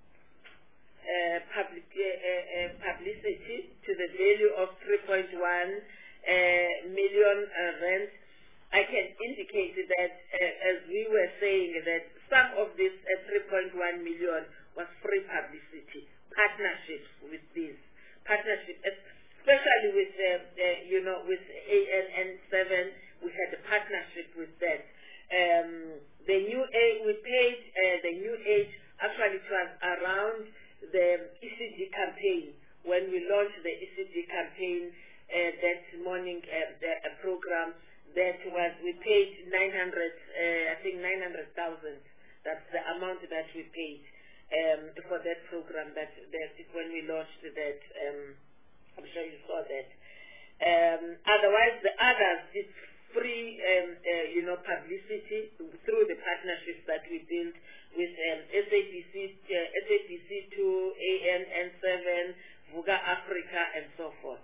I: uh, public, uh, uh, publicity to the value of three point one uh, million uh, rand, I can indicate that, uh, as we were saying, that some of this uh, three point one million was free publicity, partnerships with these partnerships. Especially with, uh, uh, you know, with A N N seven, we had a partnership with that. Um, the new age, we paid uh, the new age, actually it was around the E C G campaign, when we launched the E C G campaign uh, that morning, uh, the uh, program, that was, we paid nine hundred, uh, I think nine hundred thousand, that's the amount that we paid um, for that program, that, that when we launched that, um, I'm sure you saw that. Um, otherwise, the others, it's free, um, uh, you know, publicity through the partnerships that we built with um, S A P C, uh, S A P C two, A N N seven, Vuga Africa, and so forth.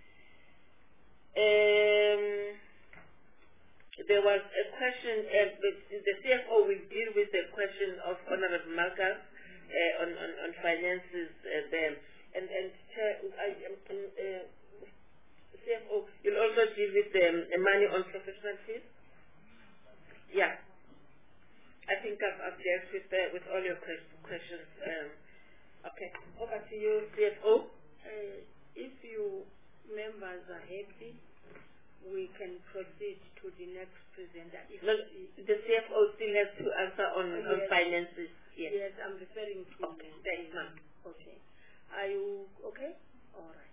I: Um, there was a question, uh, the C F O will deal with the question of Honorable Malcolm uh, on, on, on finances uh, there. And, and uh, I, um, uh, C F O, you'll also deal with the um, money on professional fees? Yeah. I think I've, I've dealt with, uh, with all your questions. Um, okay. Over to you, C F O.
A: Uh, if you members are happy, we can proceed to the next presenter. If
I: no, the C F O still has to answer on, uh, on
A: yes.
I: finances. Yes.
A: Yes, I'm referring to
I: okay. Thanks, ma'am.
A: Okay. Are you okay? All right.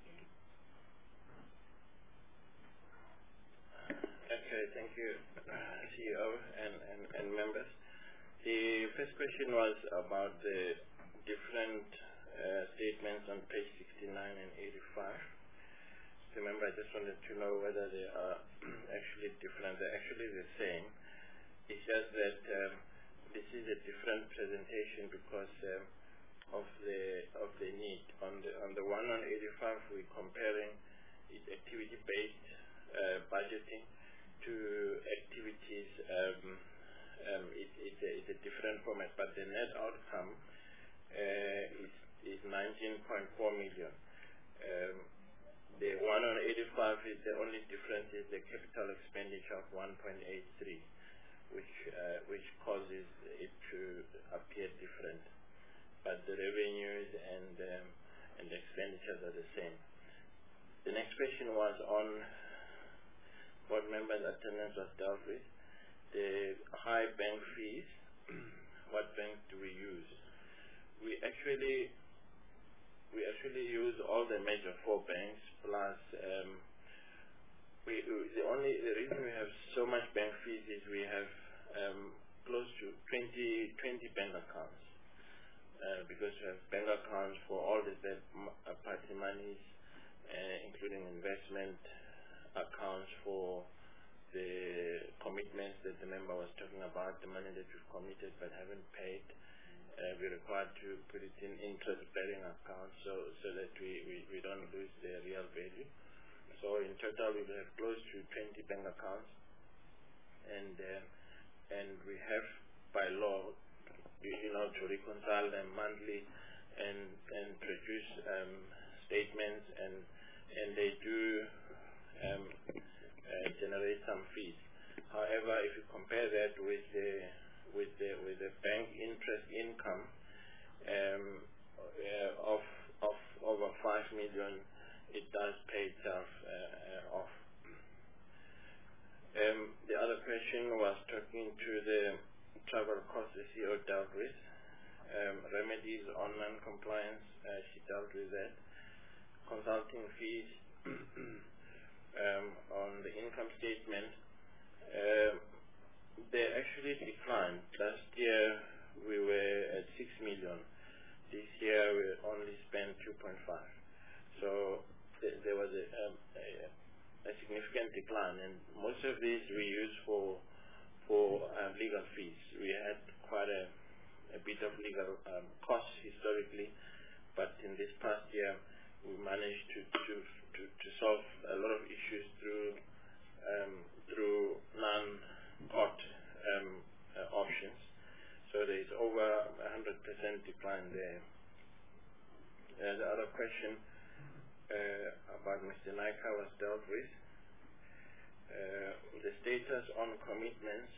J: Okay, thank you, C E O and, and, and members. The first question was about the different uh, statements on page sixty-nine and eighty-five. Remember, I just wanted to know whether they are actually different. They're actually the same. It's just that um, this is a different presentation because um, of the of the need. On the on the one on eighty-five, we're comparing it activity-based uh, budgeting to activities. Um, um, it, it's, a, it's a different format, but the net outcome uh, is, is nineteen point four million. Um, the one on eighty-five is the only difference is the capital expenditure of one point eight three, which uh, which causes it to appear different. But the revenues and um, and the expenditures are the same. The next question was on board members' attendance was dealt with. The high bank fees, what banks do we use? We actually we actually use all the major four banks plus um, we the only the reason we have so much bank fees is we have um, close to twenty, twenty bank accounts uh, because we have bank accounts for all the third party monies, uh, including investment accounts for the commitments that the member was talking about, the money that we've committed but haven't paid. Uh, we're required to put it in interest-bearing accounts so so that we, we, we don't lose the real value. So in total, we have close to twenty bank accounts, and uh, and we have by law, you, you know, to reconcile them monthly and and produce um, statements, and and they do um, uh, generate some fees. However, if you compare that with the with the with the bank interest income um, uh, of of over five million, it does pay itself uh, uh, off. Um, the other question was talking to the travel costs the C E O dealt with. Um, remedies on non-compliance, uh, she dealt with that. Consulting fees um, on the income statement. Um, They actually declined. Last year we were at six million. This year we only spent two point five. So th there was a, um, a, a significant decline, and most of these we use for for um, legal fees. We had quite a, a bit of legal um, costs historically, but in this past year we managed to to, to, to solve a lot of issues through um, through non court um, uh, options. So there is over one hundred percent decline there. Uh, the other question uh, about Mister Naika was dealt with. Uh, the status on commitments.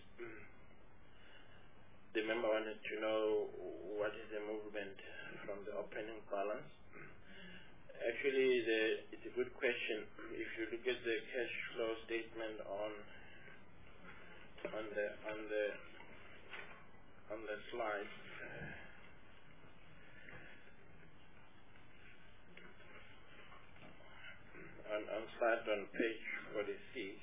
J: The member wanted to know what is the movement from the opening balance. Actually, the, it's a good question. If you look at the cash flow statement on on the on the on the slide, on on slide on page forty-six,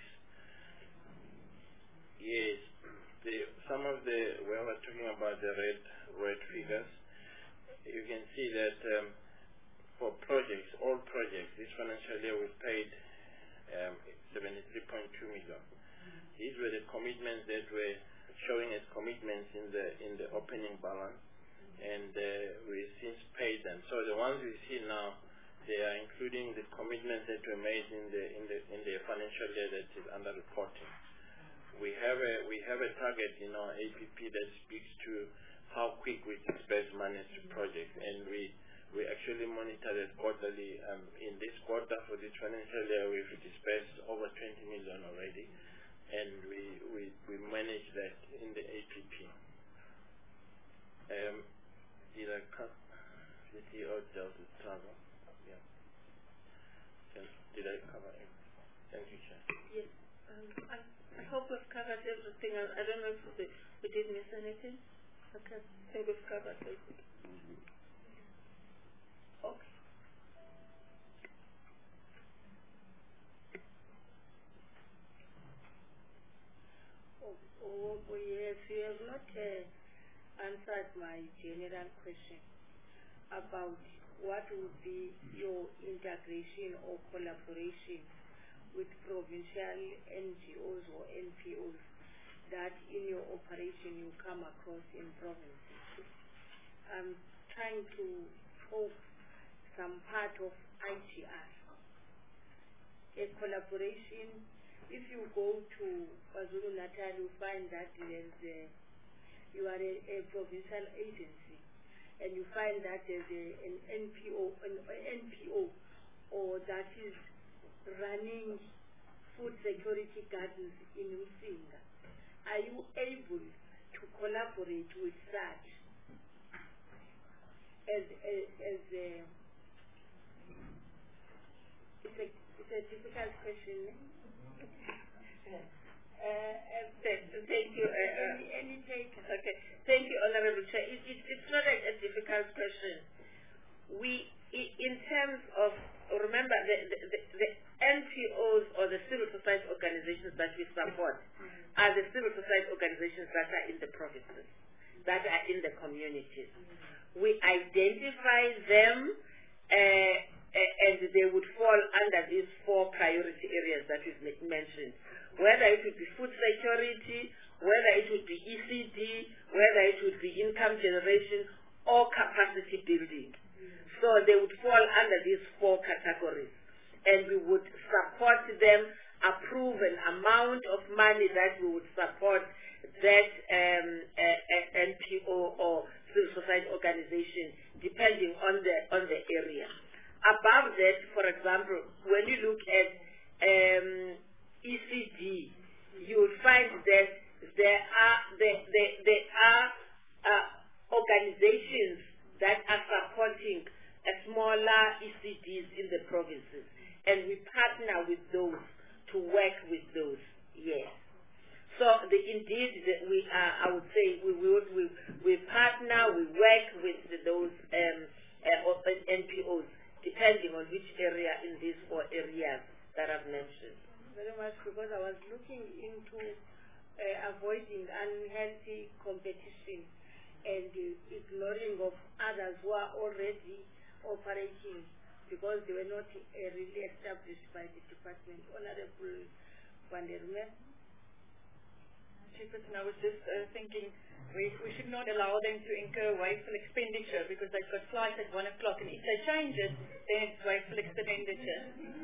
J: yes, the some of the when we're talking about the red red figures, you can see that um, for projects, all projects, this financial year we paid um, seventy-three point two million. These were the commitments that were showing as commitments in the in the opening balance, and uh, we since paid them. So the ones we see now, they are including the commitments that were made in the in the in the financial year that is under reporting. We have a we have a target in our A P P that speaks to how quick we disperse money to projects, and we we actually monitor it quarterly. Um, in this quarter for this financial year, we've dispersed over twenty million already. And we, we, we manage that in the A P P. Um, did I cut the C E O dealt with travel? Yeah. Can, did I cover it? Thank you, Chair.
I: Yes. Um, I, I hope we've covered everything. I, I don't know if we, we did miss anything. Okay. I think we've covered everything. Okay.
A: Honorable, yes, you have not uh, answered my general question about what would be your integration or collaboration with provincial N G Os or N P Os that in your operation you come across in provinces. I'm trying to hope some part of I T R. A collaboration, if you go to KwaZulu Natal, you find that there's a, you are a, a provincial agency, and you find that there's a, an N P O, an N P O, or that is running food security gardens in Usinga. Are you able to collaborate with such as a, as a, it's a, it's a difficult question.
I: Uh, uh, thank you. Uh,
A: any, any take?
I: Okay. Thank you, Honorable Chair. It, it, it's not a, a difficult question. We, in terms of, remember, the, the, the, the N P Os or the civil society organizations that we support mm-hmm. are the civil society organizations that are in the provinces, that are in the communities. Mm-hmm. We identify them uh, and they would fall under these four priority areas that we've mentioned. Whether it would be food security, whether it would be E C D, whether it would be income generation or capacity building. Mm-hmm. So they would fall under these four categories. And we would support them, approve an amount of money that we would support that um, uh, N P O or civil society organization, depending on the on the area. Above that, for example, when you look at um, E C D, you will find that there are there, there, there are uh, organizations that are supporting a smaller E C Ds in the provinces, and we partner with those to work with those. Yes. So the, indeed, the, we are. I would say we we we, we partner, we work with the, those um, uh, N P Os, depending on which area in these four areas that I've mentioned.
A: Very much, because I was looking into uh, avoiding unhealthy competition and uh, ignoring of others who are already operating because they were not uh, really established by the department. Honorable Vandermeer.
C: Chairperson, I was just uh, thinking we, we should not allow them to incur wasteful expenditure because they've got flights at one o'clock, and if they change it, then it's wasteful expenditure.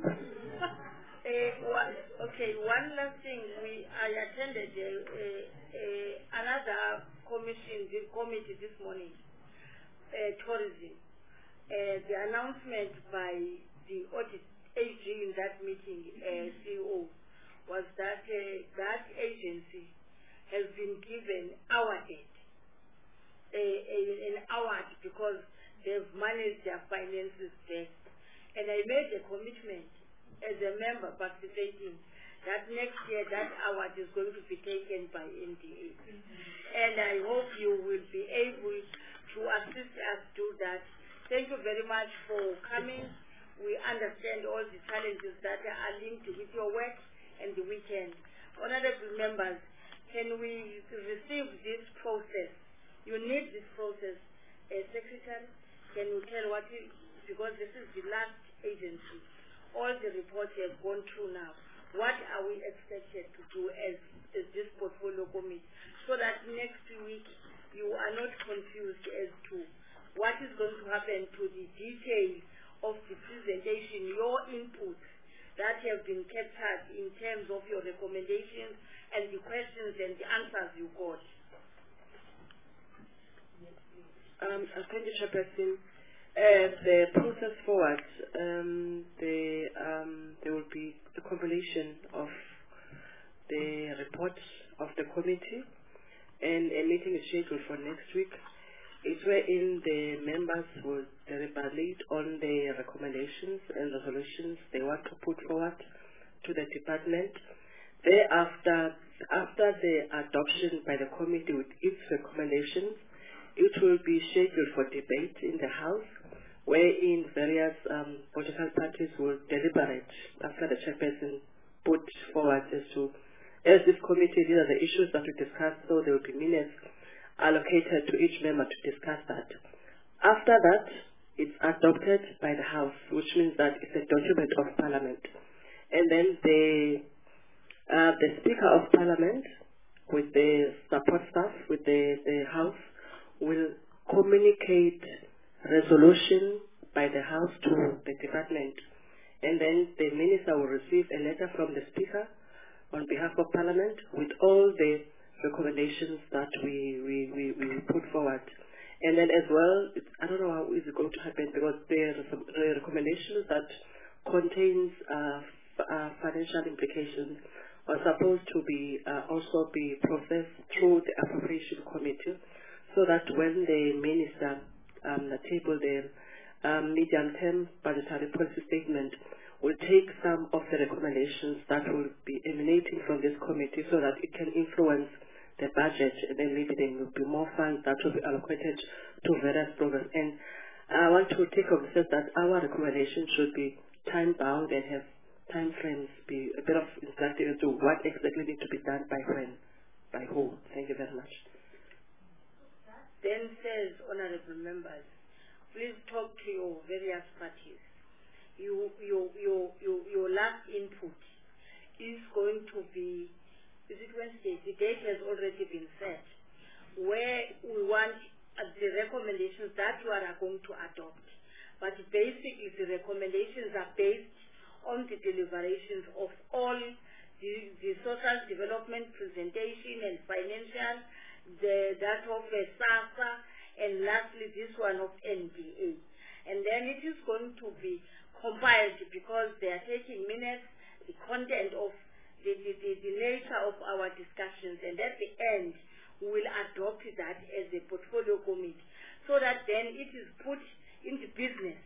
A: uh, one, okay, one last thing. We I attended a, a, a, another commission the committee this morning, uh, tourism. Uh, the announcement by the audit A G in that meeting, uh, C E O, was that uh, that agency has been given award, a, a, an award because they've managed their finances best. And I made a commitment as a member participating that next year that award is going to be taken by N D A. Mm-hmm. And I hope you will be able to assist us do that. Thank you very much for coming. We understand all the challenges that are linked with your work and the weekend. Honorable members, can we receive this process? You need this process. Uh, Secretary, can you tell what you, because this is the last agency, all the reports have gone through now. What are we expected to do as, as this portfolio committee so that next week you are not confused as to what is going to happen to the details of the presentation, your inputs that have been captured in terms of your recommendations and the questions and the answers you got.
L: Um, thank you, Chairperson. Uh, the process forward, um, the, um, there will be a compilation of the report of the committee, and a meeting is scheduled for next week. It's wherein the members will deliberate on the recommendations and resolutions they want to put forward to the department. Thereafter, after the adoption by the committee with its recommendations, it will be scheduled for debate in the House, wherein various um, political parties will deliberate after the chairperson put forward as to as this committee, these are the issues that we discussed, so there will be minutes allocated to each member to discuss that. After that, it's adopted by the House, which means that it's a document of Parliament. And then the, uh, the Speaker of Parliament, with the support staff, with the, the House, will communicate resolution by the House to the department. And then the Minister will receive a letter from the Speaker on behalf of Parliament with all the recommendations that we, we, we, we put forward. And then as well, it's, I don't know how is it going to happen because there are some uh, recommendations that contains uh, f uh, financial implications are supposed to be uh, also be processed through the appropriation committee, so that when the minister um, table the um, medium-term budgetary policy statement, will take some of the recommendations that will be emanating from this committee so that it can influence the budget, and then maybe there will be more funds that will be allocated to various programs. And I want to take cognizance that our recommendations should be time-bound and have time frames, be a bit of instruction to what exactly needs to be done by when, by who. Thank you very much.
A: Then says, honorable members, please talk to your various parties. You, your, your, your, your last input is going to be, is it Wednesday? The date has already been set, where we want uh, the recommendations that you are going to adopt. But basically, the recommendations are based on the deliberations of all the, the social development presentation and financial, the, that of uh, SASSA, and lastly, this one of N D A. And then it is going to be compiled because they are taking minutes, the content of the, the, the, the nature of our discussions, and at the end, we will adopt that as a portfolio committee, so that then it is put in the business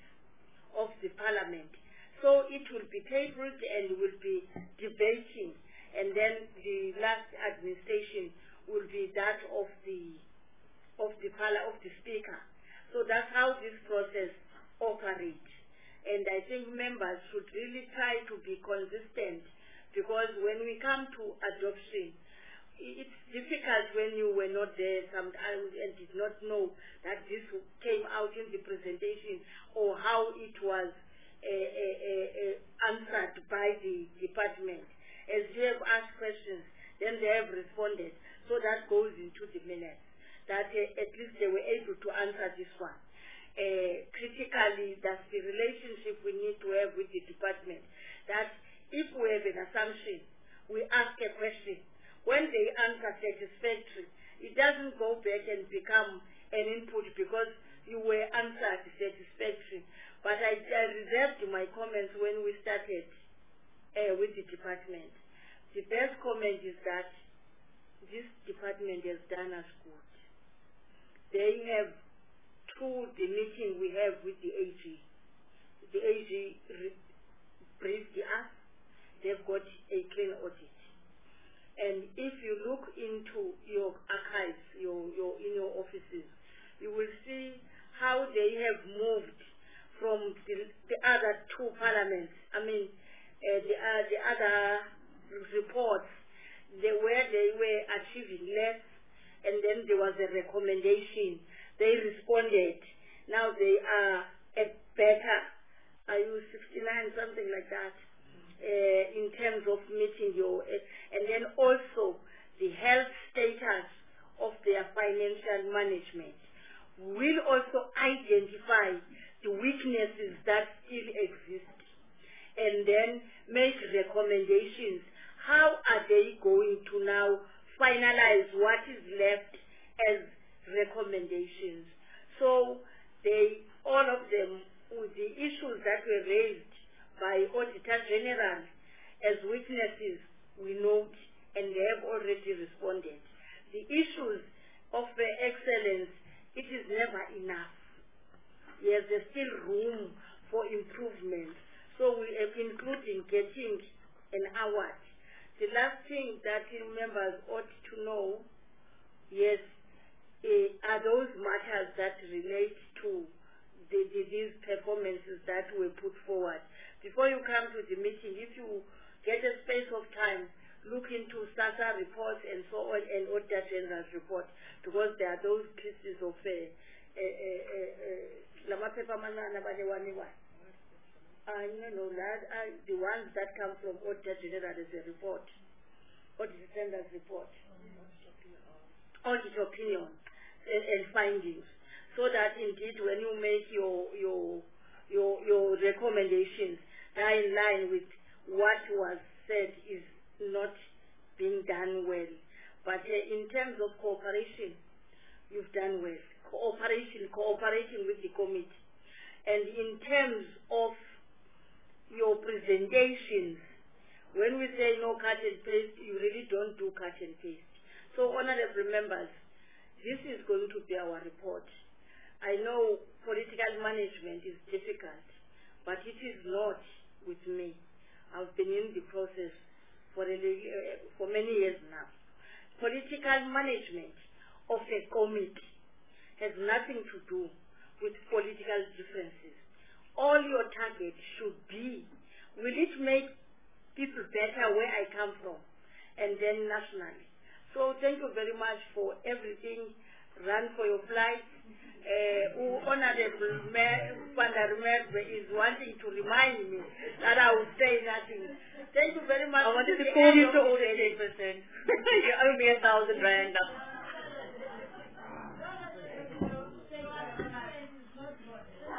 A: of the Parliament. So it will be tabled and will be debating, and then the last administration will be that of the of the of the Speaker. So that's how this process operates. And I think members should really try to be consistent, because when we come to adoption, it's difficult when you were not there sometimes and did not know that this came out in the presentation or how it was uh, uh, uh, answered by the department. As they have asked questions, then they have responded. So that goes into the minutes, that uh, at least they were able to answer this one. Uh, critically, that's the relationship we need to have with the department, that if we have an assumption, we ask a question. When they answer satisfactory, it doesn't go back and become an input because you were answered satisfactory. But I, I reserved my comments when we started uh, with the department. The best comment is that this department has done us good. They have, through the meeting we have with the A G, the A G briefed us, they've got a clean audit. And if you look into your archives, your, your, in your offices, you will see how they have moved from the, the other two parliaments. I mean, uh, the, uh, the other reports, they, where they were achieving less, and then there was a recommendation. They responded. Now they are at better. Are you sixty-nine, something like that? Uh, in terms of meeting your, uh, and then also the health status of their financial management. We'll also identify the weaknesses that still exist and then make recommendations. How are they going to now finalize what is left as recommendations? So they, all of them, with the issues that were raised by Auditor General as weaknesses, we note, and they have already responded. The issues of uh, excellence, it is never enough. Yes, there's still room for improvement. So we are including getting an award. The last thing that members ought to know, yes, uh, are those matters that relate to the, the, these performances that were put forward. Before you come to the meeting, if you get a space of time look into SASSA reports and so on and Auditor General's report, because there are those pieces of uh, uh, uh, uh, uh, no, no, that, uh, the ones that come from Auditor General as a report, Auditor General's report, audit opinion and, and findings, so that indeed when you make your your your your recommendations, they are in line with what was said is not being done well. But uh, in terms of cooperation, you've done well. Cooperation, cooperating with the committee. And in terms of your presentations, when we say no cut and paste, you really don't do cut and paste. So, honorable members, this is going to be our report. I know political management is difficult, but it is not with me. I've been in the process for, a, uh, for many years now. Political management of a committee has nothing to do with political differences. All your target should be, will it make people better where I come from, and then nationally. So thank you very much for everything. Run for your flight. Uh, Honorable Mayor is wanting to remind me that I will say nothing. Thank you very much.
C: I wanted to call you to order ten percent. You owe me a thousand rand now.